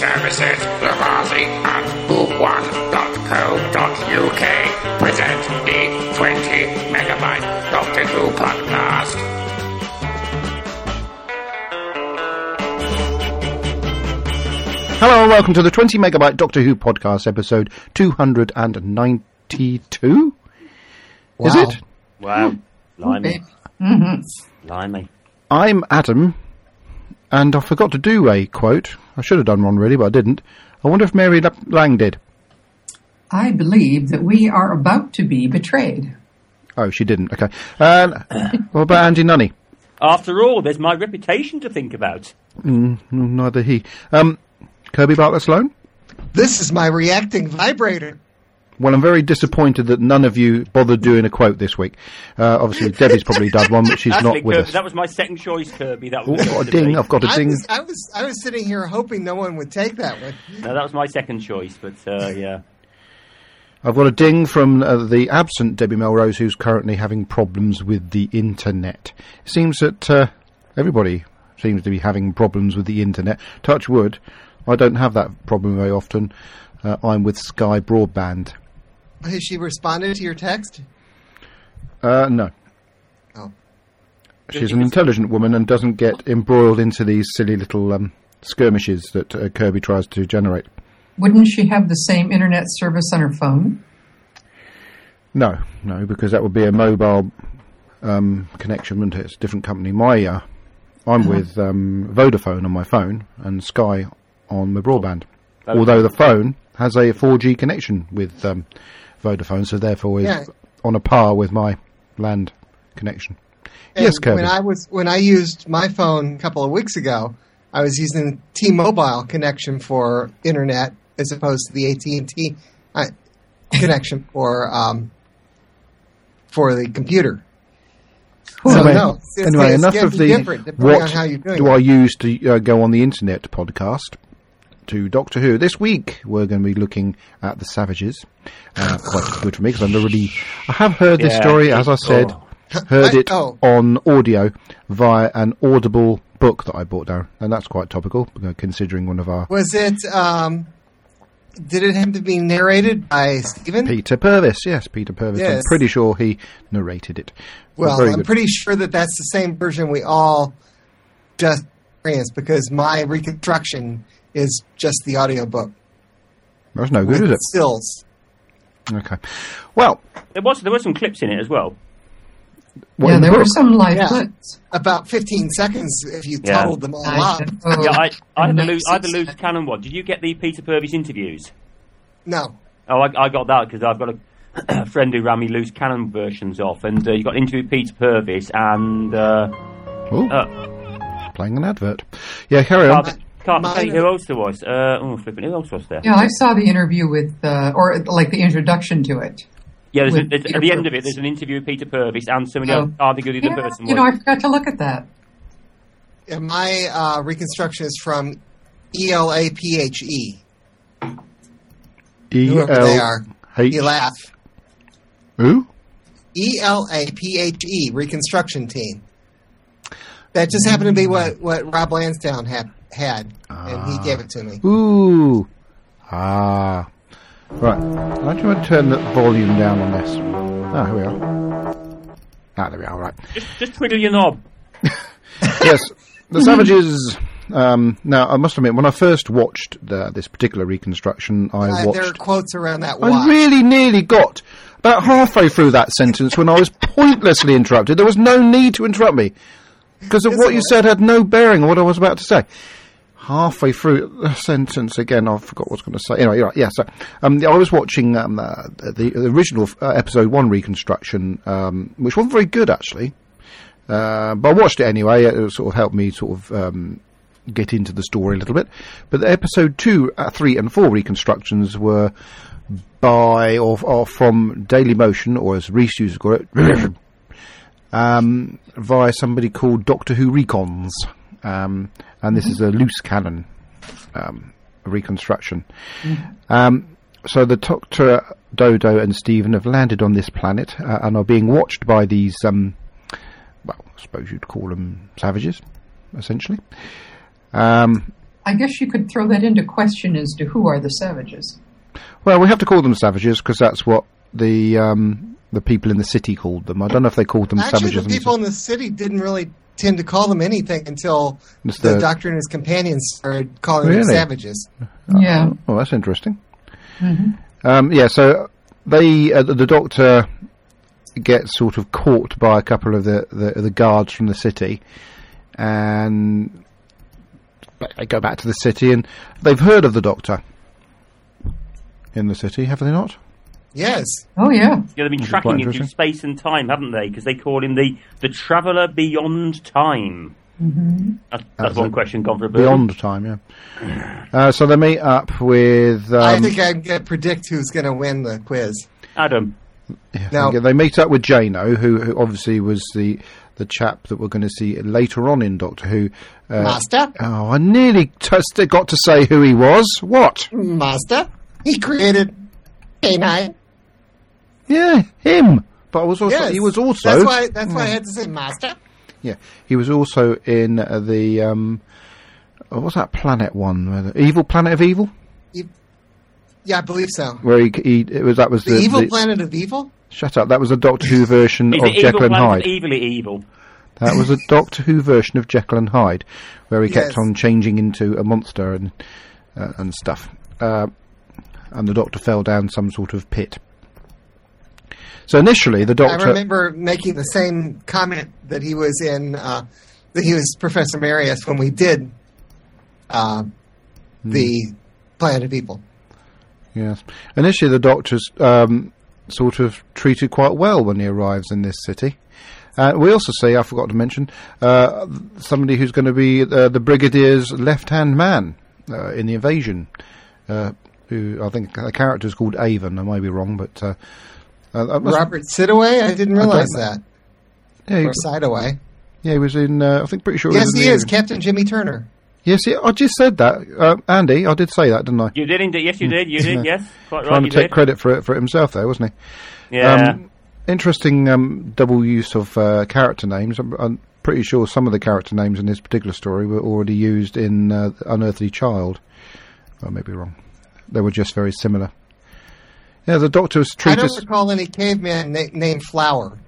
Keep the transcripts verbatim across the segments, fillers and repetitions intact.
Services, Lavazi and who one dot co dot U K present the twenty megabyte Doctor Who podcast. Hello and welcome to the twenty megabyte Doctor Who podcast, episode two hundred ninety-two. Wow. Is it? Wow. Blimey. Mm-hmm. Blimey. I'm Adam, and I forgot to do a quote. I should have done one really, but I didn't. I wonder if Mary Lang did. I believe that we are about to be betrayed. Oh, she didn't. Okay. Uh, what about Andy Nunny? After all, there's my reputation to think about. Mm, neither he. Um, Kirby Bartlett Sloan? This is my reacting vibrator. Well, I'm very disappointed that none of you bothered doing a quote this week. Uh, obviously, Debbie's probably done one, but she's Actually, not with Kirby, us. that was my second choice, Kirby. That Ooh, was I've got a ding. I've got a I ding. was, I was I was sitting here hoping no one would take that one. No, that was my second choice, but uh, yeah. I've got a ding from uh, the absent Debbie Melrose, who's currently having problems with the internet. It seems that uh, everybody seems to be having problems with the internet. Touch wood. I don't have that problem very often. Uh, I'm with Sky Broadband. Has she responded to your text? Uh, no. Oh. She's an intelligent woman and doesn't get embroiled into these silly little um, skirmishes that uh, Kirby tries to generate. Wouldn't she have the same internet service on her phone? No, no, because that would be a mobile um, connection, wouldn't it? It's a different company. My, uh, I'm uh-huh. with um, Vodafone on my phone and Sky on my broadband. Okay. Although the phone has a four G connection with um, Vodafone, so therefore is yeah. on a par with my land connection. And yes, Kirby. When I was when I used my phone a couple of weeks ago, I was using T-Mobile connection for internet as opposed to the A T and T uh, connection for um, for the computer. So anyway, no, it's, anyway it's enough of the what how you're doing do it. I use to uh, go on the internet podcast to Doctor Who. This week we're going to be looking at the Savages. Uh, quite good for me because I'm already I have heard this yeah, story, as I said, oh. heard it oh. on audio via an Audible book that I bought down, and that's quite topical considering one of our. Was it? Um, did it have to be narrated by Stephen? Peter Purvis, yes, Peter Purvis. Yes. I'm pretty sure he narrated it. Well, very I'm good. pretty sure that that's the same version we all just experienced because my reconstruction is just the audiobook. That's no good, is it? Stills. Okay. Well, there was there were some clips in it as well. What, yeah, the there book? were some live yeah. clips. About fifteen seconds if you Yeah. totaled them all up. Oh, yeah, I, I had the and loose, I had the that's- loose cannon one. Did you get the Peter Purvis interviews? No. Oh, I, I got that because I've got a friend who ran me loose cannon versions off, and uh, you got an interview with Peter Purvis and uh, Ooh, uh, playing an advert. Yeah, carry on. can't, can't Mine- tell you who else there was. Uh, oh, flipping, who else was there? Yeah, I saw the interview with, uh, or like the introduction to it. Yeah, there's a, with there's, Peter at the end of it, Purvis. there's an interview with Peter Purvis and somebody Oh. else. I can't think who the other Yeah, person you know, was. I forgot to look at that. And my uh, reconstruction is from E L A P H E. E Whoever they are. H. You laugh. Who? E L A P H E, Reconstruction Team. That just happened to be what, what Rob Lansdowne had, had and he gave it to me. Ooh. Ah. Right. I do want to turn the volume down on this. Ah, here we are. Ah, there we are, right. Just, just twiddle your knob. Yes, the Savages. Um, now, I must admit, when I first watched the, this particular reconstruction, I Uh, watched. there are quotes around that I watch. really nearly got about halfway through that sentence when I was pointlessly interrupted. There was no need to interrupt me because of what you said had no bearing on what I was about to say. Halfway through the sentence again, I forgot what I was going to say. Anyway, right, yeah. So, um, I was watching um, uh, the, the original uh, episode one reconstruction, um, which wasn't very good actually. Uh, but I watched it anyway. It sort of helped me sort of um, get into the story a little bit. But the episode two, uh, three, and four reconstructions were by or, or from Daily Motion, or as Reese used to call it, um, via somebody called Doctor Who Recons. Um, and this is a loose cannon um, reconstruction. Mm-hmm. Um, so the Doctor, Dodo, and Stephen have landed on this planet uh, and are being watched by these. Um, well, I suppose you'd call them savages, essentially. Um, I guess you could throw that into question as to who are the savages. Well, we have to call them savages because that's what the um, the people in the city called them. I don't know if they called them Actually, savages. the people in the city didn't really tend to call them anything until It's the, the- Doctor and his companions started calling them Really? savages. Yeah. Oh, that's interesting. Um, yeah, so they uh, the, the Doctor gets sort of caught by a couple of the, the, the guards from the city, and they go back to the city, and they've heard of the Doctor in the city, have they not? Yes. Oh, yeah. Yeah, they've been Which is tracking quite him through interesting. space and time, haven't they? Because they call him the, the Traveller Beyond Time. Mm-hmm. That's, that's That's one it. question gone for a birdie. Beyond time, yeah. Uh, so they meet up with. Um, I think I'm going to predict who's going to win the quiz. Adam. Yeah, Now- they meet up with Jano, who, who obviously was the the chap that we're going to see later on in Doctor Who. Uh, Master? Oh, I nearly t- got to say who he was. What? Master? He created K nine. Yeah, him. But I was also Yes. he was also That's why, that's why I had to say Master. yeah he was also in uh, the um oh, what's that planet one? Where the Evil Planet of Evil, Yeah, I believe so. where he, he it was that was The, the, Evil the- Planet of Evil? Shut up! That was a Doctor Who version He's of the evil Jekyll and planet Hyde. of evilly evil. That was a Doctor Who version of Jekyll and Hyde, where he kept Yes. on changing into a monster and uh, and stuff. Uh, and the Doctor fell down some sort of pit. So initially, the I Doctor. remember making the same comment that he was in, uh, that he was Professor Marius when we did uh, the Planet of Evil. Yes. Initially, the Doctor's um, sort of treated quite well when he arrives in this city. Uh, we also see, I forgot to mention, uh, somebody who's going to be uh, the Brigadier's left-hand man uh, in the invasion. Uh, who I think the character is called Avon. I may be wrong, but uh, uh, that must- Robert Sidaway? I didn't realize know. that. yeah, he, Or Sidaway. yeah, he was in. Uh, I think pretty sure. Yes, was in he the- is. Captain Jimmy Turner. Yes, yeah, I just said that, uh, Andy. I did say that, didn't I? You did indeed. Yes, you did. You did. Yes, quite right. Trying You to take did. credit for it for it himself, there, wasn't he? Yeah. Um, interesting um, double use of uh, character names. I'm, I'm pretty sure some of the character names in this particular story were already used in uh, Unearthly Child. I may be wrong. They were just very similar. Yeah, the Doctor was I treated. don't recall any caveman na- named Flower.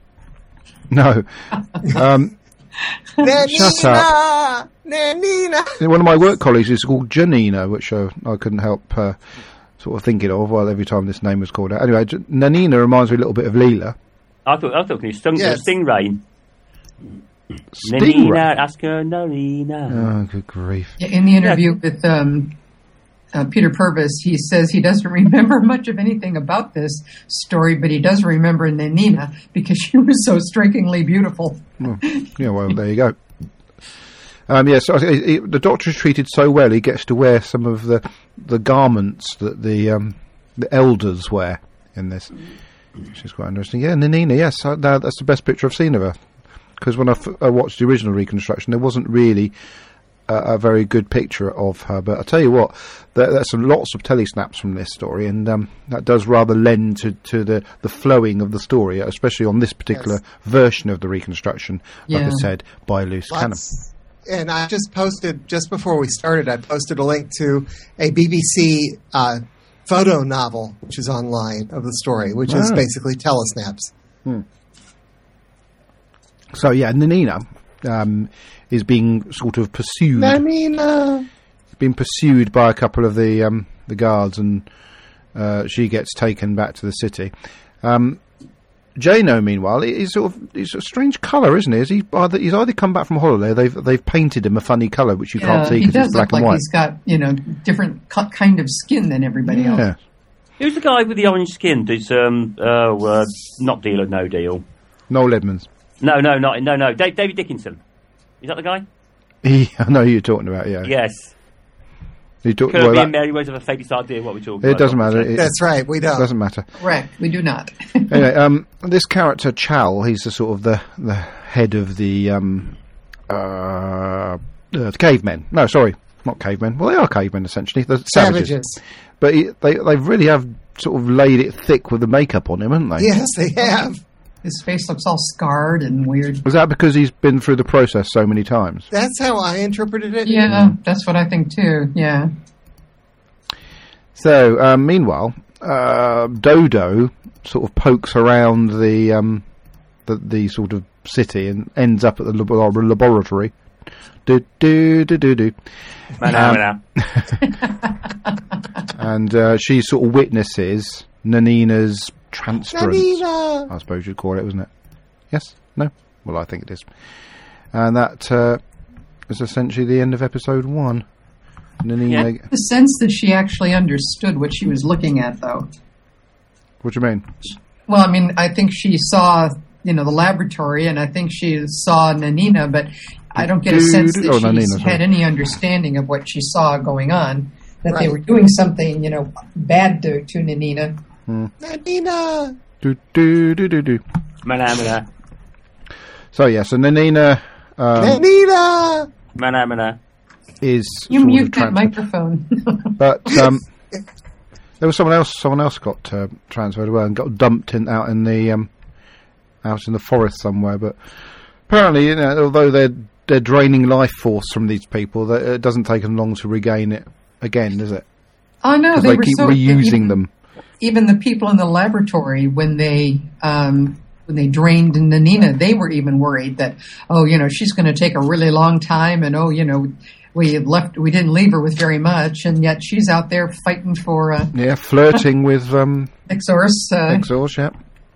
No. Um, Shut Nanina! Nanina! one of my work colleagues is called Janina, which uh, I couldn't help uh, sort of thinking of. Well, every time this name was called out. Anyway, J- Nanina reminds me a little bit of Leela. I thought I thought it was Stung, Yes. uh, Stingray. Stingray. Nanina, ask her Narina. Oh, good grief. Yeah, in the interview with um, uh, Peter Purvis, he says he doesn't remember much of anything about this story, but he does remember Nanina because she was so strikingly beautiful. Oh, yeah, well, there you go. Um, yes, yeah, so it, it, the Doctor is treated so well. He gets to wear some of the the garments that the um, the elders wear in this, which is quite interesting. Yeah, Nanina. Yes, uh, that, that's the best picture I've seen of her. Because when I, f- I watched the original reconstruction, there wasn't really a, a very good picture of her. But I tell you what, there, there's some lots of telesnaps from this story, and um, that does rather lend to, to the, the flowing of the story, especially on this particular Yes. version of the reconstruction, like I Yeah. said, by Loose Cannon. Lots. And I just posted, just before we started, I posted a link to a B B C uh, photo novel, which is online, of the story, which is Ah. basically telesnaps. So yeah, Nanina um, is being sort of pursued, Nanina! being pursued by a couple of the um, the guards, and uh, she gets taken back to the city. Um, Jano, meanwhile, he's sort of he's a strange colour, isn't he? Is he either, he's either come back from holiday, they've they've painted him a funny colour which you can't see he because does it's look black like and white. he's got, you know, different cu- kind of skin than everybody else. Yeah, Who's the guy with the orange skin? Does um oh uh, not Deal or No Deal? Noel Edmonds. No, no, not no, no. Dave, David Dickinson. Is that the guy? He, I know who you're talking about. Yeah, Yes. You talk, Kirby well, that- and Mary Rose have a famous idea what we're talking it about. doesn't matter. It That's right, we don't. doesn't matter. Correct. We do not. Anyway, um, this character Chal, he's the sort of the the head of the um, uh, uh, the cavemen. No, sorry, not cavemen. Well, they are cavemen essentially. They're savages. Savages. But he, they they really have sort of laid it thick with the makeup on him, haven't they? Yes, they have. His face looks all scarred and weird. Was that because he's been through the process so many times? That's how I interpreted it. Yeah, that's what I think too. Yeah. So, um, meanwhile, uh, Dodo sort of pokes around the, um, the the sort of city and ends up at the lab- laboratory. Do do do do do. Um, and uh, she sort of witnesses Nanina's transference. Nanina! I suppose you'd call it, wasn't it? Yes? No? Well, I think it is. And that uh, is essentially the end of episode one. Nanina. Yeah. The sense that she actually understood what she was looking at, though. What do you mean? Well, I mean, I think she saw, you know, the laboratory, and I think she saw Nanina, but I don't get a sense that oh, she Nanina, had any understanding of what she saw going on, that Right. they were doing something, you know, bad to, to Nanina. Hmm. Nanina! Do do do do do. Mana, So yeah, so Nanina um, Nanina! mana, mana. is You sort mute of that transferred. microphone. But um, there was someone else. Someone else got uh, transferred as well and got dumped in out in the um, out in the forest somewhere. But apparently, you know, although they're they're draining life force from these people, that it doesn't take them long to regain it again, does it? Oh, no, Because they, they were keep so... reusing even, them. Even the people in the laboratory, when they... Um, when they drained Nanina, they were even worried that, oh, you know, she's going to take a really long time, and oh, you know, we left, we didn't leave her with very much, and yet she's out there fighting for uh, Yeah, flirting with um, Exorus. Uh, Exhaust. Yeah.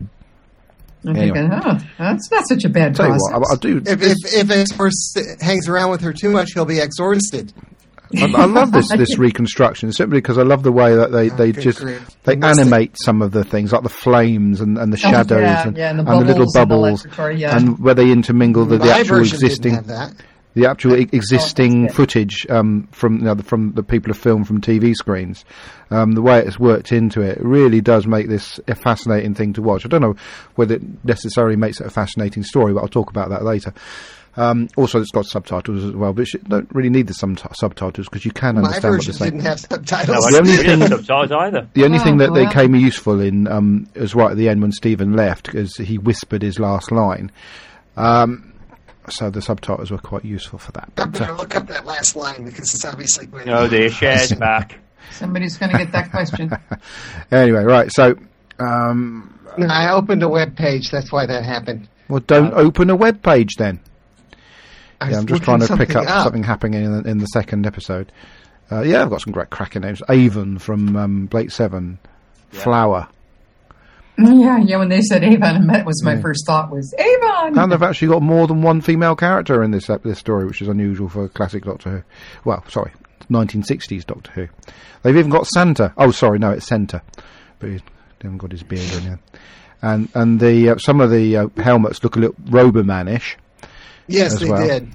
I'm Anyway. thinking, oh, that's not such a bad Tell you process. what, I, I do. If, if, if Exorcist hangs around with her too much, he'll be exorcisted. I, I love this this reconstruction simply because I love the way that they, they good just grief. they They must animate some of the things like the flames and, and the Oh, shadows yeah, and, yeah, and the and the little bubbles in the bubbles laboratory, yeah. and where they intermingle the, the My actual version existing didn't have that. the actual e- existing that's good. footage um, from you know, the, from the people who film from T V screens. Um, the way it's worked into it really does make this a fascinating thing to watch. I don't know whether it necessarily makes it a fascinating story, but I'll talk about that later. Um, also, it's got subtitles as well, but you don't really need the sub- subtitles because you can My understand what they're version saying. didn't have No, subtitles. I The only didn't read thing- the subtitles either. The only Oh, thing that they wow. came useful in um, was right at the end when Stephen left, because he whispered his last line. Um, so the subtitles were quite useful for that. I'm But, going uh, to look up that last line because it's obviously going Oh dear, shares back. Somebody's going to get that question. anyway, right. So, um, No, I opened a web page. That's why that happened. well, don't open a web page then. I Yeah, was I'm just looking trying to pick up, something something happening in the, in the second episode. Uh, yeah, I've got some great cracking names. Avon from um, Blake Seven, Flower, Yeah, yeah. When they said Avon, that was my first thought was Avon. and they've actually got more than one female character in this ep- this story, which is unusual for classic Doctor Who. Well, sorry, nineteen sixties Doctor Who. They've even got Santa. Oh, sorry, no, it's Santa, but he hasn't got his beard in there. And and the uh, some of the uh, helmets look a little Roberman-ish, Yes, as they well. did.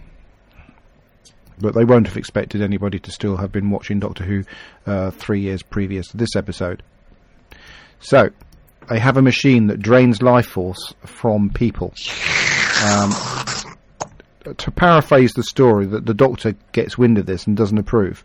but they won't have expected anybody to still have been watching Doctor Who uh, three years previous to this episode. So, they have a machine that drains life force from people. Um, to paraphrase the story, that the Doctor gets wind of this and doesn't approve.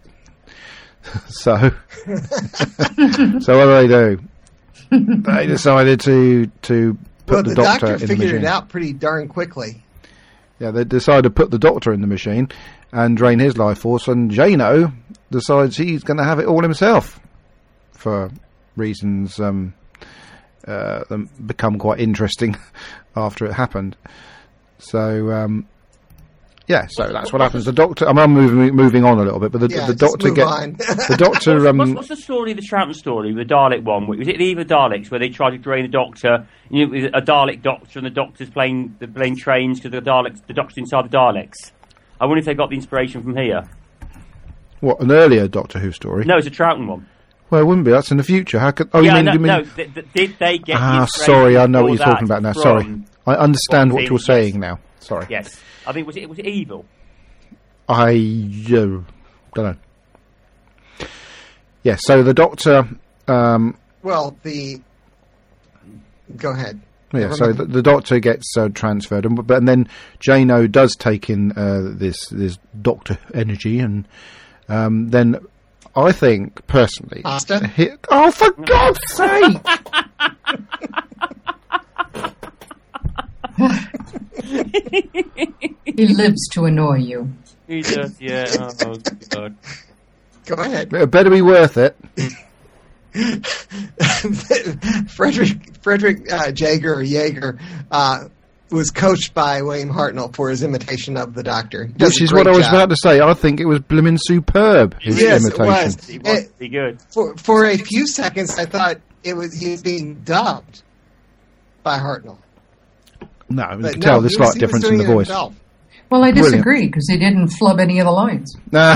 so, so what do they do? They decided to to put Well, the, the, Doctor, doctor in the figured machine. it out pretty darn quickly. Yeah, they decided to put the Doctor in the machine and drain his life force, and Jano decides he's going to have it all himself for reasons um, uh, that become quite interesting after it happened. So, um, yeah, so that's what happens. The Doctor. I'm moving moving on a little bit, but the, Yeah, the just Doctor move gets on. the Doctor. Um, What's, what's the story, the Troughton story, the Dalek one? Was it the Eva Daleks where they tried to drain the Doctor? You know, with a Dalek Doctor, and the Doctor's playing the playing trains because the Daleks, the Doctor's inside the Daleks. I wonder if they got the inspiration from here. what, an earlier Doctor Who story? No, it's a Troughton one. Well, it wouldn't be. That's in the future. How could? Oh, yeah, you mean? no, you mean no. Th- th- did they get? the ah, inspiration sorry. I know what for you're talking about that now. from- Sorry, I understand what from you're the- saying now. Sorry. Yes, I think was it was it Evil? I uh, don't know. Yeah, so the Doctor. Um, Well, the... Go ahead. yeah, Never so mind. the, the Doctor gets uh, transferred, and but and then Jano does take in uh, this this Doctor energy, and um, then I think personally, Pasta? he, oh for God's sake! He lives to annoy you. He does, yeah. Oh, God. Go ahead. It better be worth it. Frederick Frederick uh, Jaeger or Jaeger uh, was coached by William Hartnell for his imitation of the Doctor. He does Which a is great what I was job. about to say. I think it was blimmin' superb, his Yes, it imitation. was. He was It- pretty good. For for a few seconds, I thought it was he was being dubbed by Hartnell. No, you But could no, tell the he slight was- he was difference in doing the it voice. himself. Well, I Brilliant. disagree because he didn't flub any of the lines.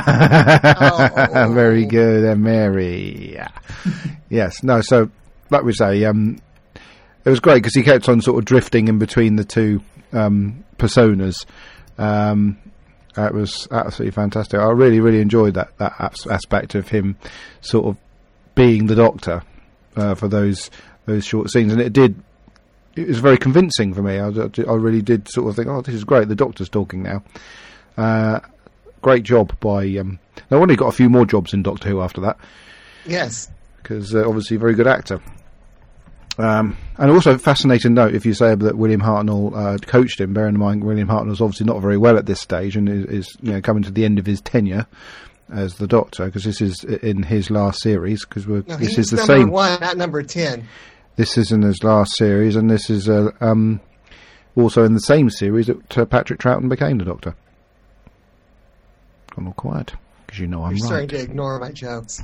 Oh. Very good, uh, Mary. Yes, no, so, like we say, um, it was great because he kept on sort of drifting in between the two um, personas. Um, it was absolutely fantastic. I really, really enjoyed that, that as- aspect of him sort of being the Doctor uh, for those those short scenes. And it did, it was very convincing for me. I, I really did sort of think, oh, this is great, the Doctor's talking now. Uh, great job by... Um, no wonder he got a few more jobs in Doctor Who after that, Yes. because uh, obviously a very good actor. Um, and also, fascinating note, if you say that William Hartnell uh, coached him, bearing in mind William Hartnell's obviously not very well at this stage and is, is you know, coming to the end of his tenure as the Doctor, because this is in his last series, because we're No, this he's is the number same. one, not number ten. This is in his last series, and this is uh, um, also in the same series that uh, Patrick Troughton became the Doctor. Gone all quiet, because you know I'm You're starting right. to ignore my jokes.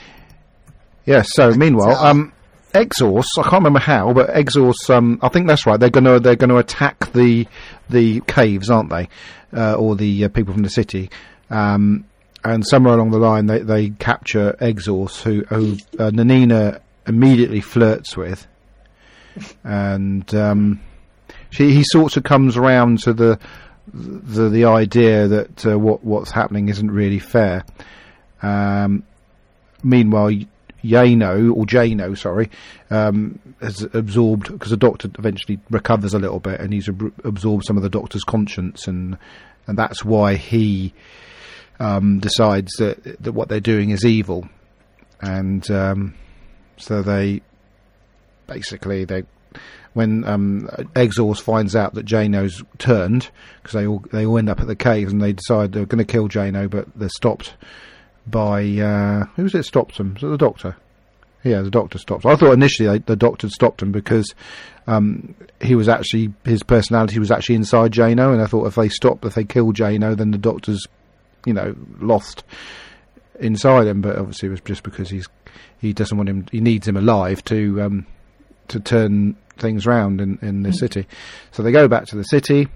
Yes. So meanwhile, tell. um, Exhaust. I can't remember how, but Exhaust. Um, I think that's right. They're gonna they're gonna attack the the caves, aren't they? Uh, or the uh, people from the city. Um, and somewhere along the line, they they capture Exhaust, who who uh, Nanina immediately flirts with, and um, she he sort of comes around to the the the idea that uh, what what's happening isn't really fair. Um, meanwhile, Yano, or Jano, sorry, um, has absorbed, because the Doctor eventually recovers a little bit, and he's ab- absorbed some of the Doctor's conscience, and and that's why he um, decides that that what they're doing is evil, and um, so they basically they when um, Exhaust finds out that Jano's turned, because they all they all end up at the caves, and they decide they're going to kill Jano, but they're stopped by uh, who was it stopped them? Was it the Doctor? Yeah, the Doctor stopped. I thought initially they, the Doctor stopped him because um, he was actually his personality was actually inside Jano, and I thought if they stopped, if they killed Jano, then the Doctor's, you know, lost inside him. But obviously it was just because he's he doesn't want him. He needs him alive to um, to turn things round in in the city. So they go back to the city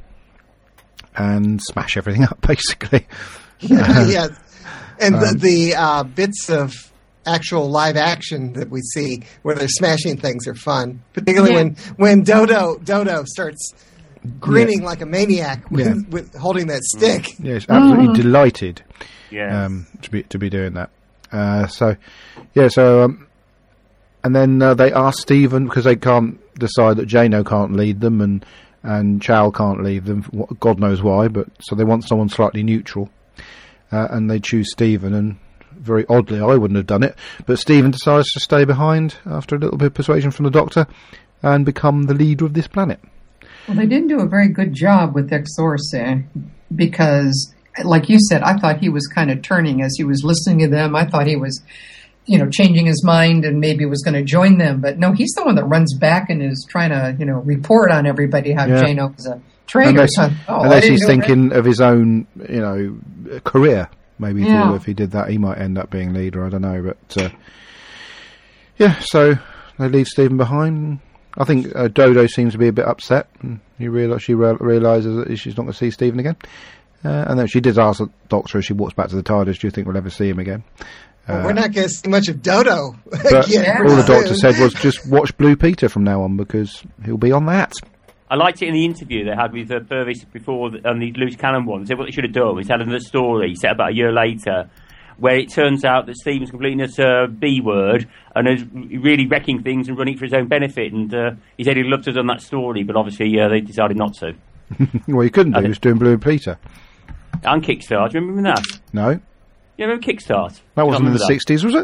and smash everything up, basically. Yes. And the, Um, the uh, bits of actual live action that we see where they're smashing things are fun, particularly Yeah. when, when Dodo Dodo starts grinning like a maniac with, Yeah. with holding that stick. Yes, absolutely delighted Yeah. um, to be to be doing that. Uh, so, yeah, so um, and then uh, they ask Stephen, because they can't decide that Jano can't lead them, and and Chow can't lead them. wh- God knows why, but so they want someone slightly neutral, uh, and they choose Stephen. And very oddly, I wouldn't have done it, but Stephen decides to stay behind after a little bit of persuasion from the Doctor, and become the leader of this planet. Well, they didn't do a very good job with Exorce because, like you said, I thought he was kind of turning as he was listening to them. I thought he was, you know, changing his mind and maybe was going to join them. But no, he's the one that runs back and is trying to, you know, report on everybody how Yeah. Jano is a traitor. Unless, So, oh, I unless didn't he's know thinking of his own, you know, career. Maybe he Yeah. thought if he did that, he might end up being leader. I don't know, but uh, yeah. So they leave Stephen behind. I think uh, Dodo seems to be a bit upset. And you realize she re- realizes that she's not going to see Stephen again. Uh, and then she did ask the Doctor as she walks back to the TARDIS, "Do you think we'll ever see him again?" Well, we're not going to see much of Dodo But again. all the pretty Doctor soon. said was just watch Blue Peter from now on, because he'll be on that. I liked it in the interview they had with uh, Purvis before the, um, the loose cannon ones. What they should have done was had another story set about a year later, where it turns out that Stephen's completing this uh, B word and is really wrecking things and running it for his own benefit. And uh, he said he'd love to have done that story, but obviously uh, they decided not to. Well, he couldn't do. I He think- was doing Blue Peter. And Kickstart, do you remember that? No, Yeah, remember Kickstart? that wasn't in the Can't remember sixties, was it?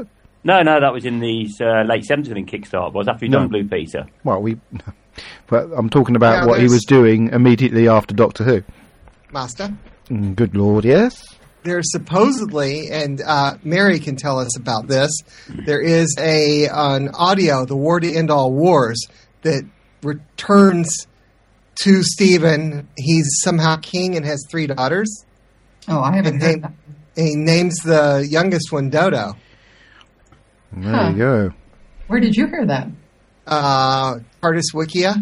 No, no, that was in the uh, late seventies, I think, Kickstarter was, after he'd No. done Blue Peter. Well, we. But I'm talking about Yeah, what he there's- was doing immediately after Doctor Who. Master. Mm, good Lord, yes. There's supposedly, and uh, Mary can tell us about this, there is a an audio, The War to End All Wars, that returns to Stephen. He's somehow king and has three daughters. Oh, I haven't And heard name- that. and he names the youngest one Dodo. There Huh. you go. Where did you hear that? Uh, Artist Wikia.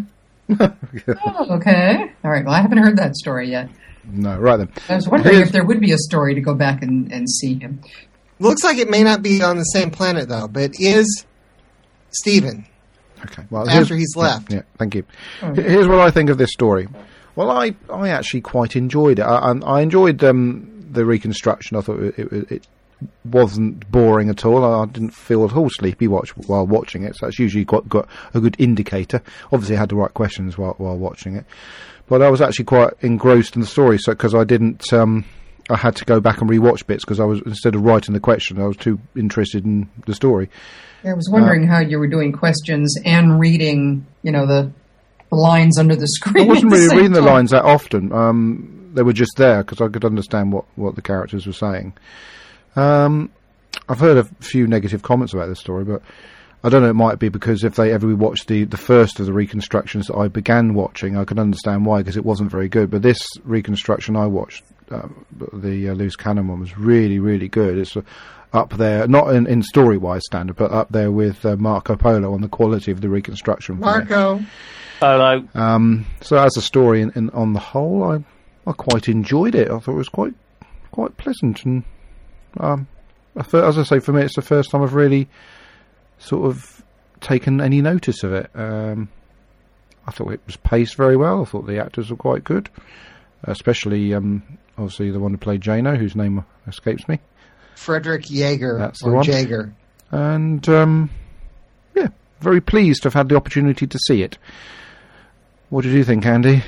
Oh, okay. All right. Well, I haven't heard that story yet. No, right then. I was wondering Here's- if there would be a story to go back and, and see him. Looks like it may not be on the same planet, though, but is Stephen. Okay. Well, After here's- he's left. Yeah, yeah, thank you. Oh. H- Here's what I think of this story. Well, I, I actually quite enjoyed it. I, I, I enjoyed um, the reconstruction. I thought it, it, it wasn't boring at all. I, I didn't feel at all sleepy watch while watching it. So that's usually got, got a good indicator. Obviously, I had the right questions while, while watching it. But I was actually quite engrossed in the story, so because I didn't, um, I had to go back and rewatch bits because I was, instead of writing the question, I was too interested in the story. I was wondering how you were doing questions and reading, you know, the, the lines under the screen. I wasn't at the really same reading the time. lines that often. Um, they were just there because I could understand what, what the characters were saying. Um, I've heard a few negative comments about this story, but I don't know, it might be because if they ever watched the, the first of the reconstructions that I began watching, I could understand why, because it wasn't very good. But this reconstruction I watched, uh, the uh, Loose Cannon one, was really, really good. It's uh, up there, not in, in story-wise standard, but up there with uh, Marco Polo on the quality of the reconstruction. for me. Marco. Polo. Um, so as a story, in, in, on the whole, I I quite enjoyed it. I thought it was quite quite pleasant, and um, I fir- as I say, for me, it's the first time I've really sort of taken any notice of it. Um, I thought it was paced very well. I thought the actors were quite good, especially um, obviously the one who played Jano, whose name escapes me. Frederick Jaeger. That's the or one. Jaeger. And um, yeah, very pleased to have had the opportunity to see it. What did you think, Andy?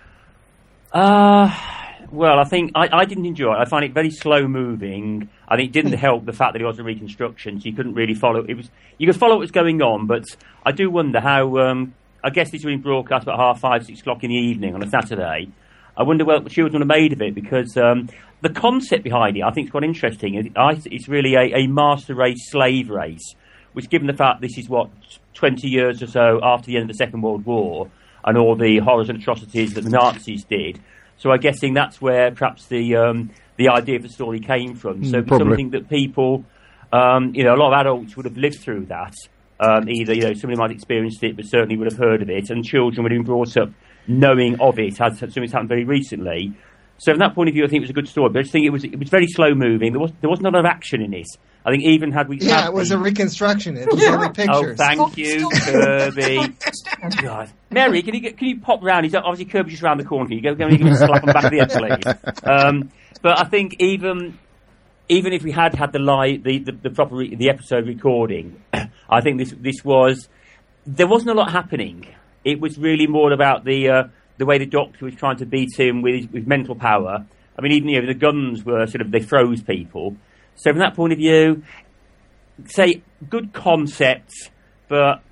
Uh, well, I think I, I didn't enjoy it. I find it very slow moving. I think it didn't help the fact that it was a reconstruction, so you couldn't really follow. It was you could follow what was going on, but I do wonder how. Um, I guess this was being broadcast about half five, six o'clock in the evening on a Saturday. I wonder what the children are made of it, because um, the concept behind it I think is quite interesting. It, I, it's really a, a master race, slave race, which, given the fact this is what twenty years or so after the end of the Second World War and all the horrors and atrocities that the Nazis did. So I'm guessing that's where perhaps the um, the idea of the story came from. So Mm, it's probably. something that people, um, you know, a lot of adults would have lived through that. Um, either, you know, somebody might have experienced it, but certainly would have heard of it, and children would have been brought up knowing of it, as something's happened very recently. So from that point of view, I think it was a good story. But I just think it was it was very slow moving. There was there wasn't a lot of action in it. I think even had we Yeah, had it was the- a reconstruction. It was Yeah. only Oh, pictures. thank Still- you, still- Kirby. God. Mary, can you get, can you pop round? He's obviously Kirby's just round the corner. Can you go, go and give him a slap on the back of the head, please? Um, but I think even even if we had had the live, the, the, the proper re- the episode recording, I think this this was there wasn't a lot happening. It was really more about the uh, the way the Doctor was trying to beat him with his, with mental power. I mean, even you know, the guns were sort of they froze people. So from that point of view, say good concept, but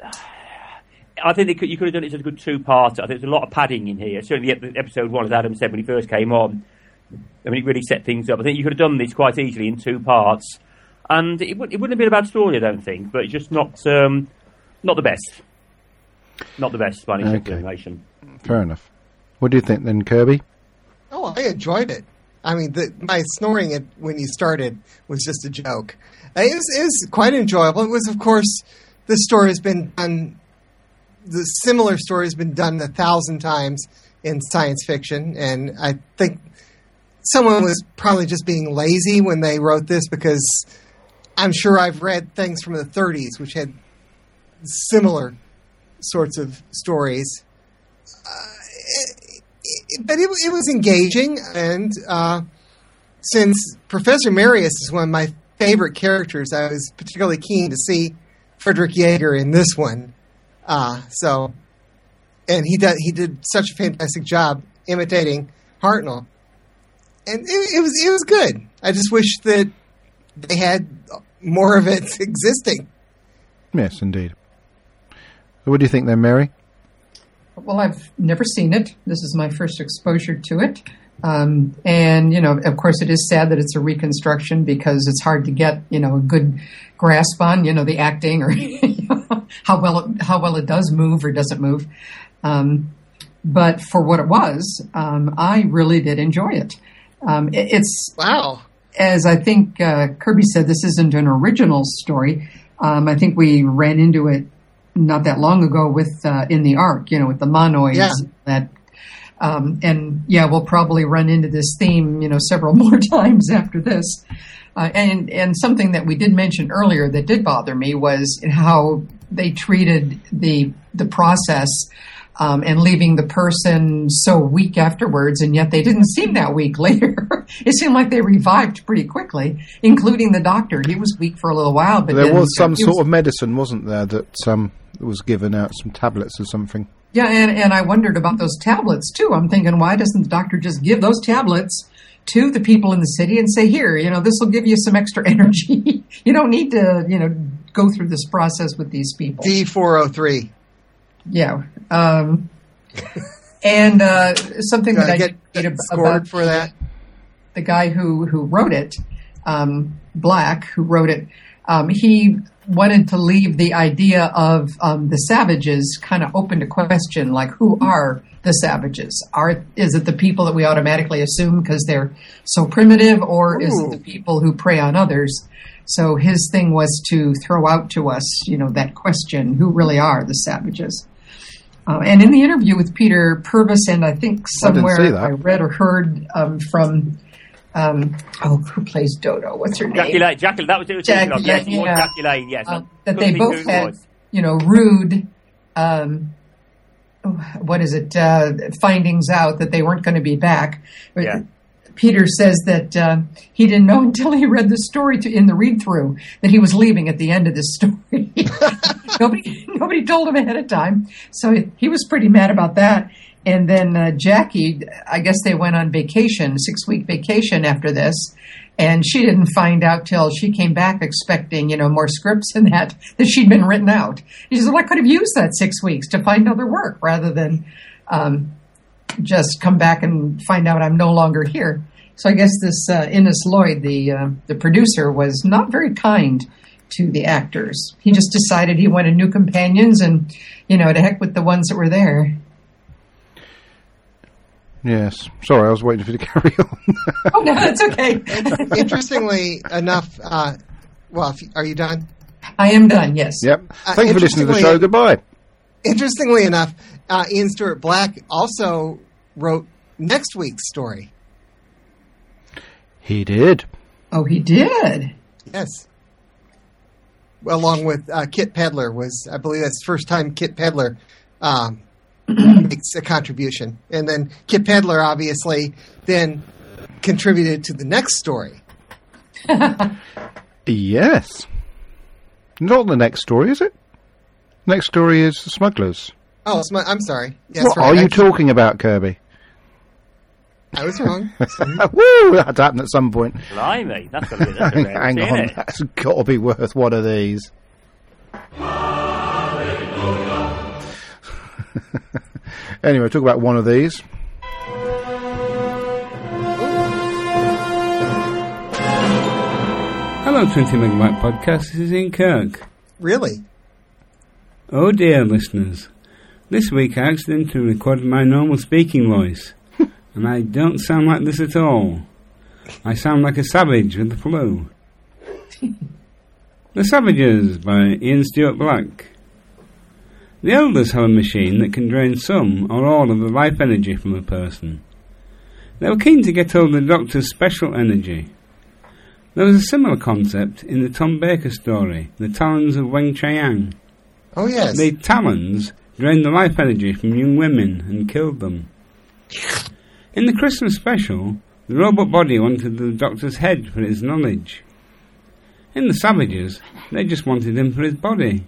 I think they could, you could have done it as a good two-parter. I think there's a lot of padding in here. Certainly, ep- episode one, as Adam said when he first came on, I mean, it really set things up. I think you could have done this quite easily in two parts, and it, would, it wouldn't have been a bad story, I don't think. But it's just not um, not the best, not the best by any stretch of the Okay. imagination. Fair enough. What do you think then, Kirby? Oh, I enjoyed it. I mean, the, my snoring at, when you started was just a joke. Uh, It was, it was quite enjoyable. It was, of course, this story has been done, the similar story has been done a thousand times in science fiction, and I think someone was probably just being lazy when they wrote this, because I'm sure I've read things from the thirties which had similar sorts of stories. Uh, it, it, but it, it was engaging, and uh, since Professor Marius is one of my favorite characters, I was particularly keen to see Frederick Jaeger in this one. Uh, so, and he did he did such a fantastic job imitating Hartnell, and it, it was it was good. I just wish that they had more of it existing. Yes, indeed. So what do you think then, Mary? Well, I've never seen it. This is my first exposure to it. Um, and, you know, of course, it is sad that it's a reconstruction because it's hard to get, you know, a good grasp on, you know, the acting or how well it, how well it does move or doesn't move. Um, but for what it was, um, I really did enjoy it. Um, it it's wow. As I think uh, Kirby said, this isn't an original story. Um, I think we ran into it not that long ago with uh, In the Ark, you know, with the monoids. Yeah. That, um, and yeah, we'll probably run into this theme, you know, several more times after this. Uh, and and something that we did mention earlier that did bother me was how they treated the the process. Um, and leaving the person so weak afterwards, and yet they didn't seem that weak later. It seemed like they revived pretty quickly, including the doctor. He was weak for a little while, but there then, was some sort was, of medicine, wasn't there, that um, was given out, some tablets or something. Yeah, and, and I wondered about those tablets, too. I'm thinking, why doesn't the doctor just give those tablets to the people in the city and say, here, you know, this will give you some extra energy. You don't need to, you know, go through this process with these people. D four oh three. Yeah. Um, and uh, something Did that I I get did scored about for that? the guy who, who wrote it, um, Black, who wrote it, um, he wanted to leave the idea of um, the savages kind of open to question, like, who are the savages? Are Is it the people that we automatically assume because they're so primitive, or Ooh. Is it the people who prey on others? So his thing was to throw out to us, you know, that question, who really are the savages? Uh, and in the interview with Peter Purves, and I think somewhere I, I read or heard um, from, um, oh, who plays Dodo? What's her name? Jackie Lane. Jackie, that was it. Was Jack, of. yeah, Yes, yeah. Jackie Lane, yes. Uh, that they both had, you know, rude, um, what is it, uh, findings out that they weren't going to be back. Yeah. Peter says that uh, he didn't know until he read the story to, in the read-through that he was leaving at the end of this story. nobody, nobody told him ahead of time, so he, he was pretty mad about that. And then uh, Jackie, I guess they went on vacation, six-week vacation after this, and she didn't find out till she came back expecting, you know, more scripts and that that she'd been written out. She said, "Well, I could have used that six weeks to find other work rather than." Um, just come back and find out I'm no longer here. So I guess this uh, Innes Lloyd, the uh, the producer, was not very kind to the actors. He just decided he wanted new companions and, you know, to heck with the ones that were there. Yes. Sorry, I was waiting for you to carry on. Oh, no, that's okay. Interestingly enough, uh, well, if, are you done? I am done, yes. Yep. Uh, Thank you for listening to the show. Goodbye. Interestingly enough, uh, Ian Stewart Black also wrote next week's story. He did. Oh, he did? Yes. Along with uh, Kit Pedler was, I believe that's the first time Kit Pedler um, makes a contribution. And then Kit Pedler obviously then contributed to the next story. Yes. Not the next story, is it? Next story is The Smugglers. Oh, I'm sorry. Yes, what right. are you I talking about, Kirby? I was wrong. Woo! That happened at some point. Blimey, that's a bit. That's a Hang rarity, on, isn't it? that's got to be worth one of these. Anyway, talk about one of these. Hello, twenty Megabyte Podcast. This is Ian Kirk. Really? Oh dear, listeners. This week I accidentally recorded my normal speaking voice, and I don't sound like this at all. I sound like a savage with the flu. The Savages by Ian Stewart Black. The elders have a machine that can drain some or all of the life energy from a person. They were keen to get hold of the Doctor's special energy. There was a similar concept in the Tom Baker story, The Talons of Weng Chiang. Oh, yes. The Talons drained the life energy from young women and killed them. In the Christmas special, the robot body wanted the Doctor's head for his knowledge. In the Savages, they just wanted him for his body.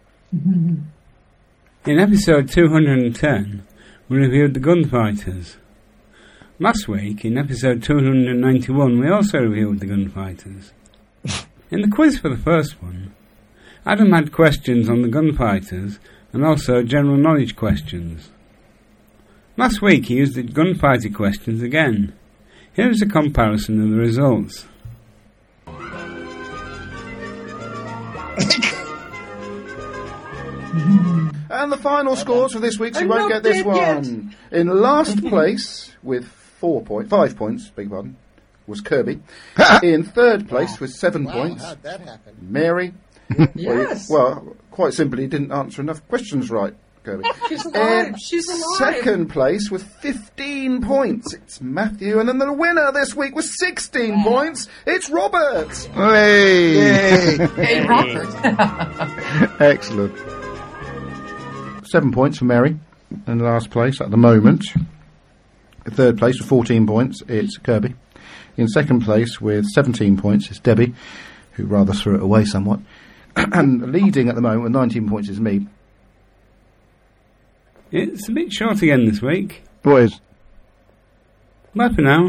In episode two hundred ten, we reviewed the Gunfighters. Last week, in episode two hundred ninety-one, we also reviewed the Gunfighters. In the quiz for the first one, Adam had questions on the gunfighters and also general knowledge questions. Last week he used the gunfighter questions again. Here is a comparison of the results. And the final scores for this week, so you I'm won't not get this dead yet. one. In last place, with four point, five points, beg your pardon, was Kirby. In third place, with seven Wow, points, how'd that happen? Mary. Yes. Well, quite simply, he didn't answer enough questions right, Kirby. She's alive. In She's alive. second place with fifteen points, it's Matthew. And then the winner this week with sixteen points, it's Robert. Hey! Yay! Hey, Robert. Excellent. Seven points for Mary in last place at the moment. In third place with fourteen points, it's Kirby. In second place with seventeen points, it's Debbie, who rather threw it away somewhat. And leading at the moment with nineteen points is me. It's a bit short again this week. What is? Bye for now.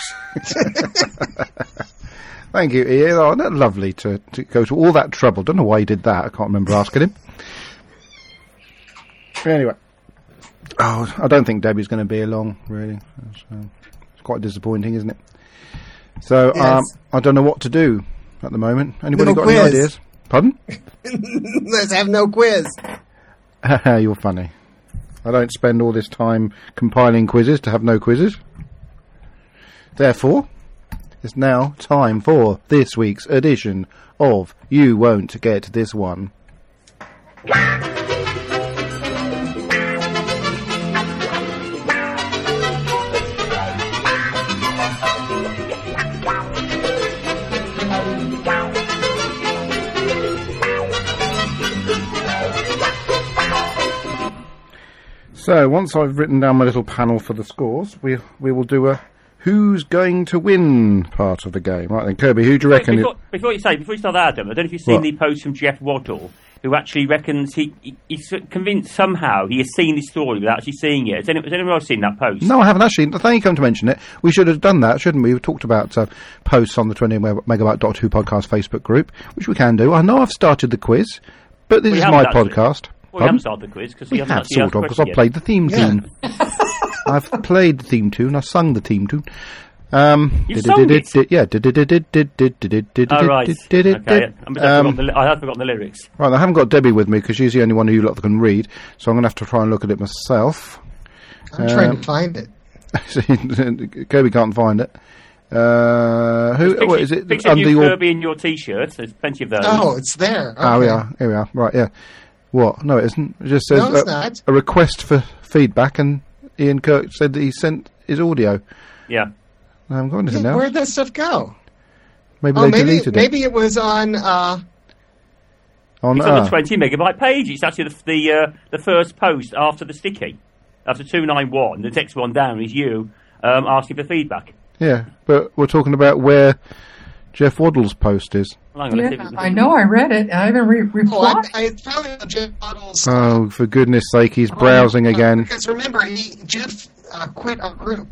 Thank you, Ian. Oh, that's lovely to, to go to all that trouble. Don't know why he did that. I can't remember asking him. Anyway. Oh, I don't think Debbie's going to be along, really. It's, uh, it's quite disappointing, isn't it? So, Yes. um, I don't know what to do at the moment. Anybody No got quiz. any ideas? Pardon? Let's have no quiz. You're funny. I don't spend all this time compiling quizzes to have no quizzes. Therefore, it's now time for this week's edition of You Won't Get This One. So, once I've written down my little panel for the scores, we we will do a who's going to win part of the game. Right then, Kirby, who do you reckon? Before, before you say, before you start, Adam, I don't know if you've seen What? the post from Jeff Waddle, who actually reckons he, he he's convinced somehow he has seen this story without actually seeing it. Has anyone, has anyone else seen that post? No, I haven't actually. Thank you come to mention it. We should have done that, shouldn't we? We talked about uh, posts on the twenty Megabyte Doctor Who podcast Facebook group, which we can do. I know I've started the quiz, but this We is haven't my actually. podcast. Well, we Pardon? haven't started the quiz because We you haven't have, actually sort asked of, the because I've question played the theme Yeah. tune. I've played the theme tune. I've sung the theme tune. Um, You've sung it? Yeah. Oh, Oh, right. Okay. I'm, I've Um, forgotten the, I have forgotten the lyrics. Right, I haven't got Debbie with me because she's the only one who you lot that can read, so I'm going to have to try and look at it myself. I'm trying Um, to find it. Kirby can't find it. Uh, who? Picture, What is it? Picture Under you, your? Kirby, in your T-shirt. There's plenty of those. Oh, it's there. Okay. Ah, we are. Here we are. Right, yeah. What? No, it isn't. It just says No, it's uh, not. a request for feedback, and Ian Kirk said that he sent his audio. Yeah. I haven't got anything Yeah, else. where'd that stuff go? Maybe Oh, they maybe deleted maybe it was on. Uh, it on. It's on ah. the twenty megabyte page. It's actually the the, uh, the first post after the sticky. After two nine one, the next one down is you um, asking for feedback. Yeah, but we're talking about where Jeff Waddle's post is. Hang on, let's Yeah, see- I know. I read it. I haven't re- oh, I, replied. I found it on Jeff Bottle's. Oh, for goodness sake, he's browsing uh, again. Because remember, he Jeff uh, quit our group.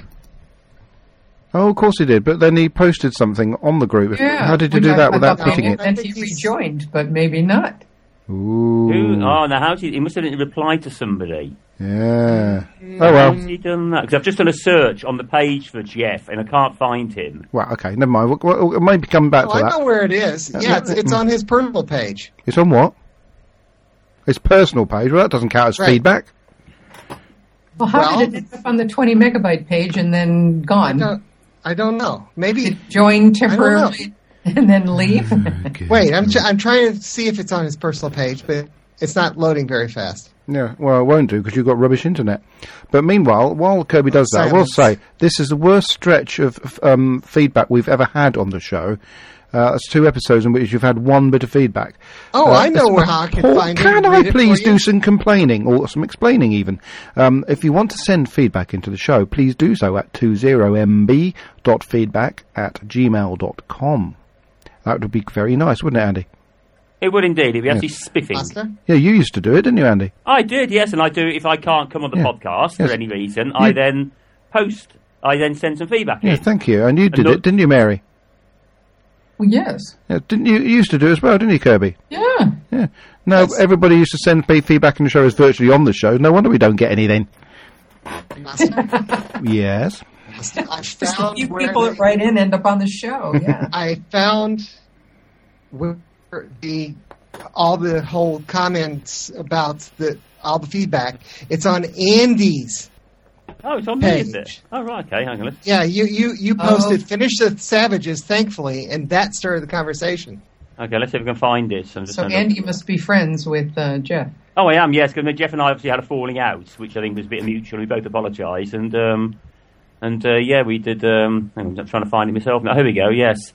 Oh, of course he did, but then he posted something on the group. Yeah. How did you Which do I- that I without thought putting maybe it? Then I he think he's- rejoined, but maybe not. Ooh. Who? Oh, now how's he? He must have replied to somebody. Yeah. Oh, How's well. he done that? Because I've just done a search on the page for Jeff and I can't find him. Well, okay, never mind. We'll, we'll, we'll maybe come back Oh, to I that. know where it is. Yeah, it's, it's on his personal page. It's on what? His personal page. Well, that doesn't count as Right. feedback. Well, how Well- did it end up on the twenty megabyte page and then I gone? don't, I don't know. Maybe. Did it join temporarily and then leave? Wait, I'm ch- I'm trying to see if it's on his personal page, but it's not loading very fast. Yeah, well, it won't do because you've got rubbish internet. But meanwhile, while Kirby does that, I will Silence. say this is the worst stretch of of, um, feedback we've ever had on the show. Uh, that's two episodes in which you've had one bit of feedback. Oh, Uh, I know it's- where how I can Paul, find it. Can and I read it for please you. do some complaining or some explaining even? Um, if you want to send feedback into the show, please do so at twenty m b dot feedback at gmail dot com. That would be very nice, wouldn't it, Andy? It would indeed. It'd be actually spiffing. Oscar? Yeah, you used to do it, didn't you, Andy? I did, yes, and I do it if I can't come on the Yeah. podcast Yes. for any reason. I You- then post. I then send some feedback Yeah, in. thank you. And you did no- it, didn't you, Mary? Well, yes. Yeah, didn't you, you used to do as well, didn't you, Kirby? Yeah. Yeah. No, Yes. everybody used to send me feedback in the show as virtually on the show. No wonder we don't get anything. Master, Yes. Master, I Just a found few where people they- that write in end up on the show. Yeah. I found where the all the whole comments about the all the feedback. It's on Andy's. Oh, it's on me, Page. is it? Oh, right, okay, hang on. Let's... Yeah, you you you Oh. posted "Finish the Savages," thankfully, and that started the conversation. Okay, let's see if we can find it. I'm just So trying to- Andy must be friends with uh, Jeff. Oh, I am, yes, because Jeff and I obviously had a falling out, which I think was a bit mutual. We both apologised, and um, and uh, yeah, we did. Um, hang on, I'm trying to find it myself now. Here we go. Yes.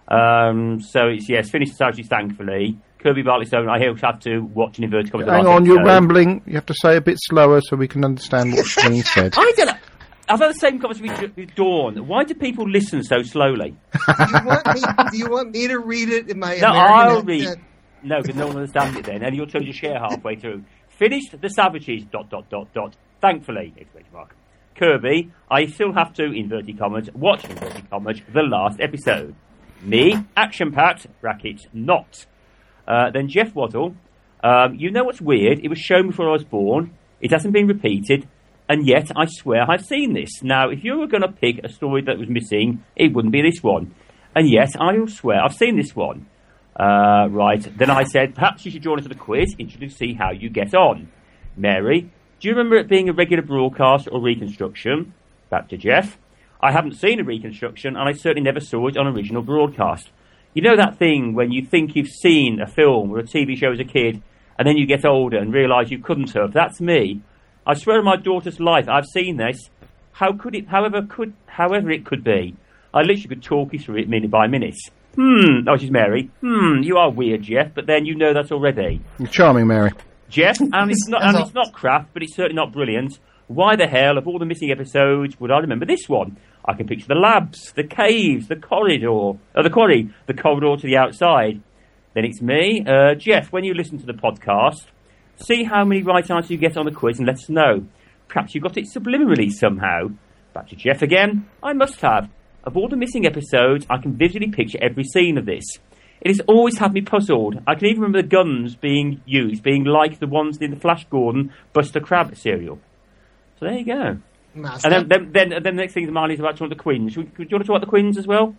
Um, so it's yes, finished the Savages, thankfully. Kirby Bartley Stone, I he'll have to watch an inverted commas. Hang on, you're rambling. You have to say a bit slower so we can understand what's being said. I don't know. I've had the same conversation with, with Dawn. Why do people listen so slowly? Do you want me? Do you want me to read it in my No, American I'll read. accent? No, because no one understands it then, and you're trying to share halfway through. Finished the Savages, dot, dot, dot, dot, thankfully, exclamation mark. Kirby, I still have to, inverted commas, watch, inverted commas, the last episode. Me, action-packed, brackets, not. Uh, then Jeff Waddle, um, you know what's weird? It was shown before I was born, it hasn't been repeated, and yet I swear I've seen this. Now, if you were going to pick a story that was missing, it wouldn't be this one. And yet, I will swear I've seen this one. Uh, right, then I said, perhaps you should join us for the quiz, interested to see how you get on. Mary, do you remember it being a regular broadcast or reconstruction? Back to Jeff. I haven't seen a reconstruction, and I certainly never saw it on original broadcast. You know that thing when you think you've seen a film or a T V show as a kid, and then you get older and realise you couldn't have? That's me. I swear on my daughter's life, I've seen this. How could it, however could, however it could be. I literally could talk you through it minute by minute. Hmm, oh, she's Mary. Hmm, you are weird, Jeff, but then you know that already. You're charming, Mary. Jeff, and it's not, and it's not crap, but it's certainly not brilliant. Why the hell, of all the missing episodes, would I remember this one? I can picture the labs, the caves, the corridor, uh, the quarry, the corridor to the outside. Then it's me. Uh, Jeff, when you listen to the podcast, see how many right answers you get on the quiz and let us know. Perhaps you got it subliminally somehow. Back to Jeff again. I must have. Of all the missing episodes, I can visually picture every scene of this. It has always had me puzzled. I can even remember the guns being used, being like the ones in the Flash Gordon Buster Crabbe serial. So there you go. Master. And then, then, then, then the next thing is Marley's about to talk about the Quins. Should we, do you want to talk about the Quins as well?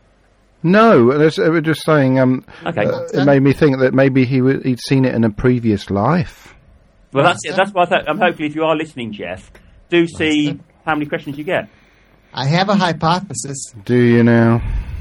No, that's- we're just saying. Um, Okay. uh, it made me think that maybe he w- he'd seen it in a previous life. Well, that's Master? that's why I thought. Um, hopefully, if you are listening, Jeff, do see Master? how many questions you get. I have a hypothesis. Do you now?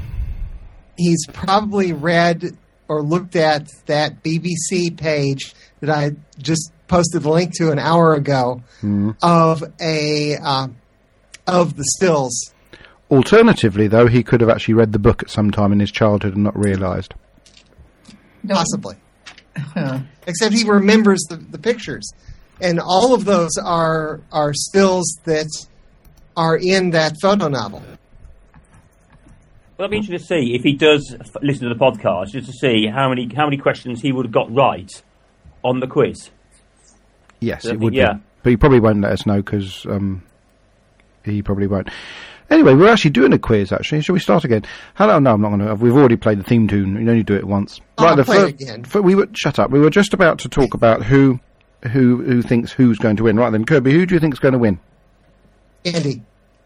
He's probably read or looked at that B B C page that I just posted the link to an hour ago of a uh, of the stills. Alternatively, though, he could have actually read the book at some time in his childhood and not realised. No. Possibly. Huh. Except he remembers the, the pictures. And all of those are are stills that are in that photo novel. Well, I'd be interested to see if he does f- listen to the podcast, just to see how many how many questions he would have got right on the quiz. Yes, I it think- would yeah. be. But he probably won't let us know because um, he probably won't. Anyway, we're actually doing a quiz, actually. Shall we start again? Hello, no, I'm not going to. We've already played the theme tune. You only do it once. Oh, I'll the play fir- it again. fir- we were, shut up. We were just about to talk about who who who thinks who's going to win. Right then, Kirby, who do you think's going to win? Andy.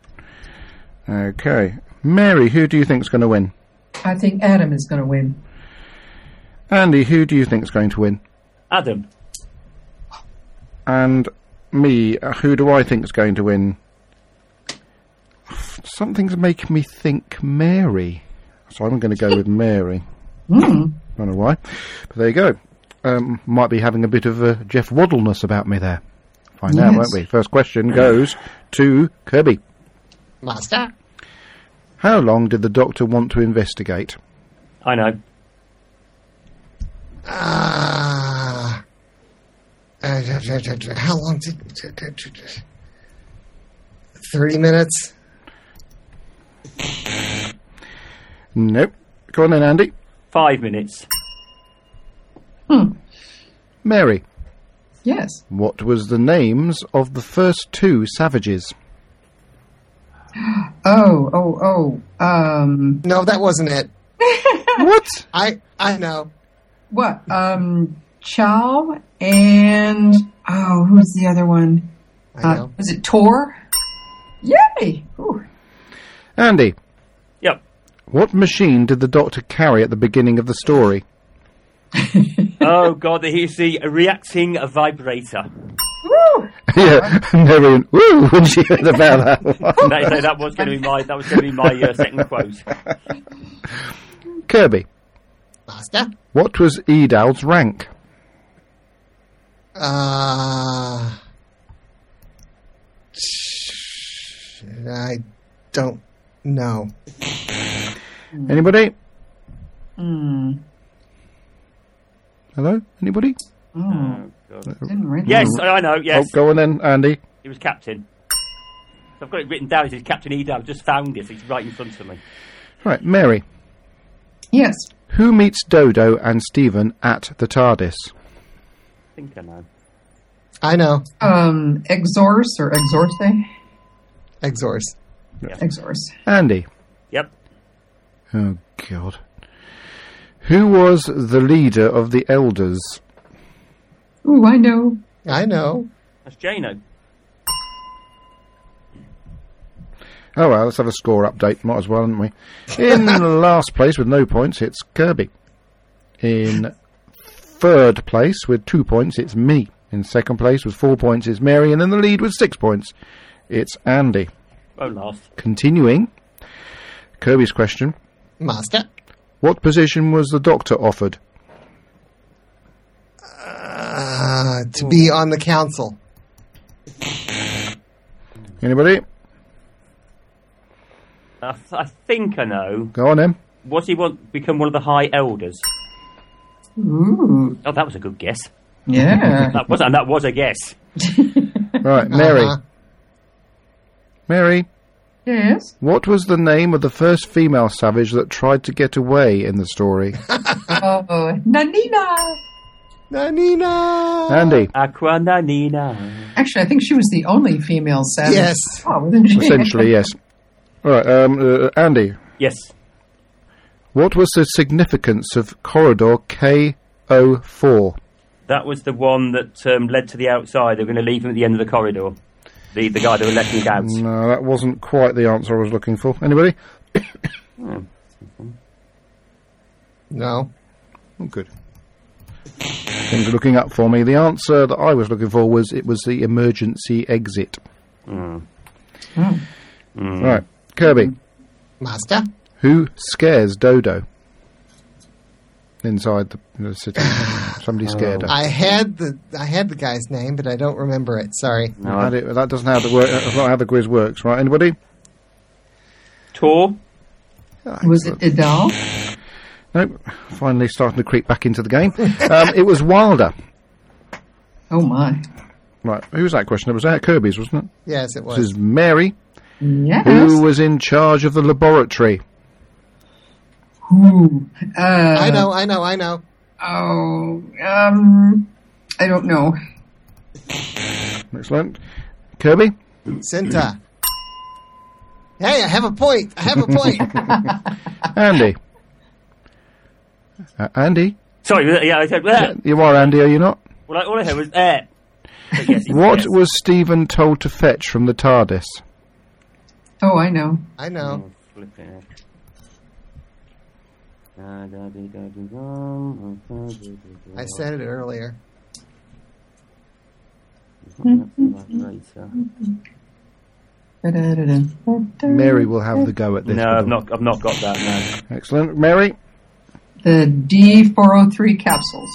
Okay. Mary, who do you think's going to win? I think Adam is going to win. Andy, who do you think's going to win? Adam, And me, uh, who do I think's going to win? Something's making me think Mary. So I'm going to go with Mary. Mm. I don't know why. But there you go. Um, might be having a bit of a Jeff Waddleness about me there. Find out, Yes. won't we? First question goes to Kirby. Master. How long did the doctor want to investigate? I know. Ah. Uh, how long did... thirty minutes? Nope. Go on then, Andy. Five minutes. Mary, Yes. what was the names of the first two savages? Oh, oh, oh. Um, No, that wasn't it. What? I I know. What? Um, Chow and oh, who's the other one? I Uh, know. was it Tor? Yay! Ooh. Andy, Yep. what machine did the Doctor carry at the beginning of the story? Oh God, he's the reacting vibrator. Woo! Yeah, never in, woo, when she heard about that one. that, that was going to be my. That was going to be my uh, second quote. Kirby, Master? what was Edal's rank? Uh, I don't know. Anybody? Hmm. Hello? Anybody? Oh, Oh, God. didn't write Yes, that. I know. Yes, Oh, go on then, Andy. he was captain. So I've got it written down. It says Captain Edel. I've just found it. It's right in front of me. Right, Mary. Yes. Who meets Dodo and Stephen at the TARDIS? I think I know. I know. Um, Exors or Exorce? Exors. Exors. Andy. Yep. Oh, God. Who was the leader of the Elders? Ooh, I know. I know. That's Jano. Oh, well, let's have a score update. Might as well, haven't we? In last place with no points, it's Kirby. In third place with two points, it's me. In second place with four points, it's Mary. And in the lead with six points, it's Andy. Oh, last. Continuing, Kirby's question. Master? What position was the Doctor offered? Uh, to be on the council. Anybody? I, th- I think I know. Go on then. Was he want become one of the High Elders? Ooh. Oh, that was a good guess. Yeah. That was, and that was a guess. Right, Mary. Uh-huh. Mary, Yes. what was the name of the first female savage that tried to get away in the story? Oh, Nanina. Nanina! Andy, Aqua Nanina. Actually, I think she was the only female savage. Yes. Oh, wasn't she? essentially, yes. All right, um, uh, Andy, Yes. what was the significance of corridor K O four? That was the one that um, led to the outside. They were going to leave him at the end of the corridor. The the guy that were letting it out. No, that wasn't quite the answer I was looking for. Anybody? No. Oh, good. Things are looking up for me. The answer that I was looking for was it was the emergency exit. Mm. Right, Kirby, Master? who scares Dodo inside the, the city? Somebody scared her. I had the I had the guy's name, but I don't remember it. Sorry. No, That, it, that doesn't how the work. That's not how the quiz works, right? Anybody? Tor. Was it Idal? Nope. Finally starting to creep back into the game. Um, it was Wilder. Oh, my. Right. Who was that question? It was at Kirby's, wasn't it? Yes, it This was. is Mary, Yes. who was in charge of the laboratory. Ooh. Uh, I know, I know, I know. Oh, um, I don't know. Excellent. Kirby? Cinta. Hey, I have a point. I have a point. Andy? Uh, Andy? Sorry, yeah, I said that. You are Andy, are you not? Well, I, all I heard was air. But yes, it's What yes. was Stephen told to fetch from the TARDIS? Oh, I know. I know. Oh, flipping heck. I said it earlier. Mary will have the go at this. No, by the I've way. not. I've not got that. No. Excellent. Mary? The D four oh three capsules.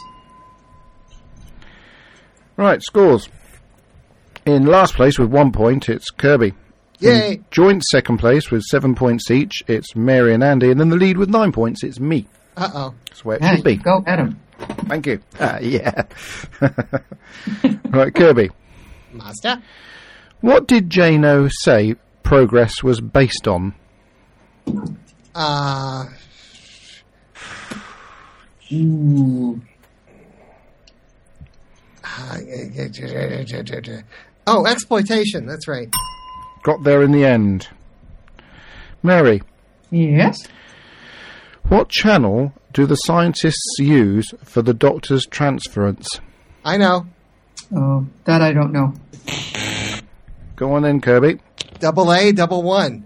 Right, scores. In last place with one point, it's Kirby. Yay! In joint second place with seven points each, it's Mary and Andy. And in the lead with nine points, it's me. Uh-oh. That's where it Yeah, should be. go at him. Thank you. Ah, yeah. Right, Kirby. Master? What did Jano say progress was based on? Uh... Ooh. Oh, exploitation. That's right. Got there in the end. Mary, Yes. What channel do the scientists use for the Doctor's transference? I know. Oh, that I don't know. Go on then, Kirby. Double A, double one.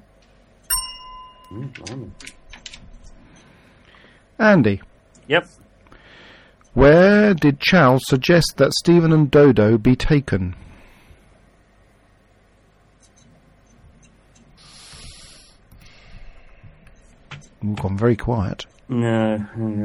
Andy. Yep. Where did Charles suggest that Stephen and Dodo be taken? Ooh, gone very quiet. No.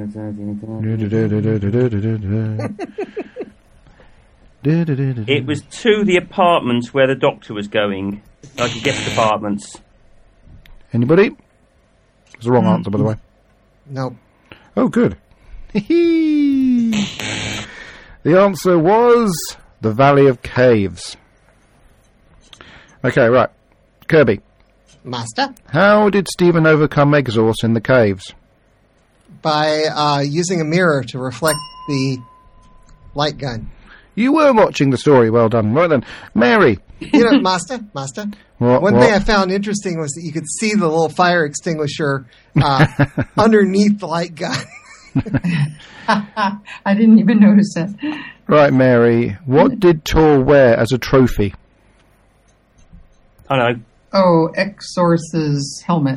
It was to the apartments where the Doctor was going. Like a guest apartments. Anybody? It's the wrong Mm. answer, by the way. Nope. Oh, good. The answer was the Valley of Caves. Okay, right. Kirby. Master? How did Stephen overcome exhaust in the caves? By uh, using a mirror to reflect the light gun. You were watching the story. Well done. Right then. Mary. You know, Master, Master. What, One what? thing I found interesting was that you could see the little fire extinguisher uh, underneath the light gun. I didn't even notice that. Right, Mary. What did Tor wear as a trophy? I know. Oh, X-Source's helmet.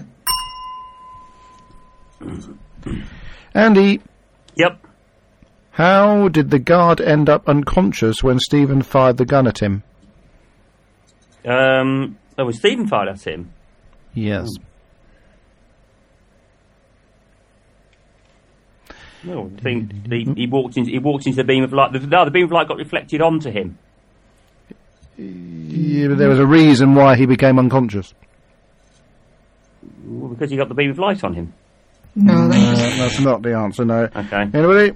Andy. Yep. How did the guard end up unconscious when Stephen fired the gun at him? Um, oh, was Stephen fired at him? Yes. No, I think he, he walked into he walked into the beam of light. The, no, the beam of light got reflected onto him. Yeah, but there was a reason why he became unconscious. Well, because he got the beam of light on him. No, they Uh, just, that's not the answer, no. Okay. Anybody?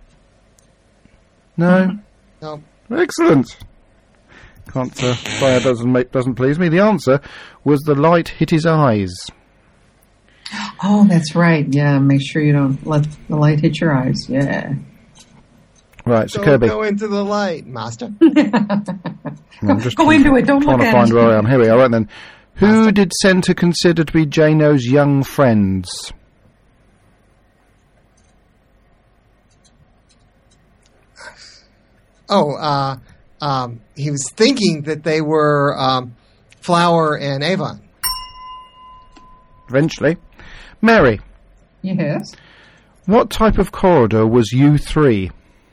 No? No. Excellent. Can't uh, say it doesn't, make, doesn't please me. The answer was the light hit his eyes. oh, that's right. Yeah, make sure you don't let the light hit your eyes. Yeah. Right, so Don't Kirby. go into the light, Master. I'm just Go into it, don't trying look to at find it. where I am. Here we are, right then. Who did Centre consider to be Jano's young friends? Oh, uh, um, he was thinking that they were um, Flower and Avon. Eventually. Mary, Yes. what type of corridor was U three?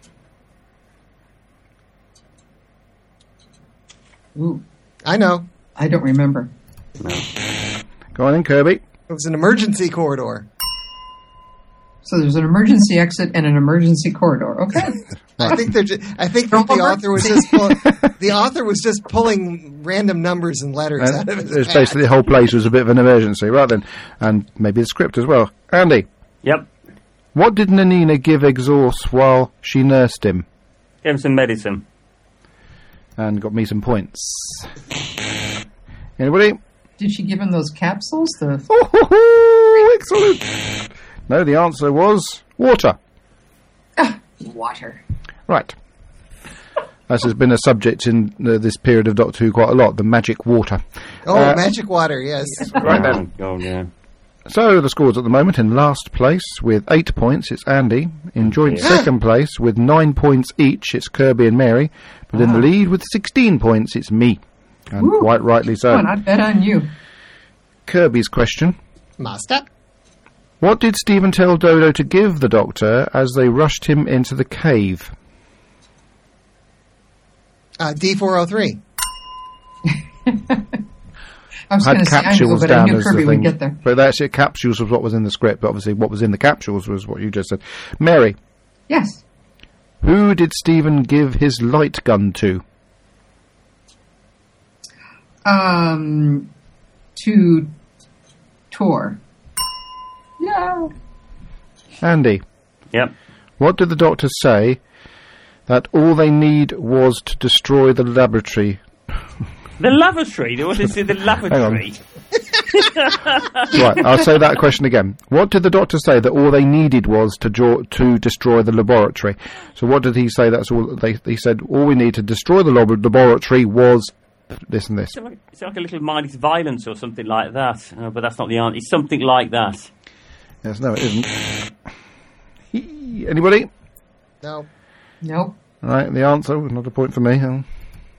Ooh, I know. I don't remember. Go on in, Kirby. It was an emergency corridor. So there's an emergency exit and an emergency corridor. Okay. I think they're. Just, I think that the author was just pull, the author was just pulling random numbers and letters And out of his it's hat. basically the whole place was a bit of an emergency, right then. And maybe the script as well. Andy, Yep. what did Nanina give Exhaust while she nursed him? Gave him some medicine. And got me some points. Anybody? Did she give him those capsules? The Oh, excellent. No, the answer was water. water. Right. This has been a subject in uh, this period of Doctor Who quite a lot, the magic water. Oh, Uh, magic water, yes. Right then. Oh, yeah. So the scores at the moment: in last place with eight points, it's Andy. In joint Yeah. second place with nine points each, it's Kirby and Mary. But in the lead with sixteen points, it's me. And Woo. quite rightly so. Come on, I bet on you. Kirby's question. Master? What did Stephen tell Dodo to give the Doctor as they rushed him into the cave? Uh, D four oh three. I was going Had to say I knew, capsules but I down knew as the Kirby would thing. get there. But that's it, capsules was what was in the script, but obviously what was in the capsules was what you just said. Mary, Yes. who did Stephen give his light gun to? Um, to Tor. Yeah. Andy, Yep. what did the Doctor say that all they need was to destroy the laboratory? The lavatory. They wanted to see the lavatory. Right, I'll say that question again. What did the Doctor say that all they needed was to draw, to destroy the laboratory? So what did he say? That's all they. He said all we need to destroy the lab- laboratory was this and this. It's like, it's like a little mindless violence or something like that. Uh, but that's not the answer. It's something like that. Yes, no, it isn't. He- Anybody? No. Nope. Right, the answer, another point for me. Oh.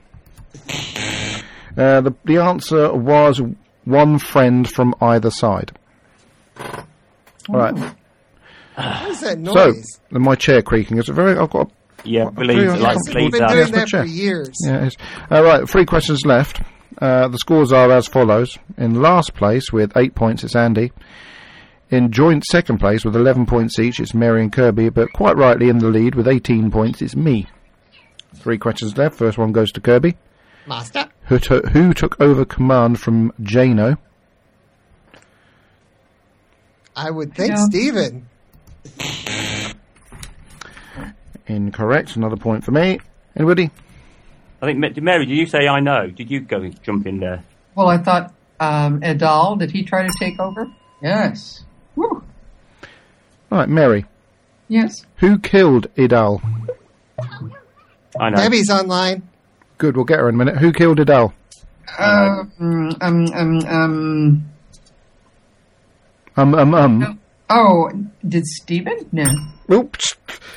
Uh, the, the answer was one friend from either side. Right. What is that So, noise? my chair creaking. It's a very, I've got a Yeah, What, believe three it. on Like, something? We've believe been that. doing Yes, my that chair. for years. Yeah, it is. Uh, right, three questions left. Uh, the scores are as follows. In last place with eight points, it's Andy. In joint second place with eleven points each, it's Mary and Kirby, but quite rightly in the lead with eighteen points, it's me. Three questions left. First one goes to Kirby. Master. Who, to- who took over command from Jano? I would think Yeah. Stephen. Incorrect. Another point for me. Anybody? I think, Ma- Mary, did you say I know? Did you go and jump in there? Well, I thought um, Edal, did he try to take over? Yes. Woo. Right, Mary. Yes. Who killed Idal? I know. Debbie's online. Good, we'll get her in a minute. Who killed Idal? Um, um, um, um, Um, um, um. oh, did Stephen? No. Oops.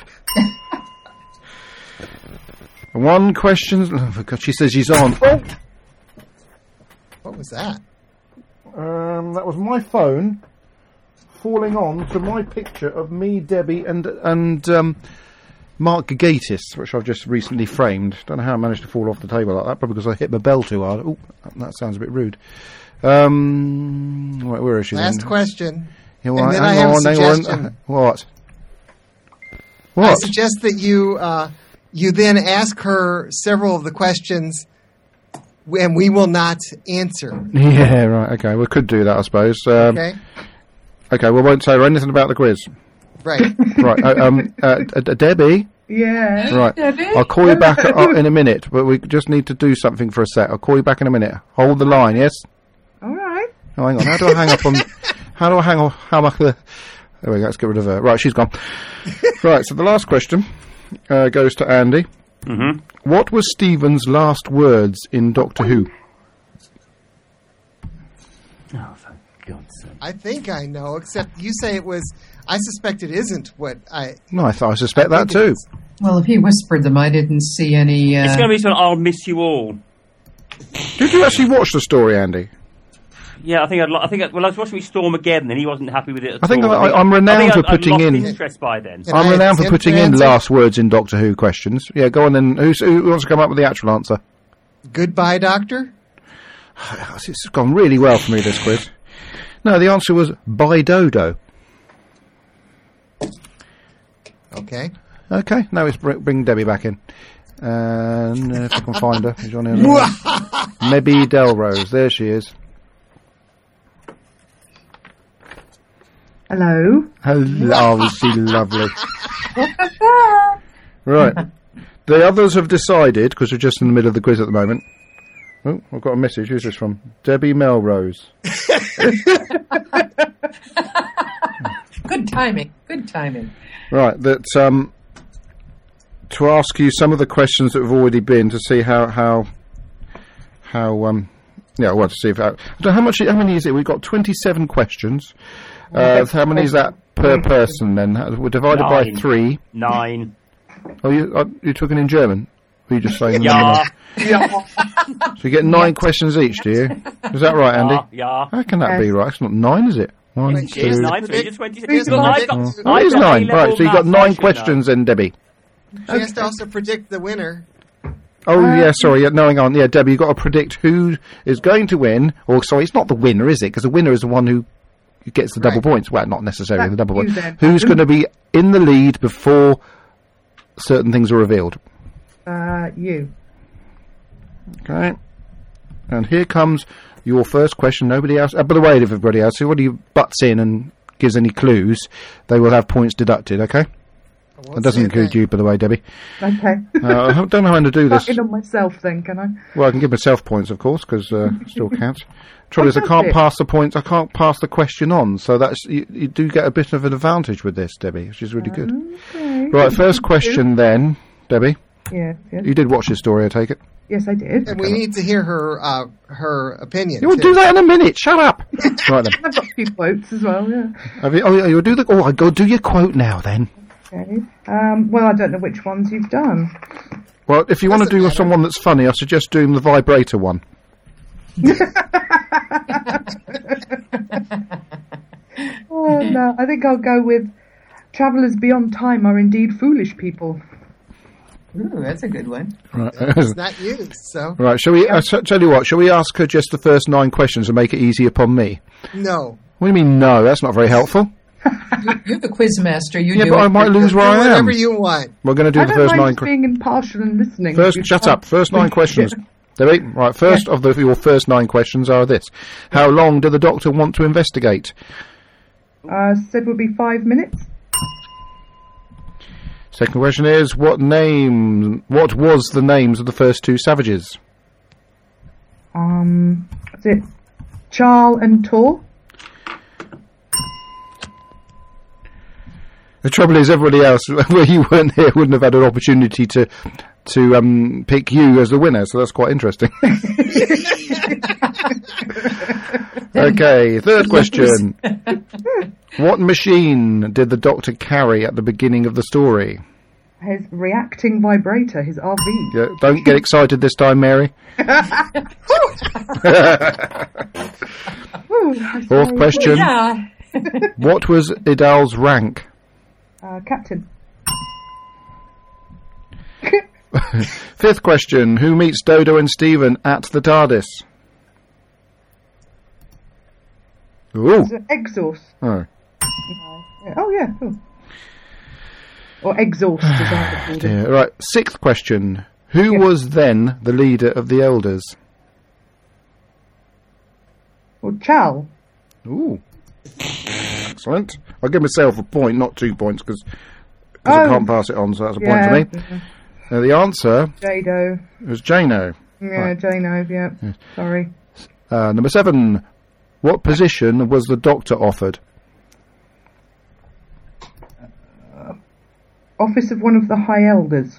One question. Oh, for God, she says she's on. Oh! What was that? Um, that was my phone falling on to my picture of me, Debbie, and and um, Mark Gatiss, which I've just recently framed. Don't know how I managed to fall off the table like that. Probably because I hit my bell too hard. Oh, that sounds a bit rude. Um, right, where is she? Last then? question. Yeah, well, and then hang I have on, a hang on. suggestion. What? I What? suggest that you uh, you then ask her several of the questions, and we will not answer. Yeah, right. Okay, we could do that, I suppose. Um, Okay. Okay, we won't say anything about the quiz. Right. Right, uh, um, uh, uh, Debbie. Yeah. Right, Debbie? I'll call you back uh, in a minute, but we just need to do something for a sec. I'll call you back in a minute. Hold the line, yes? All right. Oh, hang on. How do I hang up on? How do I hang on? How am I? There we go. Let's get rid of her. Right, she's gone. Right. So the last question uh, goes to Andy. Mm-hmm. What was Stephen's last words in Doctor Who? Oh, for God's sake. I think I know, except you say it was. I suspect it isn't what I. No, I, th- I suspect that think it too. is. Well, if he whispered them, I didn't see any. Uh, It's going to be something, I'll miss you all. Did you actually watch the story, Andy? Yeah, I think I'd. Lo- I think. I'd, well, I was watching Stormageddon, and he wasn't happy with it at I think all. I- I'm I renowned think for I'd- I'd putting lost in- interest by then. Can I'm I renowned for attempt putting to in answer? last words in Doctor Who questions. Yeah, go on then. Who's, who wants to come up with the actual answer? Goodbye, Doctor. It's gone really well for me, this quiz. No, the answer was by Dodo. Okay. Okay, now let's bring, bring Debbie back in. And uh, if I can find her. She's on here. Mebby Delrose. There she is. Hello. Hello, oh, she lovely. Right. The others have decided, because we're just in the middle of the quiz at the moment. Oh, I've got a message. Who's this from? Debbie Melrose. good timing. Good timing. Right, that um, to ask you some of the questions that have already been to see how how how um yeah, well, to see if how, I don't know how much how many is it? We've got twenty-seven questions. Uh, how many is that per person? Then we're divided by Nine. three. Nine. Oh, you are you talking in German? Or are you just saying? Yeah. So you get nine questions each, do you? Is that right, Andy? Yeah. How can that be right? It's not nine, is it? One, Wait, two. It is Two. nine, three to twenty-six. Here's Look, the I've got- predict- Oh, it I've is got nine. A-level Right, so you got maths, I nine should questions know. then, Debbie. She has to also predict the winner. Oh, yeah, sorry, yeah, no, hang on. Yeah, Debbie, you've got to predict who is going to win. Or, sorry, it's not the winner, is it? Because the winner is the one who gets the double Right. points. Well, not necessarily the That's double you points. then. Who's going to be in the lead before certain things are revealed? Uh, you. Okay. And here comes your first question. Nobody else. Uh, by the way, everybody else, who anybody butts in and gives any clues, they will have points deducted, okay? I won't That doesn't say include that. you, by the way, Debbie. Okay. Uh, I don't know how to do this. Fucking on myself then, can I? Well, I can give myself points, of course, because uh, it still counts. Trouble is, I does can't it? pass the points. I can't pass the question on, so that's you, you do get a bit of an advantage with this, Debbie, which is really good. Okay. Right, first question then, Debbie. Yes, yes. You did watch this story, I take it? Yes, I did. And we need to hear her uh, her opinion. You will too. do that in a minute. Shut up. Right then. I've got a few quotes as well, yeah. Have you, oh, yeah, you'll do the. Oh, go do your quote now then. Okay. Um, well, I don't know which ones you've done. Well, if you want to Doesn't do matter. someone that's funny, I suggest doing the vibrator one. Oh, no, I think I'll go with travellers beyond time are indeed foolish people. Ooh, that's a good one. Right. It's not used, so Right. Shall we? Uh, s- tell you what. Shall we ask her just the first nine questions and make it easy upon me? no. What do you mean? No, that's not very helpful. You're the quiz master. You Yeah, do but it. I might lose where Do I am. whatever you want. We're going to do I the don't first mind nine. just que- being impartial and listening. First, You shut can't- up. First nine questions. Debbie, right. First of the, your first nine questions are this: How long did the doctor want to investigate? Uh, said would be five minutes. Second question is: What name? What was the names of the first two savages? Um, is it Charl and Tor? The trouble is, everybody else, where you weren't here, wouldn't have had an opportunity to to um, pick you as the winner. So that's quite interesting. Okay, third question. What machine did the doctor carry at the beginning of the story? His reacting vibrator, his R V. Yeah, don't get excited this time, Mary. Ooh, I Fourth say- question. Yeah. What was Idal's rank? Uh, Captain. Fifth question. Who meets Dodo and Stephen at the TARDIS? Ooh. Is it Exhaust? Oh. Yeah. Oh, yeah. Oh. Or Exhaust, as I would call it. Dear. Right. Sixth question. Who Yeah. was then the leader of the Elders? Or Chal. Ooh. Excellent. I'll give myself a point, not two points, because I Oh. can't pass it on, so that's a Yeah. point for me. Uh, the answer Jado. was Jano. Yeah, Right. Jano, yeah. Sorry. Uh, number seven. What position was the doctor offered? Office of one of the High Elders.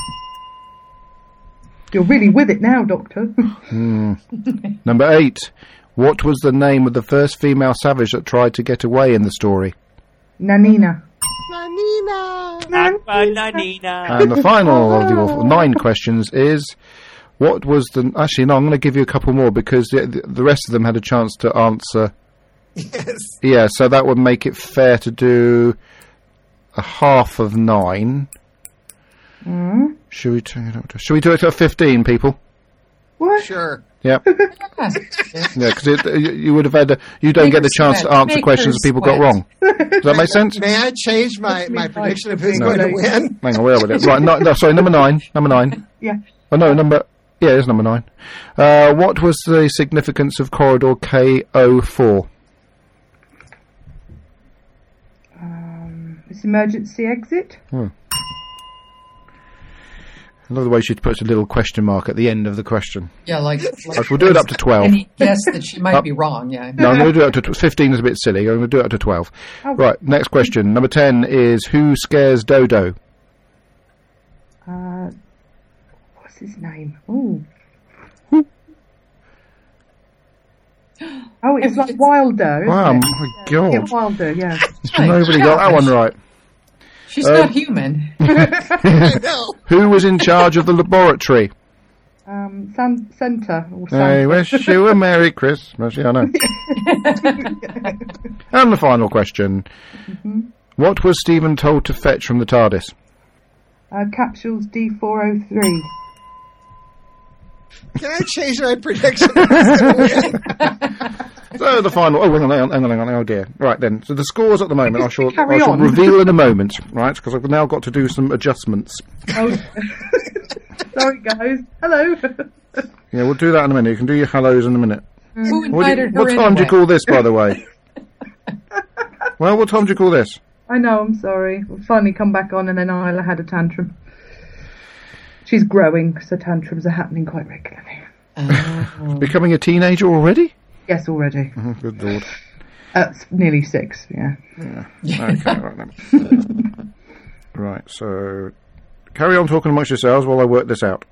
You're really with it now, Doctor. Number eight. What was the name of the first female savage that tried to get away in the story? Nanina. Nanina. And the final of your nine questions is, what was the... Actually, no, I'm going to give you a couple more because the, the, the rest of them had a chance to answer. Yes. Yeah, so that would make it fair to do a half of nine. Mm. Should we turn it up to... Should we do it at fifteen, people? What? Sure. Yeah. Yeah, because you would have had... A, you don't Make get her the chance sweat. to answer Make questions her that people got sweat. wrong. Does that make sense? May I change my, Puts me my right. prediction of who's No. going to win? Hang on, where are we? Right, no, no, sorry, number nine. Number nine. Yeah. Oh, no, number... Yeah, it's number nine. Uh, what was the significance of corridor K O four? Um, it's emergency exit. I love the way she puts a little question mark at the end of the question. Yeah, like, like We'll do it up to twelve. Any guess that she might Up. be wrong, yeah. No, I'm going to do it up to tw- fifteen is a bit silly. I'm going to do it up to twelve. Oh. Right, next question. Number ten is, who scares Dodo? Uh, what's his name? Ooh. Oh, it's like Wilder, isn't Wow, it? my Yeah, God. Wilder, yeah. Right. Nobody got that one right. She's Uh, not human. I know. Who was in charge of the laboratory? Um, San- Centre. Or I Santa. wish you a Merry Christmas. Yeah, I know. And the final question. What was Stephen told to fetch from the TARDIS? Uh, capsules D four oh three. Can I change my prediction? of who's gonna win? So the final... Oh, hang on, hang on, hang on, hang on. Oh, dear. Right, then. So the scores at the moment, I shall, Carry I shall on. reveal in a moment, right? Because I've now got to do some adjustments. Oh. Sorry, guys. Hello. Yeah, we'll do that in a minute. You can do your hellos in a minute. Who What, do invited you, her what time do you anyway? call this, by the way? Well, what time do you call this? I know, I'm sorry. We'll finally come back on and then Isla had a tantrum. She's growing, so tantrums are happening quite regularly. Oh. Becoming a teenager already? Yes, already. Oh, good lord. That's nearly six, yeah. Okay, right then. Right, so carry on talking amongst yourselves while I work this out.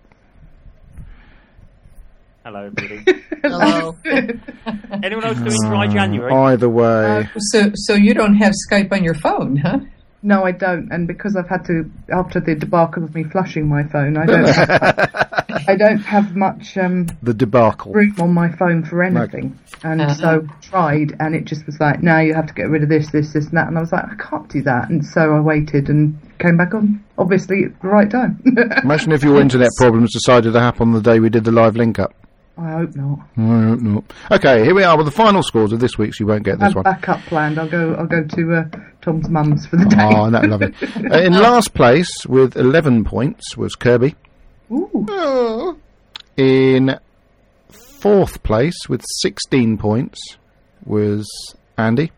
Hello, everybody. Hello. Anyone else doing dry January? Either way. So, so you don't have Skype on your phone, huh? No, I don't, and because I've had to, after the debacle of me flushing my phone, I don't have, I don't have much um, The debacle. room on my phone for anything. And Uh-huh. so I tried, and it just was like, no, you have to get rid of this, this, this, and that. And I was like, I can't do that. And so I waited and came back on, obviously, at the right time. Imagine if your internet problems decided to happen on the day we did the live link-up. I hope not. I hope not. Okay, here we are with the final scores of this week's. You won't get I this have one. backup planned. I'll go. I'll go to uh, Tom's mum's for the day. Oh, that's lovely. Uh, in last place with eleven points was Kirby. Ooh. Oh. In fourth place with sixteen points was Andy.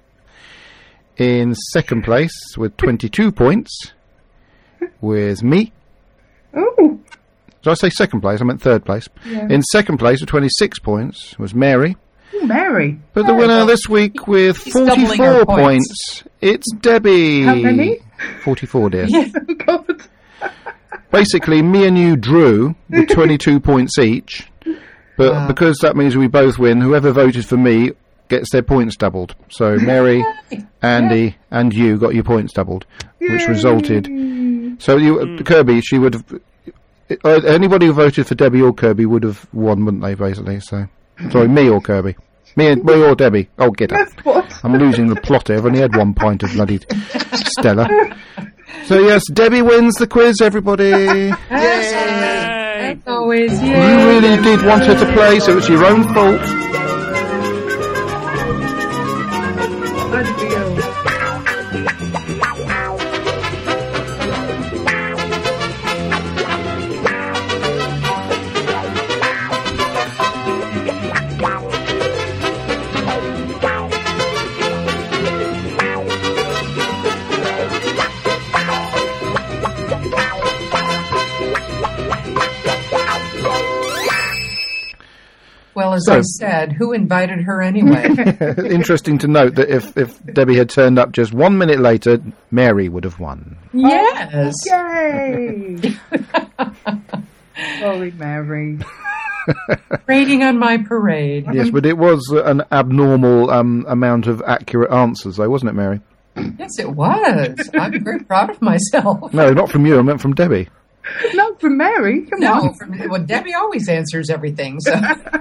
In second place with twenty-two points was me. Ooh. Did I say second place? I meant third place. Yeah. In second place with twenty-six points was Mary. Ooh, Mary. But the winner this week with She's doubling forty-four her points, points. it's Debbie. How many? forty-four, dear. Oh God. Basically, me and you drew with twenty-two points each. But Wow. because that means we both win, whoever voted for me gets their points doubled. So Mary, Andy, and you got your points doubled, which resulted. So you, Kirby, she would have. Uh, anybody who voted for Debbie or Kirby would have won, wouldn't they? Basically, so sorry, me or Kirby, me and me or Debbie. Oh, get up! That's what. I'm losing the plot here. I've only had one pint of bloody Stella. So yes, Debbie wins the quiz. Everybody, you Yay! Always, yeah. really did want her to play, so it's your own fault. How did we go? Well, as So- I said, who invited her anyway? Interesting to note that if if Debbie had turned up just one minute later, Mary would have won. Yes. Yay! Sorry, Mary. Raiding on my parade. Yes, but it was an abnormal um, amount of accurate answers, though, wasn't it, Mary? Yes, it was. I'm very proud of myself. No, not from you. I meant from Debbie. No, from Mary. Come No, on. from, well, Debbie always answers everything. So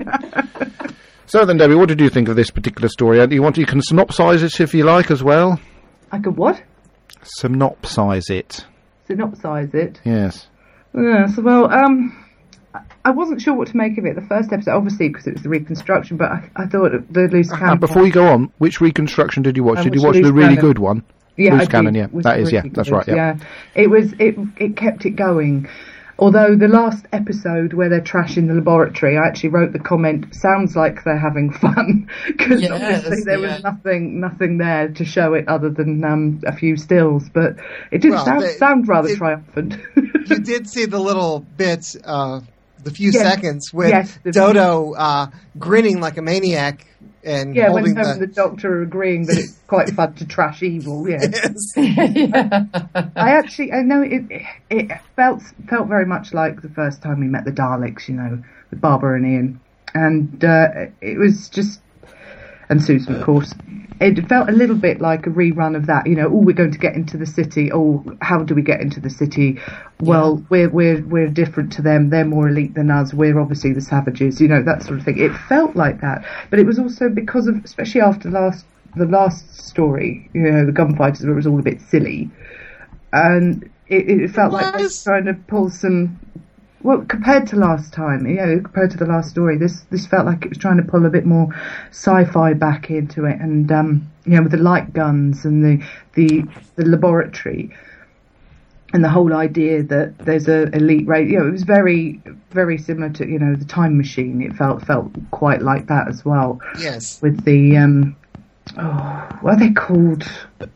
So then, Debbie, what did you think of this particular story? And you want you can synopsize it if you like as well. I could what? Synopsize it. Synopsize it. Yes. Yes, well, um, I- I wasn't sure what to make of it. The first episode, obviously, because it was the reconstruction, but I, I thought the loose Uh, cannon. before you go on, which reconstruction did you watch? I did you watched watch the Loose really Cannon. good one? yeah, Loose I Cannon, did. yeah. Was That is, yeah, really that's good, right, yeah. It was, it, it kept it going. Although the last episode where they're trashing the laboratory, I actually wrote the comment, sounds like they're having fun. Because Yes, obviously there yeah. was nothing, nothing there to show it other than um, a few stills. But it did Well, sound, they- sound rather it- triumphant. You did see the little bit, uh, the few Yes. seconds with Yes, the- Dodo uh, grinning like a maniac and Yeah, when holding him and the. the doctor are agreeing that it's quite fun to trash evil. Yeah, Yes. I actually, I know it. It felt felt very much like the first time we met the Daleks. You know, with Barbara and Ian, and uh, it was just, and Susan, of course. It felt a little bit like a rerun of that. You know, oh, we're going to get into the city. Oh, how do we get into the city? Well, we're we're we're different to them. They're more elite than us. We're obviously the savages. You know, that sort of thing. It felt like that, but it was also because of, especially after last the last story. You know, the gunfighters, where it was all a bit silly, and it, it felt like they were trying to pull some. Well, compared to last time, you know, compared to the last story, this this felt like it was trying to pull a bit more sci-fi back into it, and um, you know, with the light guns and the the the laboratory, and the whole idea that there's a elite race. You know, it was very very similar to, you know, the Time Machine. It felt felt quite like that as well. Yes. With the um, oh, what are they called?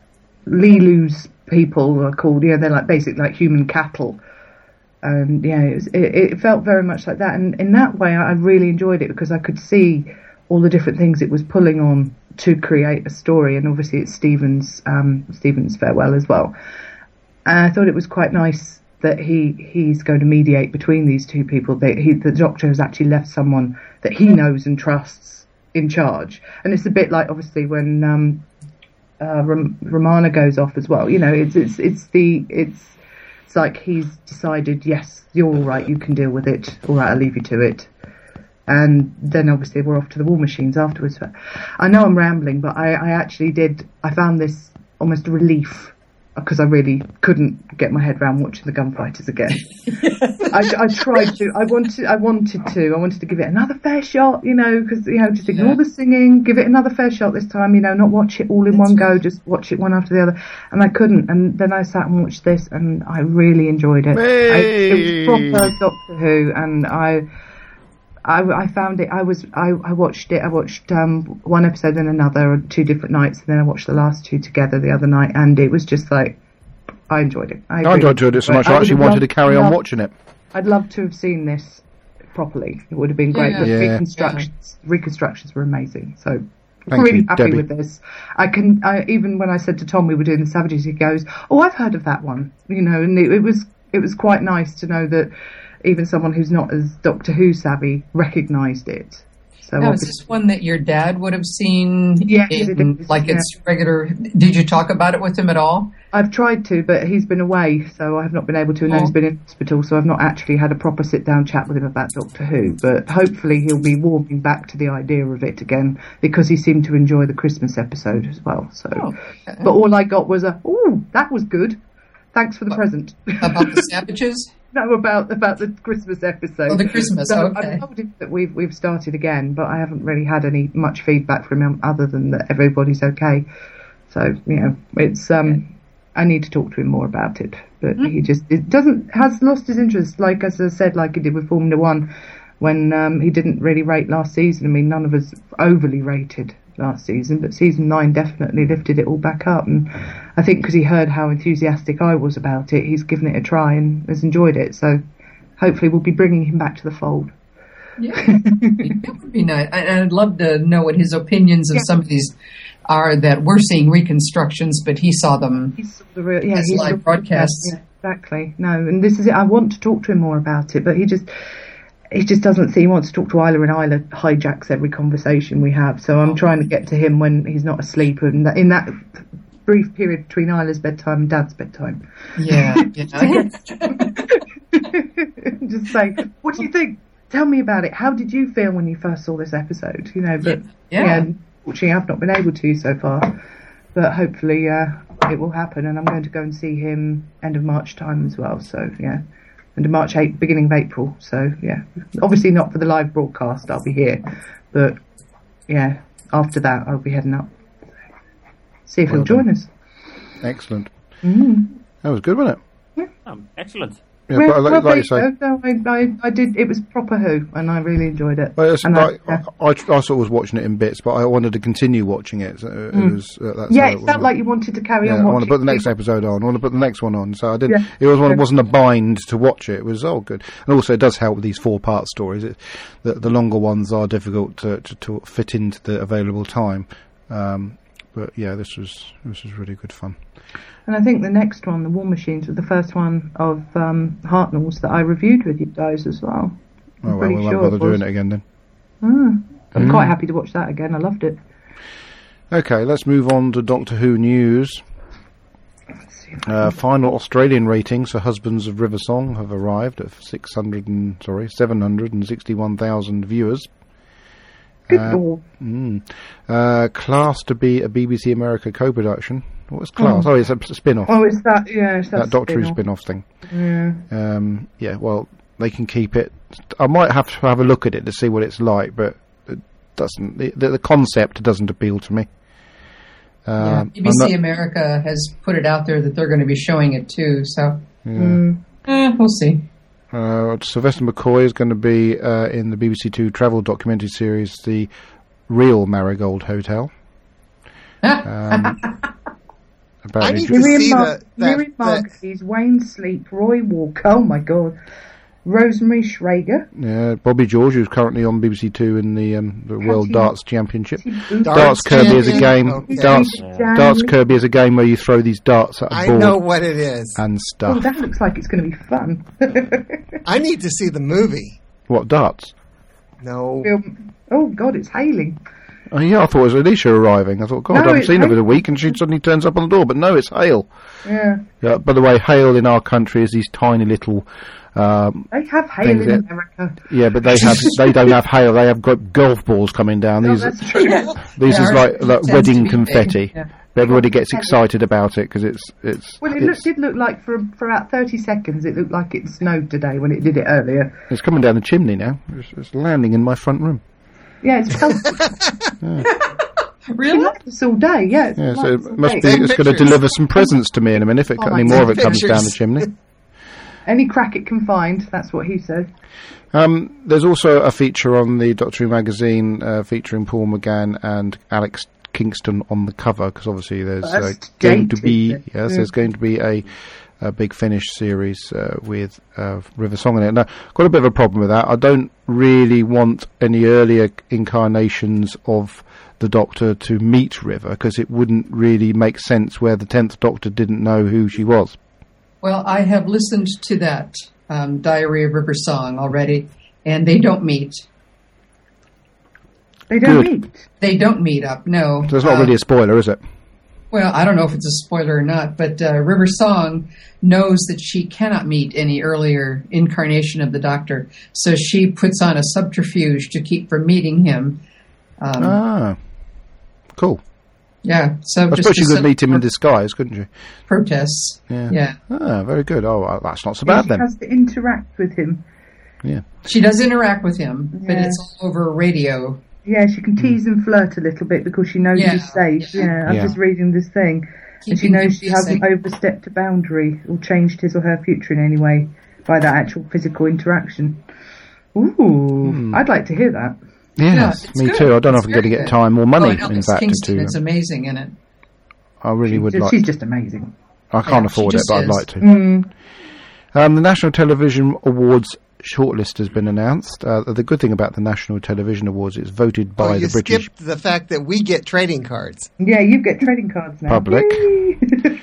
Lilu's people are called. You know, they're like basically like human cattle. And yeah, it, was, it, it felt very much like that, and in that way I really enjoyed it because I could see all the different things it was pulling on to create a story, and obviously it's Stephen's um, Stephen's farewell as well. And I thought it was quite nice that he he's going to mediate between these two people. That he, the Doctor has actually left someone that he knows and trusts in charge. And it's a bit like, obviously, when um, uh, Rom- Romana goes off as well. You know, it's it's it's the it's it's like he's decided, yes, you're all right, you can deal with it. All right, I'll leave you to it. And then obviously we're off to the War Machines afterwards. But I know I'm rambling, but I, I actually did. I found this almost a relief, because I really couldn't get my head around watching the gunfighters again. I, I tried to. I wanted. I wanted to. I wanted to give it another fair shot. You know, because you know, just ignore Yeah. the singing. Give it another fair shot this time. You know, not watch it all in That's one right. go. Just watch it one after the other. And I couldn't. And then I sat and watched this, and I really enjoyed it. I, Hey! it was proper Doctor Who, and I. I, I found it. I was. I, I watched it. I watched um, one episode and another, two different nights, and then I watched the last two together the other night, and it was just like I enjoyed it. I, I enjoyed it so much. I would actually have wanted to loved- carry on loved- watching it. I'd love to have seen this properly. It would have been great. Yeah. But Yeah. reconstructions, reconstructions were amazing. So. Thank really you, happy Debbie. with this. I can. I, even when I said to Tom we were doing the Savages, he goes, "Oh, I've heard of that one." You know, and it, it was it was quite nice to know that even someone who's not as Doctor Who savvy recognised it. So Now, is obviously- this one that your dad would have seen? Yes, in, it is, like yeah. it's regular. Did you talk about it with him at all? I've tried to, but he's been away, so I have not been able to. And Oh. he's been in hospital, so I've not actually had a proper sit-down chat with him about Doctor Who. But hopefully he'll be warming back to the idea of it again, because he seemed to enjoy the Christmas episode as well. So, Oh, okay. but all I got was a, "Ooh, that was good. Thanks for the present." About the Savages? No, about about the Christmas episode. Oh, the Christmas, So okay. I've told him that we've we've started again, but I haven't really had any much feedback from him other than that everybody's okay. So you know, it's um, I need to talk to him more about it, but Hmm. he just it doesn't has lost his interest. Like as I said, like he did with Formula One, when um, he didn't really rate last season. I mean, none of us overly rated last season, but season nine definitely lifted it all back up. And I think because he heard how enthusiastic I was about it, he's given it a try and has enjoyed it. So hopefully we'll be bringing him back to the fold. Yeah, it would be nice. I, I'd love to know what his opinions of Yeah. some of these are that we're seeing reconstructions, but he saw them. He's the real, yeah, As he's live the- broadcasts. yeah, exactly. No, and this is it. I want to talk to him more about it, but he just he just doesn't see. He wants to talk to Isla, and Isla hijacks every conversation we have. So I'm trying to get to him when he's not asleep, and that, in that brief period between Isla's bedtime and Dad's bedtime. Yeah, yeah. Just say, what do you think? Tell me about it. How did you feel when you first saw this episode? You know, but Yeah. yeah, unfortunately, I've not been able to so far. But hopefully, uh, it will happen, and I'm going to go and see him end of March time as well. So yeah, end of March, eight, beginning of April. So yeah, obviously not for the live broadcast. I'll be here, but yeah, after that, I'll be heading up. See if Well he'll join us. Excellent. Mm. That was good, wasn't it? Oh, excellent. Yeah, Well, but like, well, like you say, there you go. No, I, I, I did. It was proper Who, and I really enjoyed it. well, it's And I- like, I, I, I sort of was watching it in bits, but I wanted to continue watching it. So it Mm. was, uh, that's yeah, how it was. felt like you wanted to carry Yeah, on I watching. want to put the next episode on. I want to put the next one on. So I did. Yeah. It was one, Yeah. wasn't a bind to watch it. It was oh good, and also it does help with these four-part stories. It, the, the longer ones are difficult to, to, to fit into the available time. Um, but yeah, this was this was really good fun. And I think the next one, the War Machines, was the first one of um, Hartnell's that I reviewed with you guys as well. I'm Oh well, pretty we won't sure bother it was. doing it again then. Mm. I'm Mm. quite happy to watch that again. I loved it. Okay, let's move on to Doctor Who news. Let's see if I Uh, can- final Australian ratings for Husbands of River Song have arrived at six hundred and sorry seven hundred and sixty-one thousand viewers. Good uh, ball. Mm. Uh, classed to be a B B C America co-production. What's class? Oh, it's a spin-off. Oh, it's that. Yeah, it's that, that Doctor Who spin-off. spin-off thing. Yeah. Um, yeah, well, they can keep it. I might have to have a look at it to see what it's like, but it doesn't. The, the, the concept doesn't appeal to me. Yeah, Um, B B I'm C not- America has put it out there that they're going to be showing it too. So yeah. Mm. eh, we'll see. Uh, Sylvester McCoy is going to be uh, in the B B C Two travel documentary series, The Real Marigold Hotel. Um, about I his- need to Miriam, see Mar- the- that- Miriam that- Margolyes, Wayne Sleep, Roy Walker. Oh my god. Rosemary Schrager. Yeah, Bobby George, who's currently on B B C Two in the, um, the World Darts Championship. Darts Darts Kirby is a champion. game. Okay. Darts Yeah. Darts Kirby is a game where you throw these darts at a I board know what it is. and Oh, stuff. that looks like it's going to be fun. I need to see the movie. What darts? No. Film. Oh God, it's hailing. Oh yeah, I thought it was Alicia arriving. I thought, God, No, I haven't it's seen her for Hale. a week, and she suddenly turns up on the door. But no, it's Hale. Yeah, Yeah, by the way, Hale in our country is these tiny little. Um, they have hail Things in that- America. yeah, but they have they don't have hail. They have got golf balls coming down. Oh, These that's true. these Yeah, is ours like, like tends to wedding be confetti. big, yeah. Everybody gets excited about it because it's it's Well, it it's, look, did look like for for about thirty seconds, it looked like it snowed today when it did it earlier. it's coming down the chimney now. It's, it's landing in my front room. Yeah, it's pelted. Really? Like this all day. Yeah, it's Yeah, like so this all it must day. be. Take It's going to pictures. deliver some presents to me in a minute if it, Oh, any my more of it God. comes down the Pictures. chimney. Any crack it can find. That's what he said. Um, there's also a feature on the Doctor Who magazine uh, featuring Paul McGann and Alex Kingston on the cover because obviously there's uh, That's going to dated, be isn't it? yes, Yeah. there's going to be a, a Big Finish series uh, with uh, River Song in it. Now, got a bit of a problem with that. I don't really want any earlier incarnations of the Doctor to meet River because it wouldn't really make sense where the tenth Doctor didn't know who she was. Well, I have listened to that um, Diary of River Song already, and they don't meet. They don't Good. meet. They don't meet up, no. So it's not Uh, really a spoiler, is it? Well, I don't know if it's a spoiler or not, but uh, River Song knows that she cannot meet any earlier incarnation of the Doctor, so she puts on a subterfuge to keep from meeting him. Um, Ah, cool. yeah, so I just suppose to you could set meet him up in disguise, couldn't you? protests. Yeah. Yeah, Ah, very good. Oh, well, that's not so Yeah, bad she then. has to interact with him. Yeah. she does interact with him, but Yes. it's all over radio. Yeah, she can tease and flirt a little bit because she knows Yeah. he's safe. Yeah, I'm Yeah. just reading this thing. And she Keeping knows him she hasn't safe. overstepped a boundary or changed his or her future in any way by that actual physical interaction. Ooh, I'd like to hear that. Yes, it's me good. too. I don't know It's if I'm going to very get good. time or Oh, money, and in Alex fact, Kingston to. is amazing in it. I really would She's like. just amazing. I can't Yeah, afford she it, just but I'd is. like to. Mm. Um, the National Television Awards shortlist has been announced. Uh, the good thing about the National Television Awards is voted by Oh, you the British skipped the fact that we get trading cards. Yeah, you get trading cards now. Public. Yay!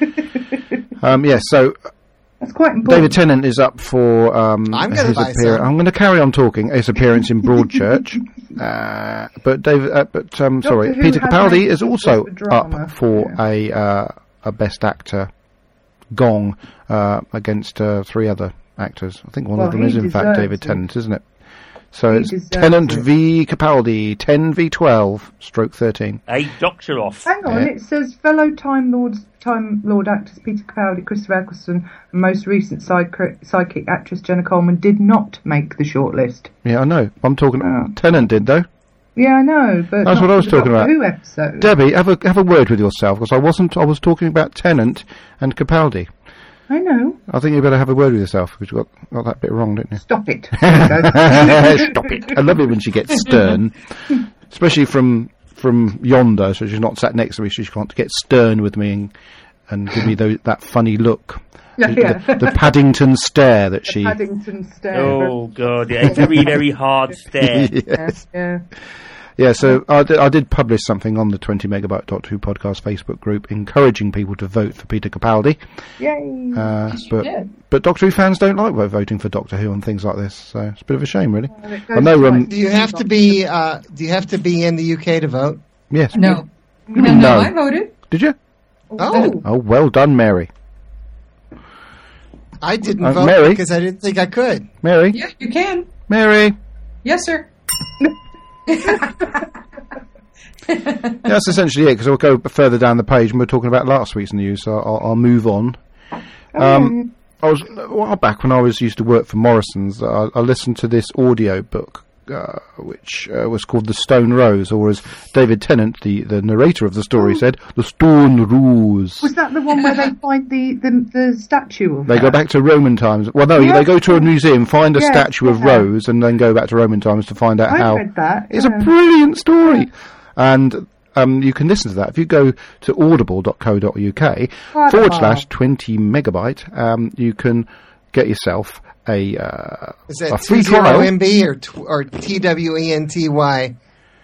Um, yes, so That's quite important. David Tennant is up for um, I'm gonna his buy appearance. some. I'm going to carry on talking. His appearance in Broadchurch, uh, but David, uh, but um, sorry, Who Peter has Capaldi made is it also for drama. up for a uh, a Best Actor gong uh, against uh, three other actors. I think one Well, of them he is in fact deserves David it. Tennant, isn't it? So He it's deserves Tennant it. v Capaldi, ten v twelve, stroke thirteen. A Doctor off. Hang on, Yeah. it says fellow Time Lords, Time Lord actors Peter Capaldi, Christopher Eccleston, and most recent side sidekick actress Jenna Coleman did not make the shortlist. Yeah, I know. I'm talking. Oh. Tennant did though. Yeah, I know, but That's not what I was for the talking Doctor about. Who episode? Debbie, have a have a word with yourself because I wasn't. I was talking about Tennant and Capaldi. I know. I think you better have a word with yourself because you got, got that bit wrong, didn't you? Stop it. There you go. Stop it! I love it when she gets stern, especially from from yonder. So she's not sat next to me, so she can't get stern with me and, and give me those, that funny look. Yeah, The, yeah. the, the Paddington stare that she. Paddington stare. Oh god, yeah, a very, very hard stare. Yeah, yeah. Yeah, so I did, I did publish something on the twenty megabyte Doctor Who podcast Facebook group encouraging people to vote for Peter Capaldi. Yay. Uh, Yes, you but did. but Doctor Who fans don't like vo- voting for Doctor Who on things like this, so it's a bit of a shame, really. Well, it I goes know. to Um, like- Do you have to be? Uh, do you have to be in the U K to vote? yes. No. No, mean no, no? I voted. Did you? Oh, Oh, well done, Mary. I didn't Uh, vote Mary? because I didn't think I could. Mary. Yeah, you can. Mary. Yes, sir. Yeah, that's essentially it, because we'll go further down the page and we're talking about last week's news, so I'll, I'll move on. Um, I was, a while back when I was used to work for Morrison's, I, I listened to this audio book, uh, which uh, was called The Stone Rose, or as David Tennant, the, the narrator of the story, said, The Stone Rose. Was that the one where they find the, the, the statue of They her? go back to Roman times. Well, no, Yeah. they go to a museum, find a Yes, statue of yeah. Rose, and then go back to Roman times to find out I how. read that. It's yeah. a brilliant story. And um, you can listen to that. If you go to audible dot co dot uk forward slash twenty megabyte, um, you can get yourself a uh, Is a that free two zero trial. M B or tw- or T W E N T Y?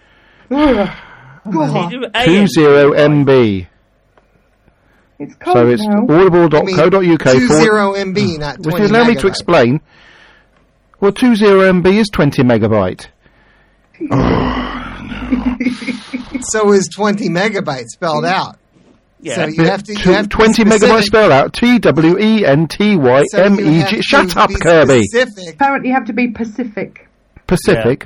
two zero M B. It's cold So it's now. audible dot co dot uk. Two zero M B, not If you twenty allow me to megabyte. explain, well, two zero M B is twenty megabyte. So is twenty megabytes spelled out. Yeah. So you have to, you Two- have to be twenty megabyte specific. spell out. T W E N T Y So M you E have G. to Shut up, be Kirby. specific. Apparently, you have to be Pacific. Pacific.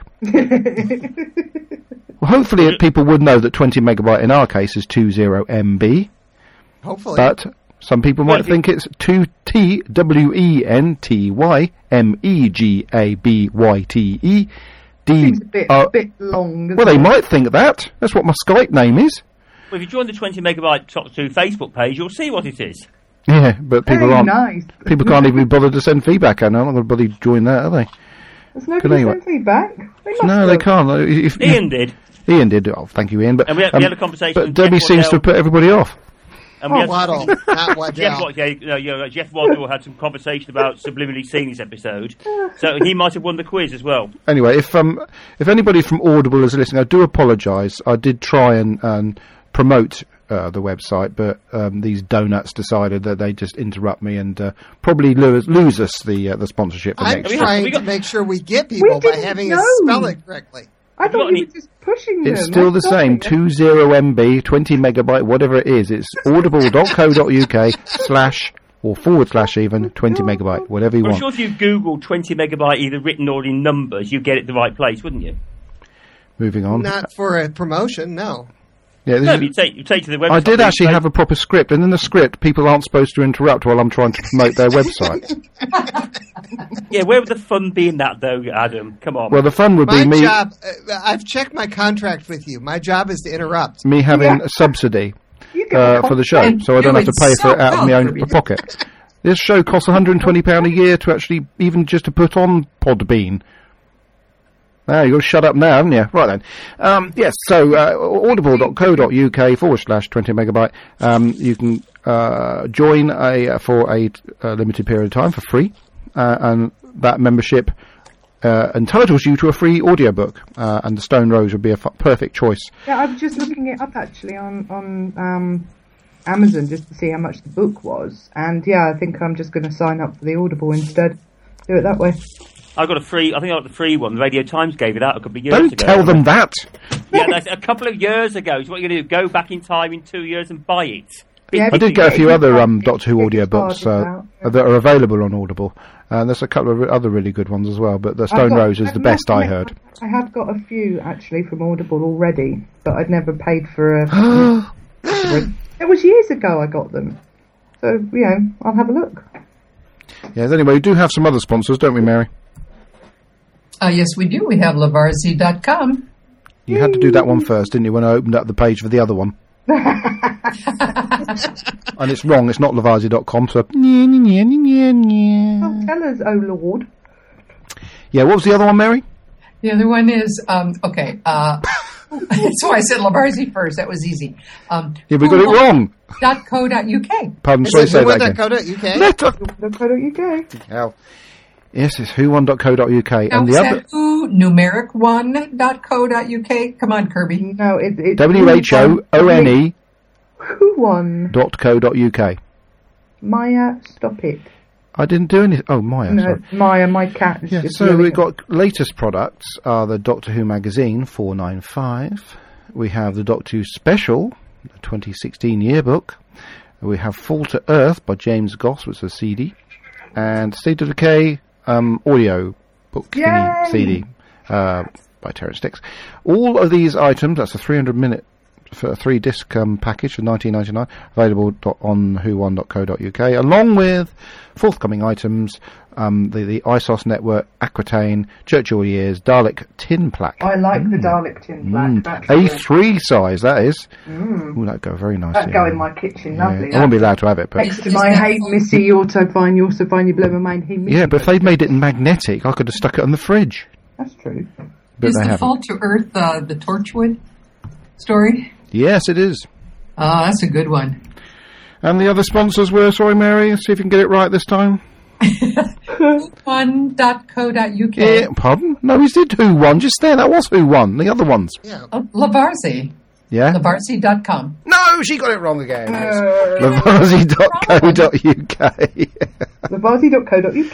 Well, hopefully people would know that twenty megabyte in our case is two zero M B, Hopefully. but some people might Well, think it's two T W E N T Y M E G A B Y T E D. Seems a bit, uh, bit long. doesn't Well, they it? might think that. That's what my Skype name is. Well, if you join the twenty megabyte Top two Facebook page, you'll see what it is. Yeah, but people Very aren't. nice. People can't even be bothered to send feedback, and they're not going to bother join that, are they? There's no Good anyway. send feedback. They must No, they have. can't. Uh, If, Ian did. Ian did. Oh, thank you, Ian. But, And we had- we had a conversation But with Debbie Jeff seems to Waddell. have put everybody off. And we Oh, had- Waddle, not Waddell. Jeff, Wa- yeah, no, yeah, Jeff Waddle had some conversation about subliminally seeing this episode, so he might have won the quiz as well. Anyway, if um, if anybody from Audible is listening, I do apologise. I did try and, and promote uh, the website, but um, these donuts decided that they just interrupt me and uh, probably lose, lose us the uh, the sponsorship for I'm next we year. have- trying we got- to make sure we get people by didn't having know. us spell it correctly. I Have you thought got you any- were just pushing them. It's still the That's same, nothing. two zero M B, twenty megabyte, whatever it is. It's audible dot co dot uk slash or forward slash even twenty megabyte, whatever you I'm want. sure if you Google twenty megabyte either written or in numbers, you'd get it the right place, wouldn't you? Moving on. Not for a promotion, no. Yeah, this No, is- but you take, you take to the website. I did you actually say- have a proper script, and in the script, people aren't supposed to interrupt while I'm trying to promote their website. Yeah, where would the fun be in that, though, Adam? Come on. Well, the fun would My be me job, uh, I've checked my contract with you. My job is to interrupt. me having Yeah. a subsidy You get a uh, for the show, And so I don't do have to it pay so for it out of well, my own Kirby. pocket. This show costs one hundred and twenty pounds a year to actually, even just to put on Podbean. Now, you've got to shut up now, haven't you? Right then. Um, yes, so uh, audible dot co dot uk forward slash twenty megabyte. Um, you can uh, join a for a, a limited period of time for free, uh, and that membership uh, entitles you to a free audiobook, uh, and The Stone Rose would be a f- perfect choice. Yeah, I was just looking it up actually on on um, Amazon just to see how much the book was, and yeah, I think I'm just going to sign up for the Audible instead. Do it that way. I got a free. I think I got the free one. The Radio Times gave it out a couple of years Don't ago. tell them that. Yeah, that's a couple of years ago. So what you're going to do? Go back in time in two years and buy it. Yeah, I did get a few Yeah, other you um, can- Doctor Who you can audiobooks start it uh, out, yeah. that are available on Audible. And there's a couple of re- other really good ones as well, but The Stone I've got- Rose is I've the best not- I heard. I have got a few actually from Audible already, but I'd never paid for a. It was years ago I got them, so you know I'll have a look. Yes, anyway, we do have some other sponsors, don't we, Mary? Uh, yes, we do. We have Lavarzi dot com. You had to do that one first, didn't you, when I opened up the page for the other one? And it's wrong, it's not Lavarzi dot com, so... Oh, tell us, oh Lord. Yeah, what was the other one, Mary? The other one is, um, okay, uh, that's why I said Lavarzi first. That was easy. Um, Yeah, we got it wrong. dot co dot uk. Pardon, Is sorry, it say that who dot again. co dot uk? Let us- .co.uk. Hell. Yes, it's who one dot co dot uk. Now, And is the that other... who numeric one dot co dot uk? Come on, Kirby. No, it, it's W H O O N E Who won? dot co dot uk. Maya, stop it. I didn't do anything. Oh, Maya, No, sorry. Maya, my cat. is Yeah, just so yelling we've at- got latest products are the Doctor Who magazine four ninety-five. We have the Doctor Who special, the twenty sixteen yearbook. We have Fall to Earth by James Goss, which is a C D, and State of Decay um, audio book thingy Yay! C D uh, by Terrence Dix. All of these items, that's a three hundred minute for a three disc um, package for nineteen ninety-nine, available do- on who one dot co dot uk, along with forthcoming items, um, the, the I S O S Network, Aquitaine, Churchill Years, Dalek Tin Plaque. I like the Dalek tin black. Mm, That's A good. three size, that is. Mm. Ooh, that'd go very nicely. That'd go in my kitchen, Yeah, lovely. I won't be allowed to have it, but... Next to my Hey Missy, you also find, you also find your blooming main Hey Missy. Yeah, but if they'd made it magnetic, I could have stuck it on the fridge. That's true. But Is they the haven't. Fall to Earth uh, the Torchwood story? Yes, it is. Oh, that's a good one. And the other sponsors were, sorry, Mary, see if you can get it right this time. who one dot co dot U K. Yeah, pardon? No, he did Who Won just there. That was Who Won. The other ones. Yeah. Oh, Lavarzi. Yeah? Lavarzi dot com. No, she got it wrong again. Uh, Lavarzi dot co dot U K. Lavarzi dot co dot U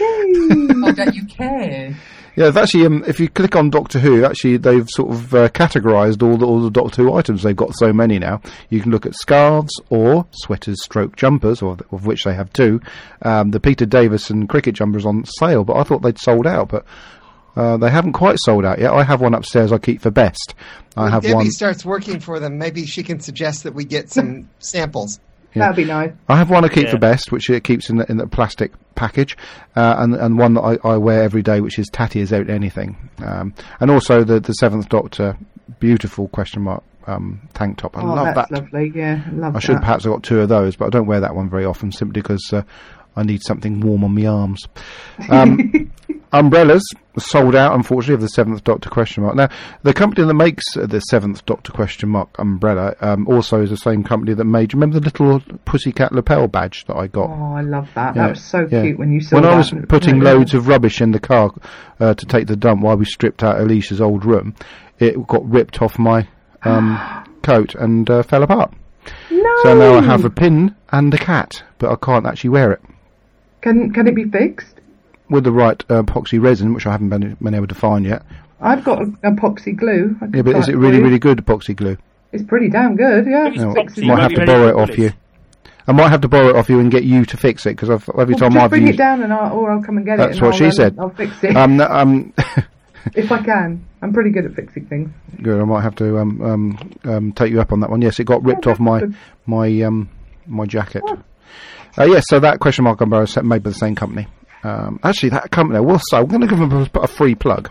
K. .uk. Yeah, it's actually, um, if you click on Doctor Who, actually they've sort of uh, categorised all the all the Doctor Who items. They've got so many now. You can look at scarves or sweaters, stroke jumpers, or of which they have two. Um, the Peter Davison cricket jumpers on sale, but I thought they'd sold out, but uh, they haven't quite sold out yet. I have one upstairs I keep for best. I When have Debbie one. starts working for them, maybe she can suggest that we get some samples. Yeah. That'd be nice. I have one I keep Yeah. for best, which it keeps in the, in the plastic package, uh, and and one that I, I wear every day, which is tatty as out anything. Um, and also the the Seventh Doctor, beautiful question mark um, tank top. I Oh, love that's that. lovely. Yeah, I love I should that. perhaps have got two of those, but I don't wear that one very often simply because uh, I need something warm on my arms. Um, umbrellas sold out, unfortunately, of the Seventh Doctor question mark. Now, the company that makes uh, the Seventh Doctor question mark umbrella um, also is the same company that made. Do you remember the little pussycat lapel badge that I got? Oh, I love that. Yeah, That was so yeah. cute when you saw When that. I was putting Yeah. loads of rubbish in the car uh, to take the dump while we stripped out Alicia's old room, it got ripped off my um, coat and uh, fell apart. No. So now I have a pin and a cat, but I can't actually wear it. Can can it be fixed? With the right uh, epoxy resin, which I haven't been, been able to find yet. I've got a, epoxy glue. I Yeah, could but buy is it for really, you. really good epoxy glue? It's pretty damn good. Yeah. It's No, epoxy, I might have maybe to ready borrow it to off put you. it. I might have to borrow it off you and get you to fix it, because every Well, time just I've bring used... it down and I'll, or I'll come and get it. That's and what I'll, she um, said. I'll fix it Um, no, um, if I can. I'm pretty good at fixing things. good, I might have to um, um, um, take you up on that one. Yes, it got ripped Oh, off my good. my um, my jacket. Uh, yes, so that question mark umbrella is made by the same company. Um, actually, that company, I will say, I'm going to give them a, a free plug.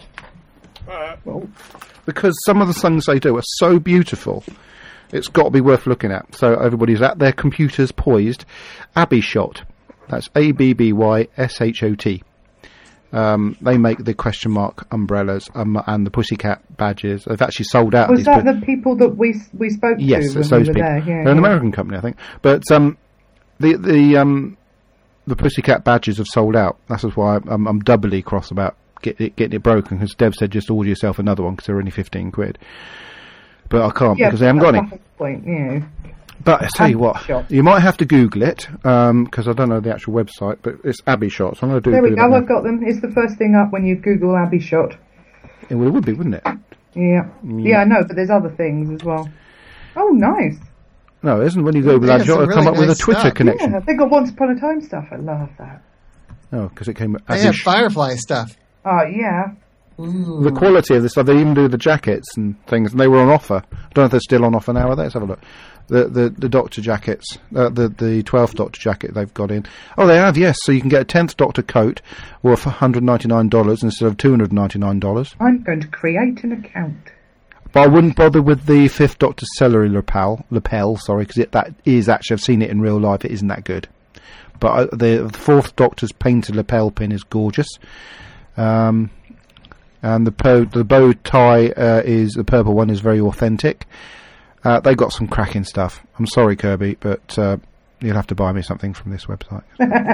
Because some of the songs they do are so beautiful, it's got to be worth looking at. So everybody's at their computers poised. Abbey Shot. That's A B B Y S H O T. Um, they make the question mark umbrellas um, and the pussycat badges. They've actually sold out. Was these that pu- the people that we we spoke Yes, to it's when those we were people. there? Yeah, They're an yeah. American company, I think. But um, the the um, the pussycat badges have sold out. That's why I'm, I'm doubly cross about get it, getting it broken, because Deb said just order yourself another one because they're only fifteen quid. But I can't Yeah, because they haven't got any. that's the point, yeah. But I tell you Abbey what, Shot. you might have to Google it because I don't know the actual website, but it's Abbey Shot. So I'm going to do. There a we bit go. of that I've got them. It's the first thing up when you Google Abbey Shot. now. Well, it would be, wouldn't it? Yeah, yeah, I know, but there's other things as well. Oh, nice. No, it isn't. When you Google Yeah, that, some it'll come really up with a nice Twitter stuff. connection. Yeah, they got Once Upon a Time stuff. I love that. Oh, because it came. They Abbey have Sh- Firefly stuff. Oh yeah. the quality of this stuff, they even do the jackets and things, and they were on offer. I don't know if they're still on offer now, are they? Let's have a look. The the, the Doctor jackets, uh, the the twelfth Doctor jacket they've got in. Oh, they have, yes. So you can get a tenth Doctor coat worth one hundred ninety-nine dollars instead of two hundred ninety-nine dollars. I'm going to create an account. But I wouldn't bother with the fifth Doctor celery lapel, lapel, sorry, because that is actually, I've seen it in real life, it isn't that good. But uh, the, the fourth Doctor's painted lapel pin is gorgeous. Um, and the po- the bow tie uh, is, the purple one is very authentic. Uh, they got some cracking stuff. I'm sorry, Kirby, but uh, you'll have to buy me something from this website.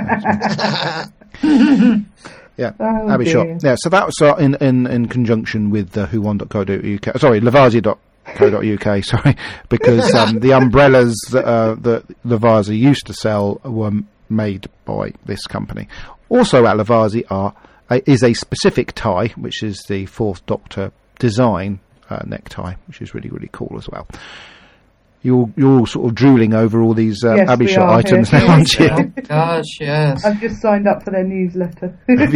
Yeah, Oh, Abbey dear. Shot. Yeah, so that was uh, in, in, in conjunction with uh, who won dot co dot U K. Sorry, Lavazi dot co dot U K, sorry, because um, the umbrellas that, uh, that Lavazi used to sell were made by this company. Also at Lavazi are, uh, is a specific tie, which is the fourth Doctor design uh, necktie, which is really, really cool as well. You're, you're all sort of drooling over all these uh, Yes, Abbey we Shot are items here. now, aren't you? Oh, gosh, yes. I've just signed up for their newsletter.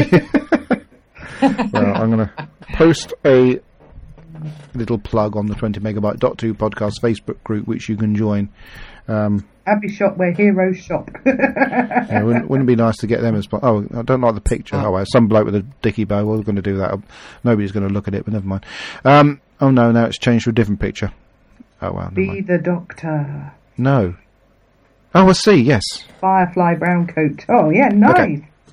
Well, I'm going to post a little plug on the twenty megabyte dot two podcast Facebook group, which you can join. Um, Abbey Shop, where heroes shop. yeah, wouldn't, wouldn't it be nice to get them as well? Oh, I don't like the picture. Oh, well, some bloke with a dicky bow. We're going to do that. Nobody's going to look at it, but never mind. Um, oh no, now it's changed to a different picture. Oh well, never Be mind. the Doctor. No. Oh, I see. Yes. Firefly brown coat. Oh yeah, nice. Okay.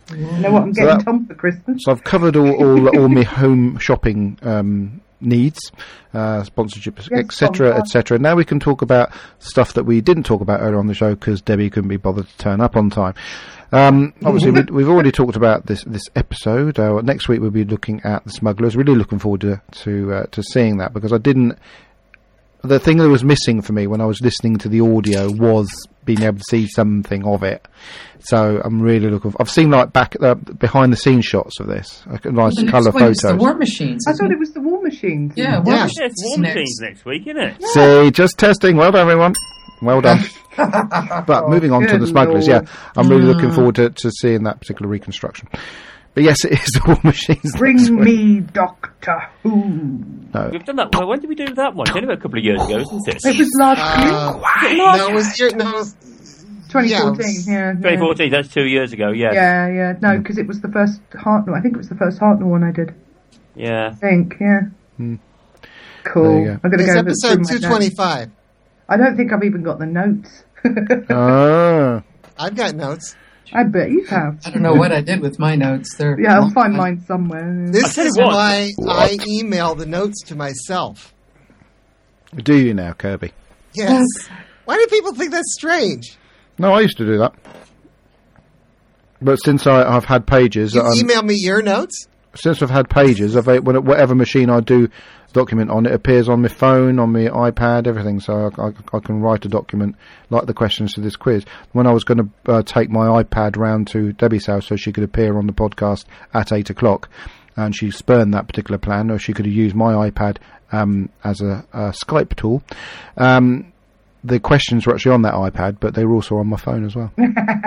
You know what I'm So getting that- Tom for Christmas? So I've covered all all, all my home shopping um, needs, uh, sponsorship, et cetera, Tom, et cetera. Now we can talk about stuff that we didn't talk about earlier on the show because Debbie couldn't be bothered to turn up on time. Um, obviously, we, we've already talked about this this episode. Uh, next week we'll be looking at The Smugglers. Really looking forward to to, uh, to seeing that because I didn't. The thing that was missing for me when I was listening to the audio was being able to see something of it. So I'm really looking. I've seen like back uh, behind the scenes shots of this, like nice The next colour one is photos. the War Machines. I isn't thought it was the War Machines. Yeah, War Yeah. Machines Yeah, it's is War next. Machines next week, isn't it? See, just testing. Well done, everyone. Well done. But moving on to good the Smugglers, lord. yeah, I'm really looking forward to, to seeing that particular reconstruction. But yes, it is the War Machines. next Bring week. me Doctor Who. No. We've done that. Well, when did we do that one? It's only a couple of years ago, isn't it? It was last Uh, year, no, it was your, no, it was- twenty yeah, it fourteen. was- Yeah, twenty yeah, fourteen, that's two years ago, yeah. yeah, yeah. No, because it was the first Hartnell. I think it was the first Hartnell one I did. Yeah. I think, yeah. Hmm. There Cool. you go. I'm going to it's go episode through my two notes. twenty-five. I don't think I've even got the notes. Ah. I've got notes. I bet you have. I don't know what I did with my notes. They're Yeah, I'll find mine somewhere. This tell you is what. why I email the notes to myself. Do you now, Kirby? Yes. Why do people think that's strange? No, I used to do that. But since I, I've had pages, You that I'm- email me your notes? since I've had pages, I've, when, whatever machine I do document on, it appears on my phone, on my iPad, everything. So I, I, I can write a document like the questions to this quiz. When I was going to uh, take my iPad round to Debbie's house so she could appear on the podcast at eight o'clock, and she spurned that particular plan, or she could have used my iPad um, as a, a Skype tool. Um, the questions were actually on that iPad, but they were also on my phone as well.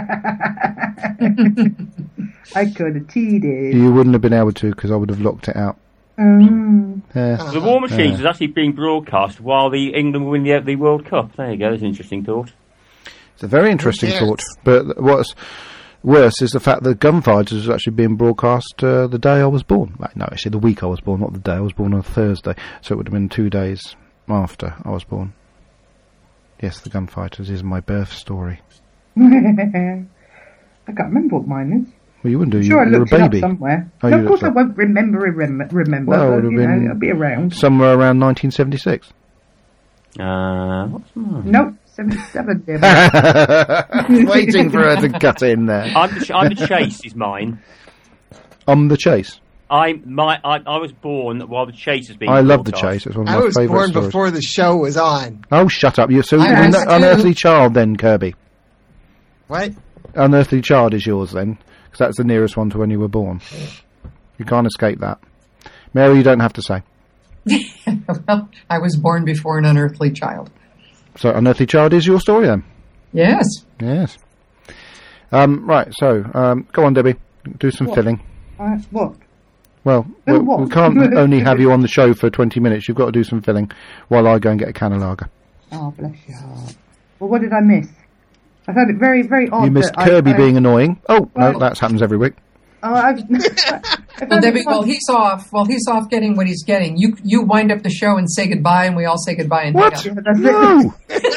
I could have cheated. You wouldn't have been able to because I would have locked it out. Mm. Yeah. The War Machines was actually being broadcast while the England were winning the, the World Cup. There you go, that's an interesting thought. It's a very interesting cares? thought. But what's worse is the fact that Gunfighters was actually being broadcast uh, the day I was born. Well, no, actually the week I was born, not the day. I was born on a Thursday, so it would have been two days after I was born. Yes, the Gunfighters is my birth story. I can't remember what mine is. Well, you wouldn't do. Sure, I you, you're a looked it up baby. somewhere. Oh, no, you of course looked I up. won't remember, remember, remember Well, it but, would have you know, been I'll be around. Somewhere around nineteen seventy-six. Uh, what's mine? Nope, seventy-seven, Debbie. Waiting for her to cut in there. I'm the, ch- I'm the Chase is mine. On the Chase. I my I, I was born while the Chase has been. I love the broadcast. Chase. It's one of I my was favourite born stories. before the show was on. Oh, shut up! You're so I you're was an too. unearthly child then, Kirby. What? Unearthly Child is yours then, because that's the nearest one to when you were born. You can't escape that. Mary, you don't have to say. Well, I was born before an unearthly child. So, Unearthly Child is your story then? Yes. Yes. Um, right, so, um, go on, Debbie. Do some What? filling. Uh, what? Well, Oh, we, what? we can't only have you on the show for twenty minutes. You've got to do some filling while I go and get a can of lager. Oh, bless your heart. Well, what did I miss? I found it very, very odd. You missed that Kirby I, I, being annoying. Oh, Well- no, that happens every week. Oh, I, I Well, found Debbie, it while odd- he's off, while he's off getting what he's getting, you you wind up the show and say goodbye, and we all say goodbye and What? hang Yeah, up. that's No!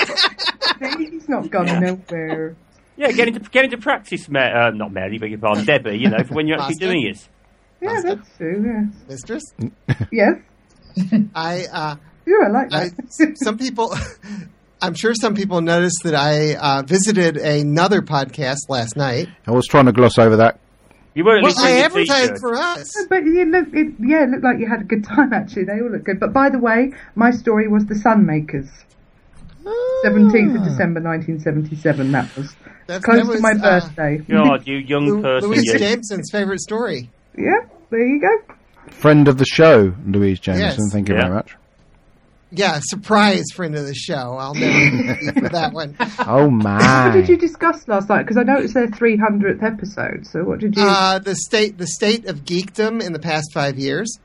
it. He's not gone nowhere. Yeah, get into get into practice, Ma- uh, not Mary, beg your pardon, Debbie. You know, for when you're actually Master? doing it. Yeah, Master? that's true. Mistress? Yes. Yes. I, uh, Yeah, I like I, that. some people, I'm sure some people noticed that I uh, visited another podcast last night. I was trying to gloss over that. You were at Well, least I wearing your advertised t-shirt. for us. But you look, it, yeah, it looked like you had a good time. Actually, they all look good. But by the way, my story was the Sunmakers, seventeenth of December, nineteen seventy-seven. That was That's- close that was, to my uh, birthday. God, you young Lu- person. Louise you. Jameson's favorite story. Yeah, there you go. Friend of the show, Louise Jameson. Yes. Thank you Yeah. very much. Yeah, surprise friend of the show. I'll never forget for that one. Oh, my. What did you discuss last night? Because I know it's their three hundredth episode. So what did you? Uh, the state, the state of geekdom in the past five years.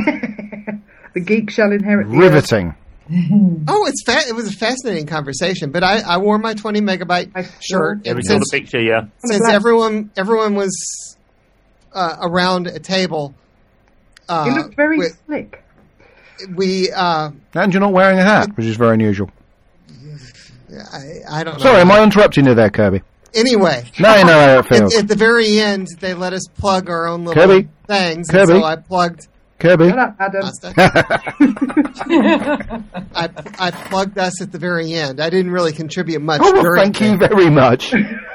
the geek shall inherit the earth. Riveting. Oh, it's fa- it was a fascinating conversation. But I, I wore my twenty megabyte I saw. shirt, Yeah, we and saw the since, picture, yeah. since Black. everyone everyone was uh, around a table, uh, You looked very we, slick. we uh, And you're not wearing a hat, which is very unusual. I, I don't know. Sorry, am I interrupting you there, Kirby? Anyway. Now you know how it feels. At, at the very end, they let us plug our own little Kirby. things. Kirby. And so I plugged. Kirby. Shut up, Adam. I, I plugged us at the very end. I didn't really contribute much. Oh, well, during thank you the- very much.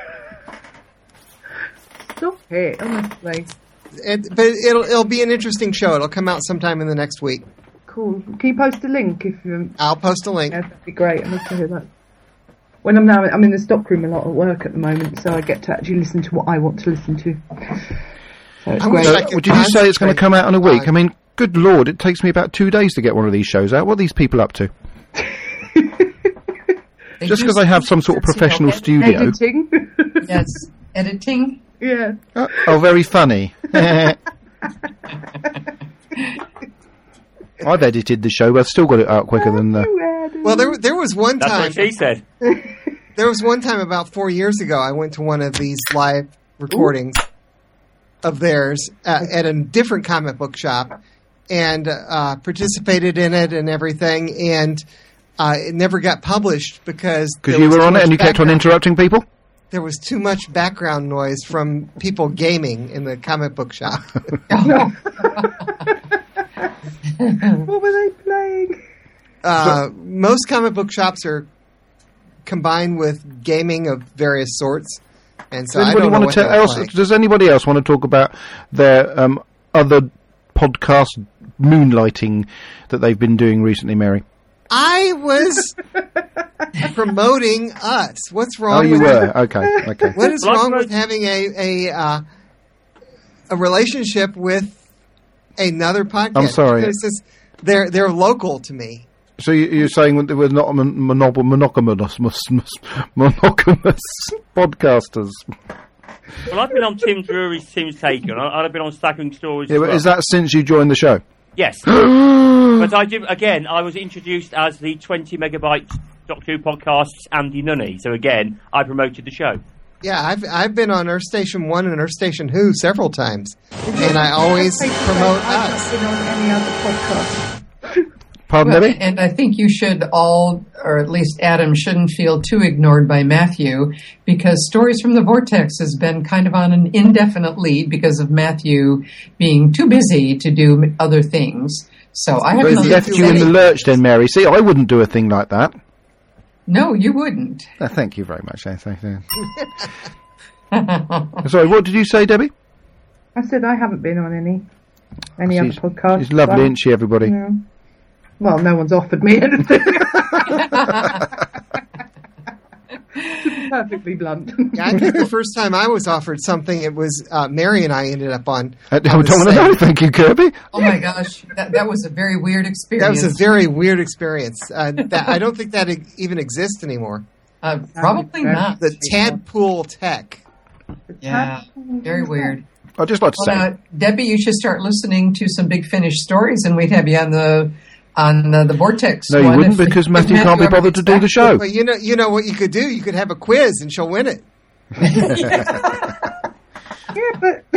Stop it, honestly. It, but it'll it'll be an interesting show. It'll come out sometime in the next week. Cool. Can you post a link if you? I'll post a link. Yeah, that'd be great. I'd love to hear that. When I'm now, I'm in the stockroom a lot at work at the moment, so I get to actually listen to what I want to listen to. So it's I great. wish So, I could well, did you say it's going to come out in a week? Uh, I mean, good lord, it takes me about two days to get one of these shows out. What are these people up to? They Just do because I have some sort of you know, professional edit- studio. Editing. Yes, editing. Yeah. Oh, oh, very funny. I've edited the show, but I've still got it out quicker than the... Well, there there was one That's time. what she said. There was one time about four years ago. I went to one of these live recordings of theirs uh, at a different comic book shop, and uh, participated in it and everything. And uh, it never got published because Because there you was were too on it much and you kept on background- interrupting people? There was too much background noise from people gaming in the comic book shop. What were they playing? Uh, most comic book shops are combined with gaming of various sorts, and so Does I anybody don't know want what to they're tell else? playing. Does anybody else want to talk about their um, other podcast moonlighting that they've been doing recently, Mary? I was promoting us. What's wrong Oh, you with were. Okay, okay. What is Well, I wrong promote- with having a a uh, a relationship with another podcast? I'm sorry. Because it's- they're they're local to me. So you, you're saying that we're not mon- monob- monogamous, mus- mus- monogamous podcasters? Well, I've been on Tim Drury's Tim's Taken. I- I've been on Staggering Stories. Yeah, as but well. is that since you joined the show? Yes. But I do, again, I was introduced as the twenty megabyte Doctor Who podcast's Andy Nunny. So again, I promoted the show. Yeah, I've I've been on Earth Station One and Earth Station Who several times, and I always promote I've us. not been on any other podcast. Pardon, Well, Debbie? and I think you should all, or at least Adam, shouldn't feel too ignored by Matthew, because Stories from the Vortex has been kind of on an indefinite lead because of Matthew being too busy to do m- other things. So I So haven't he's left listened you to in the any- lurch then, Mary. See, I wouldn't do a thing like that. No, you wouldn't. Uh, thank you very much. eh, thank you. Sorry, what did you say, Debbie? I said I haven't been on any any She's, other podcast. she's lovely, isn't she, everybody? Yeah. Well, no one's offered me anything. To be perfectly blunt. Yeah, I think the first time I was offered something, it was uh, Mary and I ended up on. I on don't the want to same- know, thank you, Kirby. Oh my gosh, that, that was a very weird That experience. was a very weird experience. Uh, that, I don't think that e- even exists anymore. uh, probably not. The Tadpool Tech. Yeah, very weird. I'd just like to Well, say, now, Debbie, you should start listening to some Big Finish stories, and we'd have you on the on the, the Vortex. no, you one wouldn't, if- because if Matthew can't be ever bothered to gets do the back. show. But you know, you know what you could do? You could have a quiz, and she'll win it. Yeah, but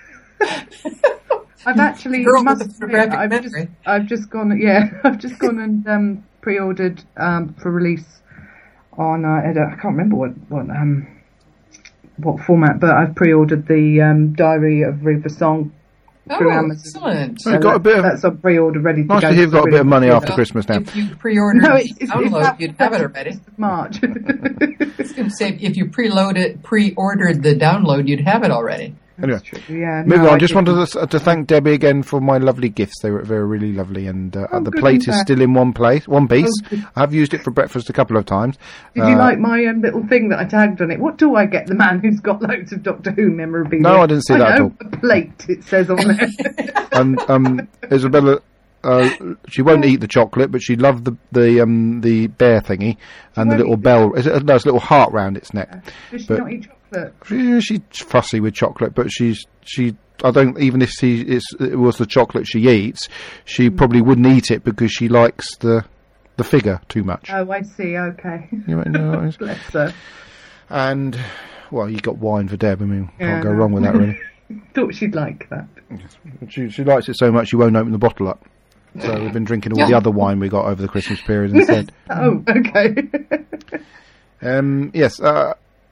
I've actually Girl with must the admit, photographic I've memory. just, I've just gone. Yeah, I've just gone and um, pre-ordered um, for release on. Uh, I don't- I can't remember what what um what format, but I've pre-ordered the um, Diary of River Song through Oh, Amazon. excellent. So you've got a bit of- that's on pre-order, ready to Nice go. to hear you've got a bit of money Really after good. Christmas now. If you pre-ordered No, it's, it's, download, it's you'd have it already. March. I was going to say, if you preload it, pre-ordered the download, you'd have it already. Anyway, Yeah, moving no, on. I Just didn't. wanted to, to thank Debbie again for my lovely gifts. They were very, really lovely, and uh, Oh, the good, plate I'm is glad. still in one place, one piece. Oh, good. I've used it for breakfast a couple of times. Did you Uh, like my um, little thing that I tagged on it? What do I get? The man who's got loads of Doctor Who memorabilia. No, I didn't see that at know, all. A plate, it says on there. and um, Isabella, uh, she won't eat the chocolate, but she loved the the um, the bear thingy and the won't little eat bell. Is it, no, it's a little heart round its neck. Does she But- not eat chocolate? She, she's fussy with chocolate, but she's she. I don't even if she it's, it was the chocolate she eats, she probably wouldn't eat it because she likes the the figure too much. Oh, I see. Okay. You know what I mean? Bless her. And well, you got wine for Deb. I mean, can't Yeah, go no. wrong with that, really. Thought she'd like that. She she likes it so much she won't open the bottle up. So we've been drinking all the Yeah. other wine we got over the Christmas period instead. Oh, okay. Um, yes, uh,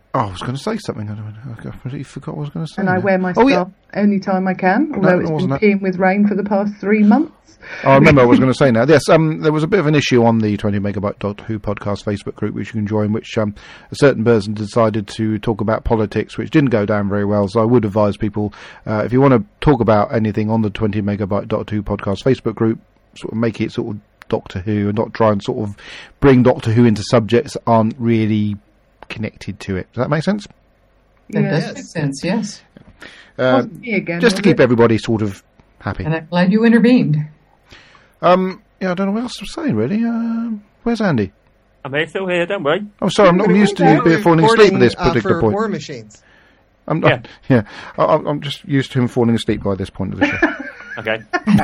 Oh, I was going to say something. I, don't know. I completely forgot what I was going to say. And I now. wear my oh, scarf yeah. any time I can, although No, it it's been wasn't that. peeing with rain for the past three months. Oh, I remember I was going to say now. Yes, um, there was a bit of an issue on the twenty megabyte Doctor Who podcast Facebook group, which you can join, which um, a certain person decided to talk about politics, which didn't go down very well. So I would advise people, uh, if you want to talk about anything on the twenty megabyte Doctor Who podcast Facebook group, sort of make it sort of Doctor Who and not try and sort of bring Doctor Who into subjects that aren't really connected to it. Does that make sense? That Yeah. does make sense, yes. Uh, Wasn't me again, just to was keep it? everybody sort of happy. And I'm glad you intervened. Um, yeah, I don't know what else to say, really. Um, where's Andy? I'm here, still here, don't worry. Oh, sorry, I'm not used to you We're falling asleep at this recording, uh, particular for point. War Machines. I'm not, yeah, I, I'm I'm just used to him falling asleep by this point of the show. Okay.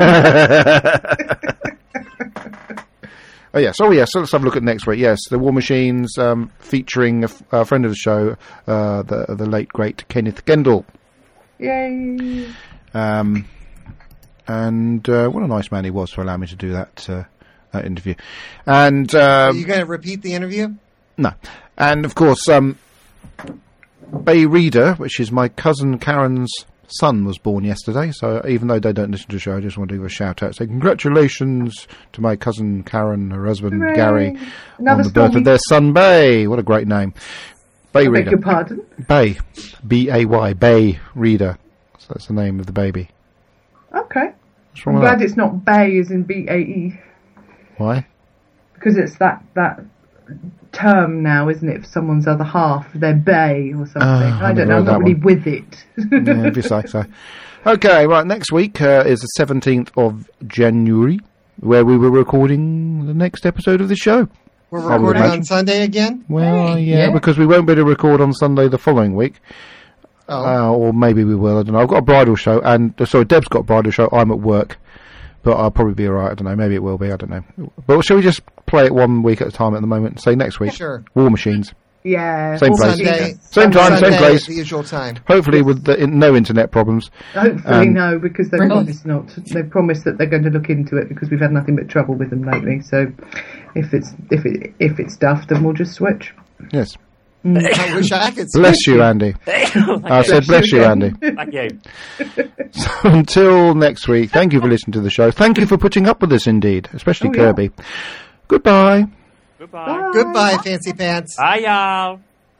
Oh yes, oh yes. So let's have a look at next week. Yes, the War Machines, um, featuring a, f- a friend of the show, uh, the the late great Kenneth Gendel. Yay! Um, and uh, what a nice man he was to allow me to do that uh, that interview. And Are um, you going to repeat the interview? no, and of course, um, Bay Reader, which is my cousin Karen's son, was born yesterday. So even though they don't listen to the show, I just want to give a shout out. Say congratulations to my cousin Karen, her husband Hooray. Gary, Another on the birth Stormy. of their son Bay. What a great name, Bay I beg Reader. your pardon. Bay, B A Y, Bay Reader. So that's the name of the baby. Okay. What's wrong I'm with glad that? it's not Bay as in B A E, Why? because it's that that term now, isn't it, for someone's other half? They're Bay or something. Oh, I I don't never know. I'm heard not that really one. with it. Yeah, if you say so. Okay, right, next week uh, is the seventeenth of January, where we were recording the next episode of the show. We're I would recording imagine. on Sunday again? Well, Hey, yeah, yeah. because we won't be able to record on Sunday the following week. Oh. Uh, or maybe we will, I don't know. I've got a bridal show, and, uh, sorry, Deb's got a bridal show, I'm at work. But I'll probably be alright, I don't know, maybe it will be, I don't know. But shall we just play it one week at a time at the moment and say next week? Sure. War Machines. Yeah. Same Or place. Sunday. Same time, Sunday same place. At the usual time. Hopefully with the, in, no internet problems. Hopefully Um, no, because they Really? promised not. They promised that they're going to look into it because we've had nothing but trouble with them lately. So if it's if it if it's stuff, then we'll just switch. Yes. I wish I could. Bless you, Andy. I said bless you, Andy. Thank you. So until next week, thank you for listening to the show. Thank you for putting up with us, indeed, especially Oh, yeah. Kirby. Goodbye. Goodbye. Goodbye, Fancy Pants. Bye, y'all.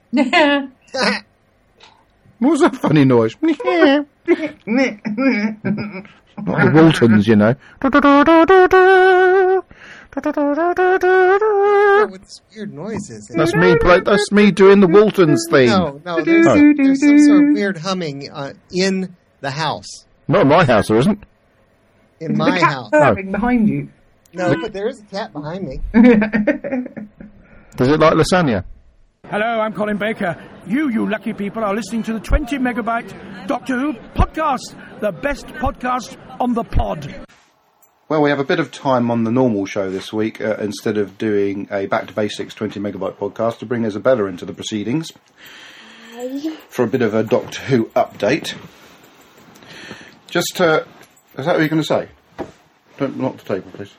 What was that funny noise? Not the Waltons, you know. Oh, with this weird noises. That's me. Play, that's me doing the Waltons theme. No, no, there's, Oh. there's some sort of weird humming uh, in the house. Not in my house, there isn't. In the my cat house. purring behind you. No, but there is a cat behind me. Does it like lasagna? Hello, I'm Colin Baker. You, you lucky people, are listening to the twenty megabyte Doctor Who podcast, the best podcast on the pod. Well, we have a bit of time on the normal show this week uh, instead of doing a Back to Basics twenty megabyte podcast to bring Isabella into the proceedings for a bit of a Doctor Who update. Just, uh, is that what you're going to say? Don't knock the table, please.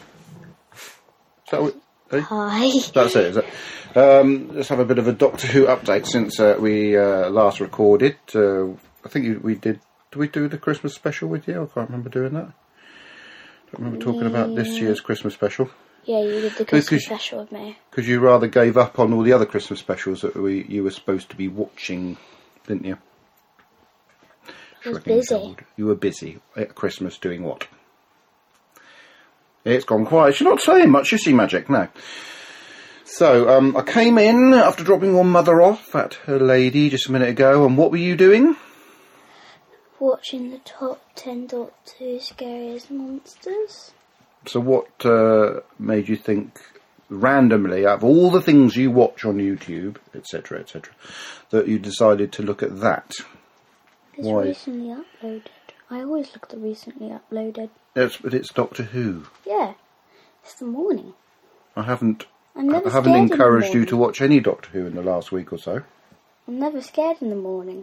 Is that what... eh? Hi. That's it, is it? Um, let's have a bit of a Doctor Who update since uh, we uh, last recorded. Uh, I think you, we did... Did we do the Christmas special with you? I can't remember doing that. I don't remember talking about this year's Christmas special. Yeah, you did the Because- Christmas special with me. Because you rather gave up on all the other Christmas specials that we you were supposed to be watching, didn't you? I was Shrugging busy. shoulder. You were busy at Christmas doing what? It's gone quiet. You're not saying much, is she, Magic? No. So, um, I came in after dropping your mother off at her lady just a minute ago, and what were you doing? Watching the top ten Doctor Who Scariest Monsters. So what uh, made you think, randomly, out of all the things you watch on YouTube, et cetera, et cetera, that you decided to look at that? It's Why? recently uploaded. I always look at the recently uploaded. It's, but it's Doctor Who. Yeah. It's the morning. I haven't I'm never I haven't scared in the encouraged you morning. to watch any Doctor Who in the last week or so. I'm never scared in the morning.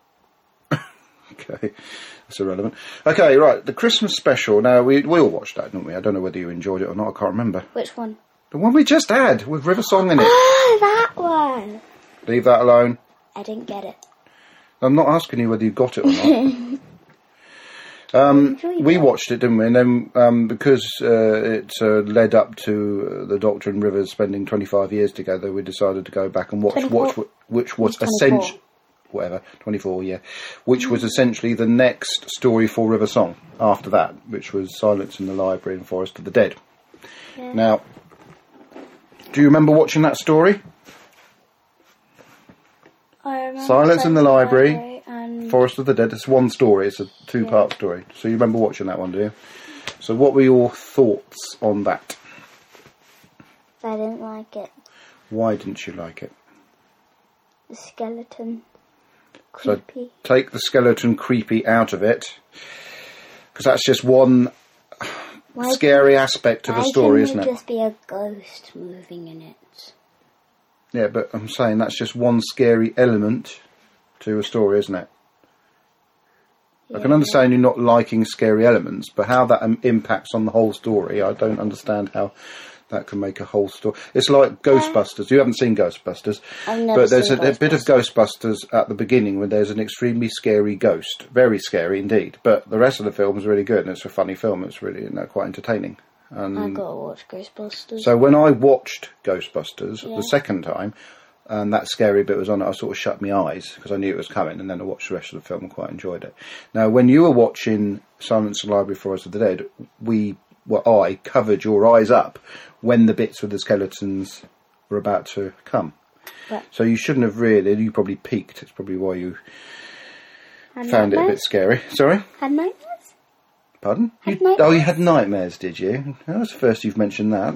Okay, that's irrelevant. Okay, right, the Christmas special. Now, we we all watched that, didn't we? I don't know whether you enjoyed it or not, I can't remember. Which one? The one we just had, with River Song in it. Oh, that one! Leave that alone. I didn't get it. I'm not asking you whether you got it or not. um, we watched it, didn't we? And then um, because uh, it uh, led up to uh, the Doctor and Rivers spending twenty-five years together, we decided to go back and watch watch wh- which was essentially whatever twenty-four, yeah, which mm. was essentially the next story for River Song after that, which was Silence in the Library and Forest of the Dead. Yeah. Now, do you remember watching that story? Silence in the Library, library and Forest of the Dead. It's one story. It's a two-part yeah. story. So you remember watching that one, do you? So what were your thoughts on that? I didn't like it. Why didn't you like it? The skeleton. Creepy. So take the skeleton creepy out of it, because that's just one why scary can, aspect of the story, isn't it? Why can there just be a ghost moving in it? Yeah, but I'm saying that's just one scary element to a story, isn't it? Yeah. I can understand you not liking scary elements, but how that um, impacts on the whole story, I don't understand how that can make a whole story. It's like Ghostbusters. You haven't seen Ghostbusters, I've never but there's seen a, a bit of Ghostbusters at the beginning where there's an extremely scary ghost, very scary indeed. But the rest of the film is really good, and it's a funny film. It's really you know, quite entertaining. And I gotta watch Ghostbusters. So when I watched Ghostbusters yeah. the second time, and that scary bit was on it, I sort of shut my eyes because I knew it was coming, and then I watched the rest of the film and quite enjoyed it. Now, when you were watching Silence in the Library, Forest of the Dead, we, well, I covered your eyes up when the bits with the skeletons were about to come. Right. So you shouldn't have really. You probably peaked. It's probably why you had found nightmares? It a bit scary. Sorry. Had nightmares. Pardon? You, oh, you had nightmares, did you? That was the first you've mentioned that.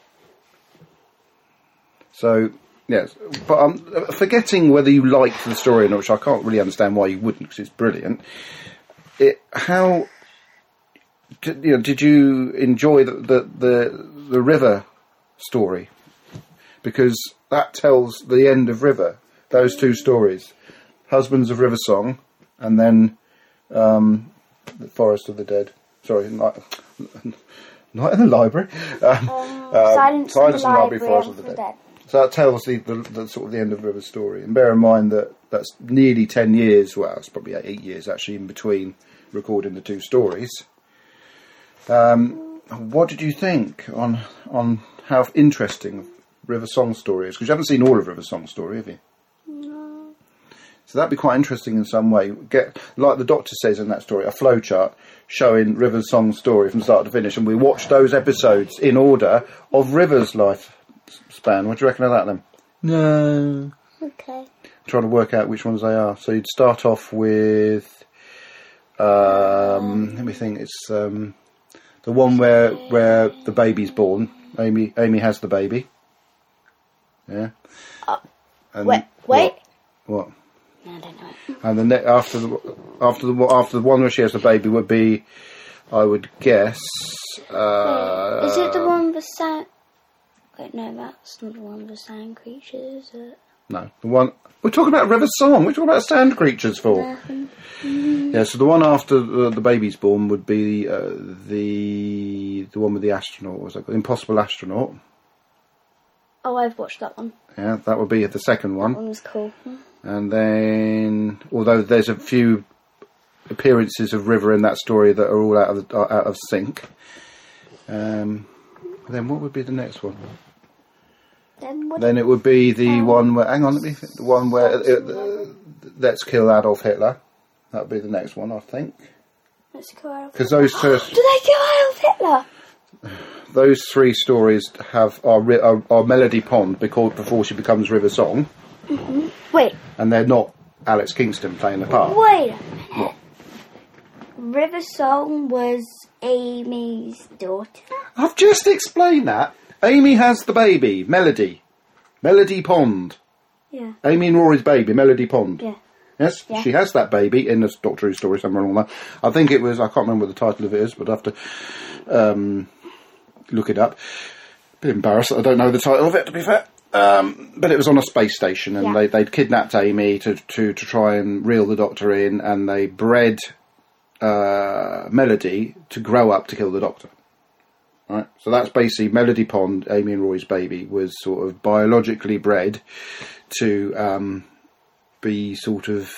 So, yes. But I'm um, forgetting whether you liked the story or not, which I can't really understand why you wouldn't, because it's brilliant. It, how... Did you, know, did you enjoy the, the, the, the River story? Because that tells the end of River. Those two stories. Husbands of River Song, and then... Um, The Forest of the Dead. Sorry, Night, night in the Library. Um, um, um, Silence, Silence in the Library, Forest of the Dead. Dead. So that tells the, the, the sort of the end of River's story. And bear in mind that that's nearly ten years. Well, it's probably eight years actually in between recording the two stories. Um, what did you think on on how interesting River Song story is? Because you haven't seen all of River Song story, have you? So that'd be quite interesting in some way. Get like the Doctor says in that story, a flowchart showing River's song story from start to finish, and we watch those episodes in order of River's life span. What do you reckon of that then? No. Okay. Trying to work out which ones they are. So you'd start off with. Um, let me think. It's um, the one where where the baby's born. Amy Amy has the baby. Yeah. Uh, and wait. Wait. What? what? I don't know. And the ne- after the after the after the one where she has the baby would be, I would guess. Uh, Wait, is it the one with sand? Wait, no, that's not the one with sand creatures, is it? No, the one we're talking about River Song. We're talking about sand creatures for. Mm-hmm. Yeah, so the one after the, the baby's born would be uh, the the one with the astronaut. What was that called? Impossible Astronaut. Oh, I've watched that one. Yeah, that would be the second one. That one was cool. And then, although there's a few appearances of River in that story that are all out of the, out of sync. Um, then what would be the next one? Then, then it would be the um, one where. Hang on, let me think. The one where uh, uh, let's kill Adolf Hitler. That would be the next one, I think. Let's kill Adolf. Because those first. Do they kill Adolf Hitler? Those three stories have are, are, are Melody Pond because before she becomes River Song. Mm-hmm. Wait. And they're not Alex Kingston playing the part. Wait a minute. What? River Song was Amy's daughter? I've just explained that. Amy has the baby, Melody. Melody Pond. Yeah. Amy and Rory's baby, Melody Pond. Yeah. Yes, yeah. She has that baby in the Doctor Who story somewhere along that. I think it was, I can't remember what the title of it is, but I have to um, look it up. Bit embarrassed that I don't know the title of it, to be fair. Um, but it was on a space station, and yeah. they, they'd kidnapped Amy to, to, to try and reel the Doctor in, and they bred uh, Melody to grow up to kill the Doctor. Right, so that's basically Melody Pond, Amy and Rory's baby, was sort of biologically bred to um, be sort of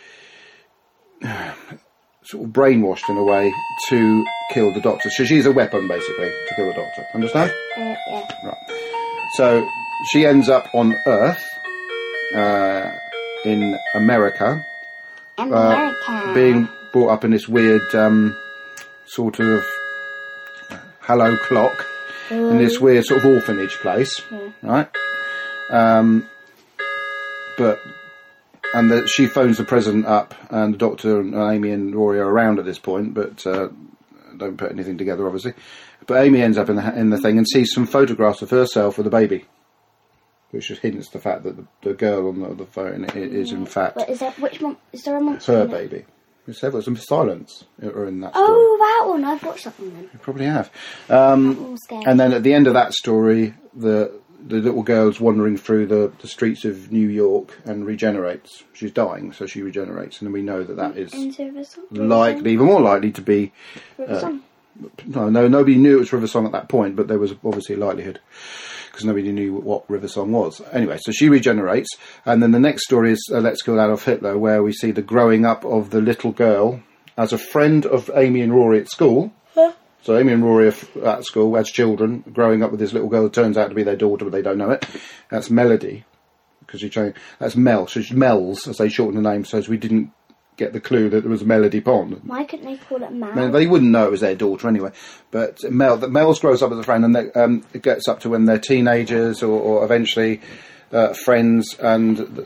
sort of brainwashed in a way to kill the Doctor. So she's a weapon, basically, to kill the Doctor. Understand? Uh, yeah. Right. So she ends up on Earth, uh, in America, America. uh, being brought up in this weird um, sort of hello clock in this weird sort of orphanage place, Yeah. right? Um, but and the, she phones the president up, and the Doctor and Amy and Rory are around at this point, but uh, don't put anything together, obviously. But Amy ends up in the in the thing and sees some photographs of herself with a baby, which just hints the fact that the, the girl on the, the phone i- is in fact But is there which one? Is there a monster? her in it? baby. There's several some silence are in that story. Oh, that one! I've watched that one then. You probably have. Um, That one was scary. and then at the end of that story, the the little girl's wandering through the, the streets of New York and regenerates. She's dying, so she regenerates, and then we know that that is Into River Song? likely, even more likely to be. River Song. No, no, nobody knew it was River Song at that point, but there was obviously a likelihood because nobody knew what River Song was. Anyway, so she regenerates, and then the next story is uh, Let's Kill Adolf Hitler, where we see the growing up of the little girl as a friend of Amy and Rory at school. Huh? So Amy and Rory are f- at school as children, growing up with this little girl who turns out to be their daughter, but they don't know it. That's Melody, because she changed. That's Mel. So she's Mel's, as they shorten the name, so as we didn't get the clue that there was Melody Pond. Why couldn't they call it Mal? I mean, they wouldn't know it was their daughter anyway. But Mel, that Mel's grows up as a friend, and they, um, it gets up to when they're teenagers or, or eventually uh, friends, and th-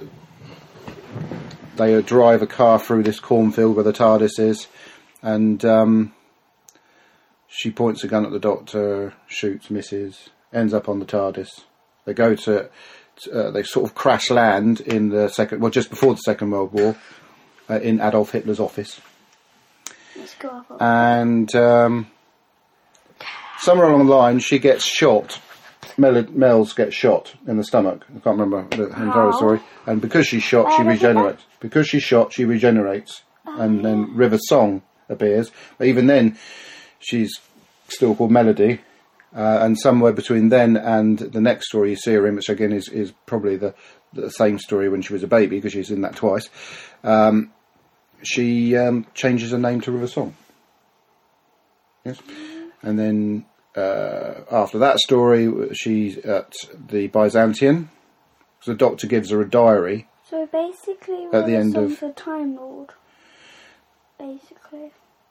they uh, drive a car through this cornfield where the TARDIS is, and um, she points a gun at the Doctor, shoots, misses, ends up on the TARDIS. They go to, to uh, they sort of crash land in the second, well, just before the Second World War. Uh, in Adolf Hitler's office. Let's go off. And um, somewhere along the line, she gets shot. Mel- Mel's gets shot in the stomach. I can't remember the entire How? story. And because she's shot, she Where does it regenerates. Because she's shot, she regenerates. And then River Song appears. But even then, she's still called Melody. Uh, and somewhere between then and the next story you see her in, which again is, is probably the, the same story when she was a baby, because she's in that twice, um, she um, changes her name to River Song. Yes. And then uh, after that story, she's at the Byzantium. So the Doctor gives her a diary. So basically, At the River end Song's of- a Time Lord. Basically.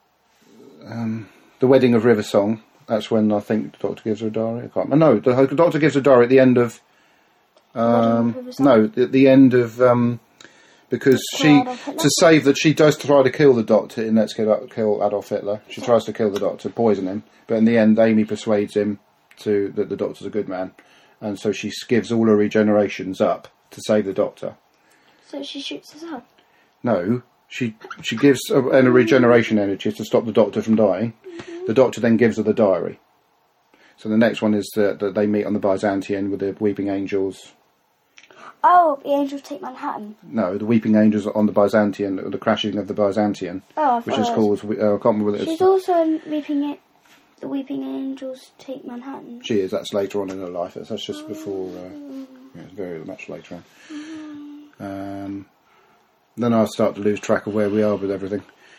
Um, the wedding of River Song. That's when I think the Doctor gives her a diary. I can't remember. No, the, the Doctor gives her a diary at the end of... Um, River Song? no, at the end of... Um, because she, Adolf Hitler? to save that, she does try to kill the Doctor in Let's Kill, kill Adolf Hitler. She tries to kill the Doctor, poison him. But in the end, Amy persuades him to that the Doctor's a good man. And so she gives all her regenerations up to save the Doctor. So she shoots herself. No, she she gives a, a regeneration energy to stop the Doctor from dying. The Doctor then gives her the diary. So the next one is that that they meet on the Byzantium with the Weeping Angels. Oh, the Angels Take Manhattan. No, the Weeping Angels are on the Byzantium, the crashing of the Byzantium, Oh, I which thought is it called, uh, I can't remember whether She's it's... also in Weeping A- The Weeping Angels Take Manhattan. She is, that's later on in her life. That's, that's just before, uh, yeah, it's very much later on. Um, then I start to lose track of where we are with everything.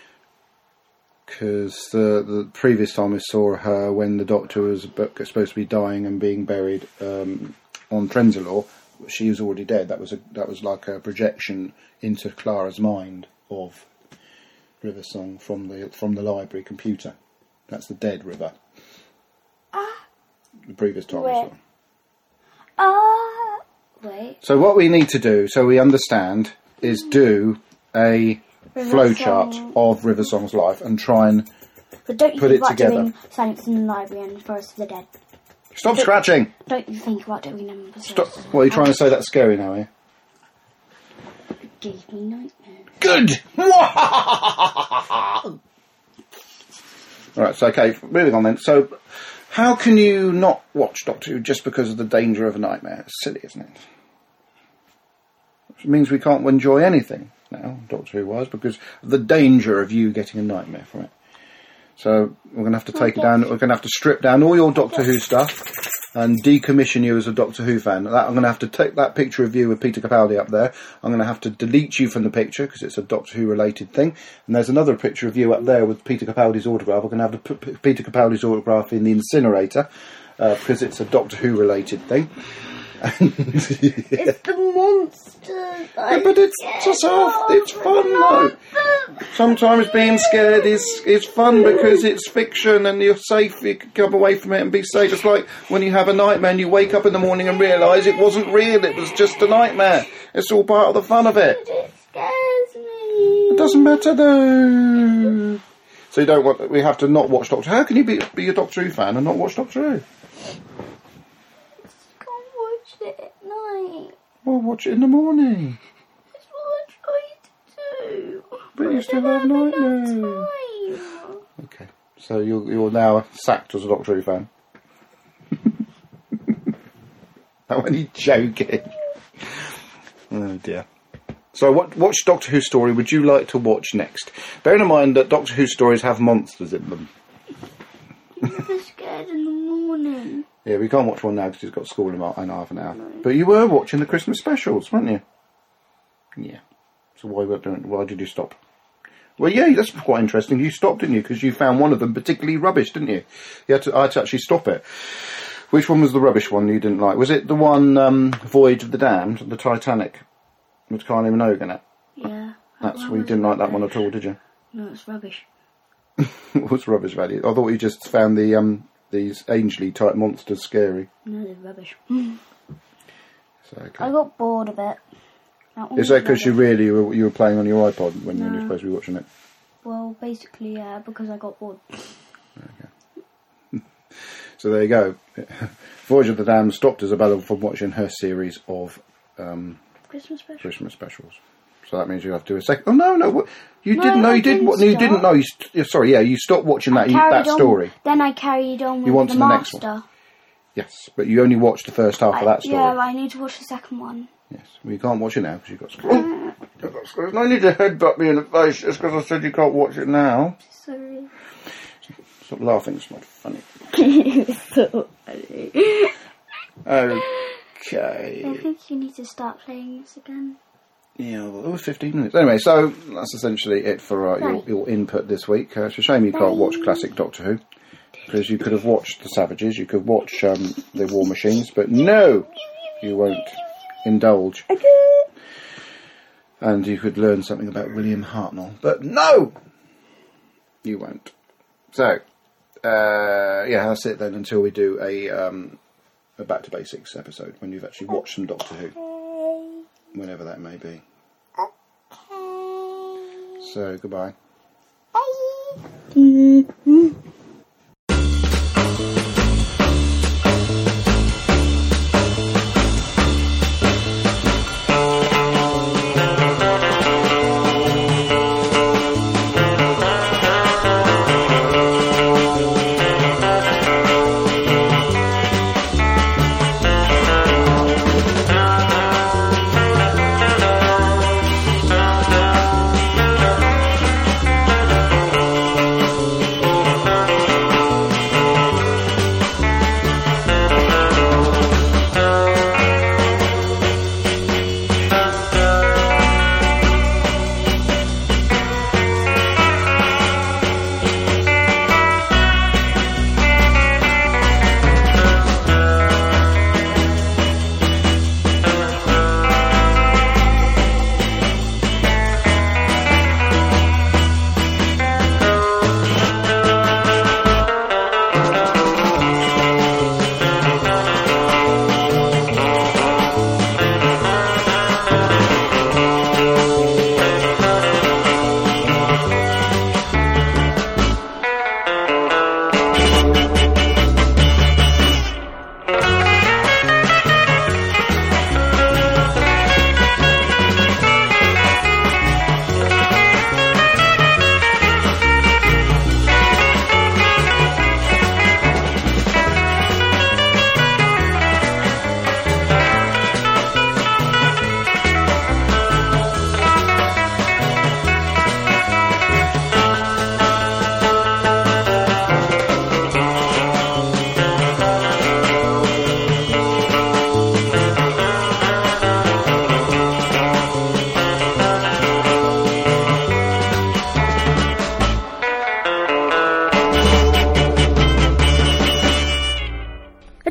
Because the, the previous time we saw her, when the Doctor was b- supposed to be dying and being buried um, on Trenzalore, she was already dead. That was a, that was like a projection into Clara's mind of River Song from the from the library computer. That's the dead river. Ah. The previous time we Wait. saw. Ah. Wait. So what we need to do, so we understand, is do a River flowchart Song. of River Song's life and try and But don't you Put think it about together. doing Silence in the Library and Forest of the Dead? stop scratching. Don't you think about doing them? as Stop. well? What are you trying to say? That's scary now, are you? It gave me nightmares. Good. Right. So okay, moving on then. So, how can you not watch Doctor Who just because of the danger of a nightmare? It's silly, isn't it? Which means we can't enjoy anything now, Doctor Who wise, because of the danger of you getting a nightmare from it. So we're going to have to take it down. We're going to have to strip down all your Doctor Who stuff and decommission you as a Doctor Who fan. That, I'm going to have to take that picture of you with Peter Capaldi up there. I'm going to have to delete you from the picture because it's a Doctor Who related thing. And there's another picture of you up there with Peter Capaldi's autograph. We're going to have to put P- Peter Capaldi's autograph in the incinerator uh, because it's a Doctor Who related thing. It's the monster. Yeah, but it's just off. It's fun though. Sometimes being scared is is fun because it's fiction and you're safe. You can come away from it and be safe. It's like when you have a nightmare and you wake up in the morning and realise it wasn't real. It was just a nightmare. It's all part of the fun of it. It scares me. It doesn't matter though. So you don't want. We have to not watch Doctor. How can you be be a Doctor Who fan and not watch Doctor Who? It at night. Well, watch it in the morning. That's what I try to do. But you still have nightmares. Okay, so you're you're now sacked as a Doctor Who fan. I'm only joking. Oh dear. So, what which Doctor Who story would you like to watch next? Bearing in mind that Doctor Who stories have monsters in them. I'm never scared in the morning. Yeah, we can't watch one now because he's got school in about in half an hour. No. But you were watching the Christmas specials, weren't you? Yeah. So why why did you stop? Well, yeah, that's quite interesting. You stopped, didn't you? Because you found one of them particularly rubbish, didn't you? You had to, I had to actually stop it. Which one was the rubbish one you didn't like? Was it the one, um, Voyage of the Damned, the Titanic, with Kylie Minogue in it? Yeah. That's we didn't like that one at all, did you? No, it's rubbish. What's rubbish about it? I thought you just found the um these Ainsley type monsters scary. No, they're rubbish. So, okay. I got bored of it. That Is that because you really were, you were playing on your iPod when no. you were supposed to be watching it? Well, basically, yeah, because I got bored. Okay. So there you go. Voyage of the Damned stopped Isabella from watching her series of um, Christmas specials. Christmas specials. So that means you have to do a second. Oh no, no, what, you no, didn't know. You didn't. didn't No, you didn't know. You st- sorry, yeah, you stopped watching that. You, that on, story. Then I carried on with you want the to the next master. one. Yes, but you only watched the first half I, of that story. Yeah, I need to watch the second one. Yes, well, you can't watch it now because you've got school. Oh, you've got school. There's no need to headbutt me in the face just because I said you can't watch it now. Sorry. Stop laughing. It's not funny. It's so funny. Okay. I think you need to start playing this again. Yeah, well, it was fifteen minutes. Anyway, so that's essentially it for uh, your, your input this week. Uh, it's a shame you can't watch classic Doctor Who, because you could have watched The Savages, you could watch um, The War Machines, but no, you won't indulge. And you could learn something about William Hartnell, but no, you won't. So, uh, yeah, that's it then until we do a, um, a Back to Basics episode, when you've actually watched some Doctor Who. Whenever that may be. Okay. So, goodbye. Bye. Mm-hmm.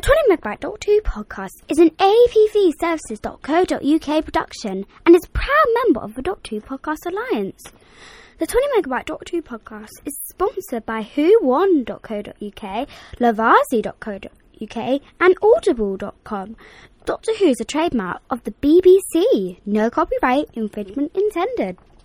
twenty Megabyte Doctor Who podcast is an A P V services dot co dot U K production and is a proud member of the Doctor Who Podcast Alliance. The twenty Megabyte Doctor Who podcast is sponsored by who one dot co dot U K, Lovazi dot co dot U K and Audible dot com. Doctor Who is a trademark of the B B C. No copyright infringement intended.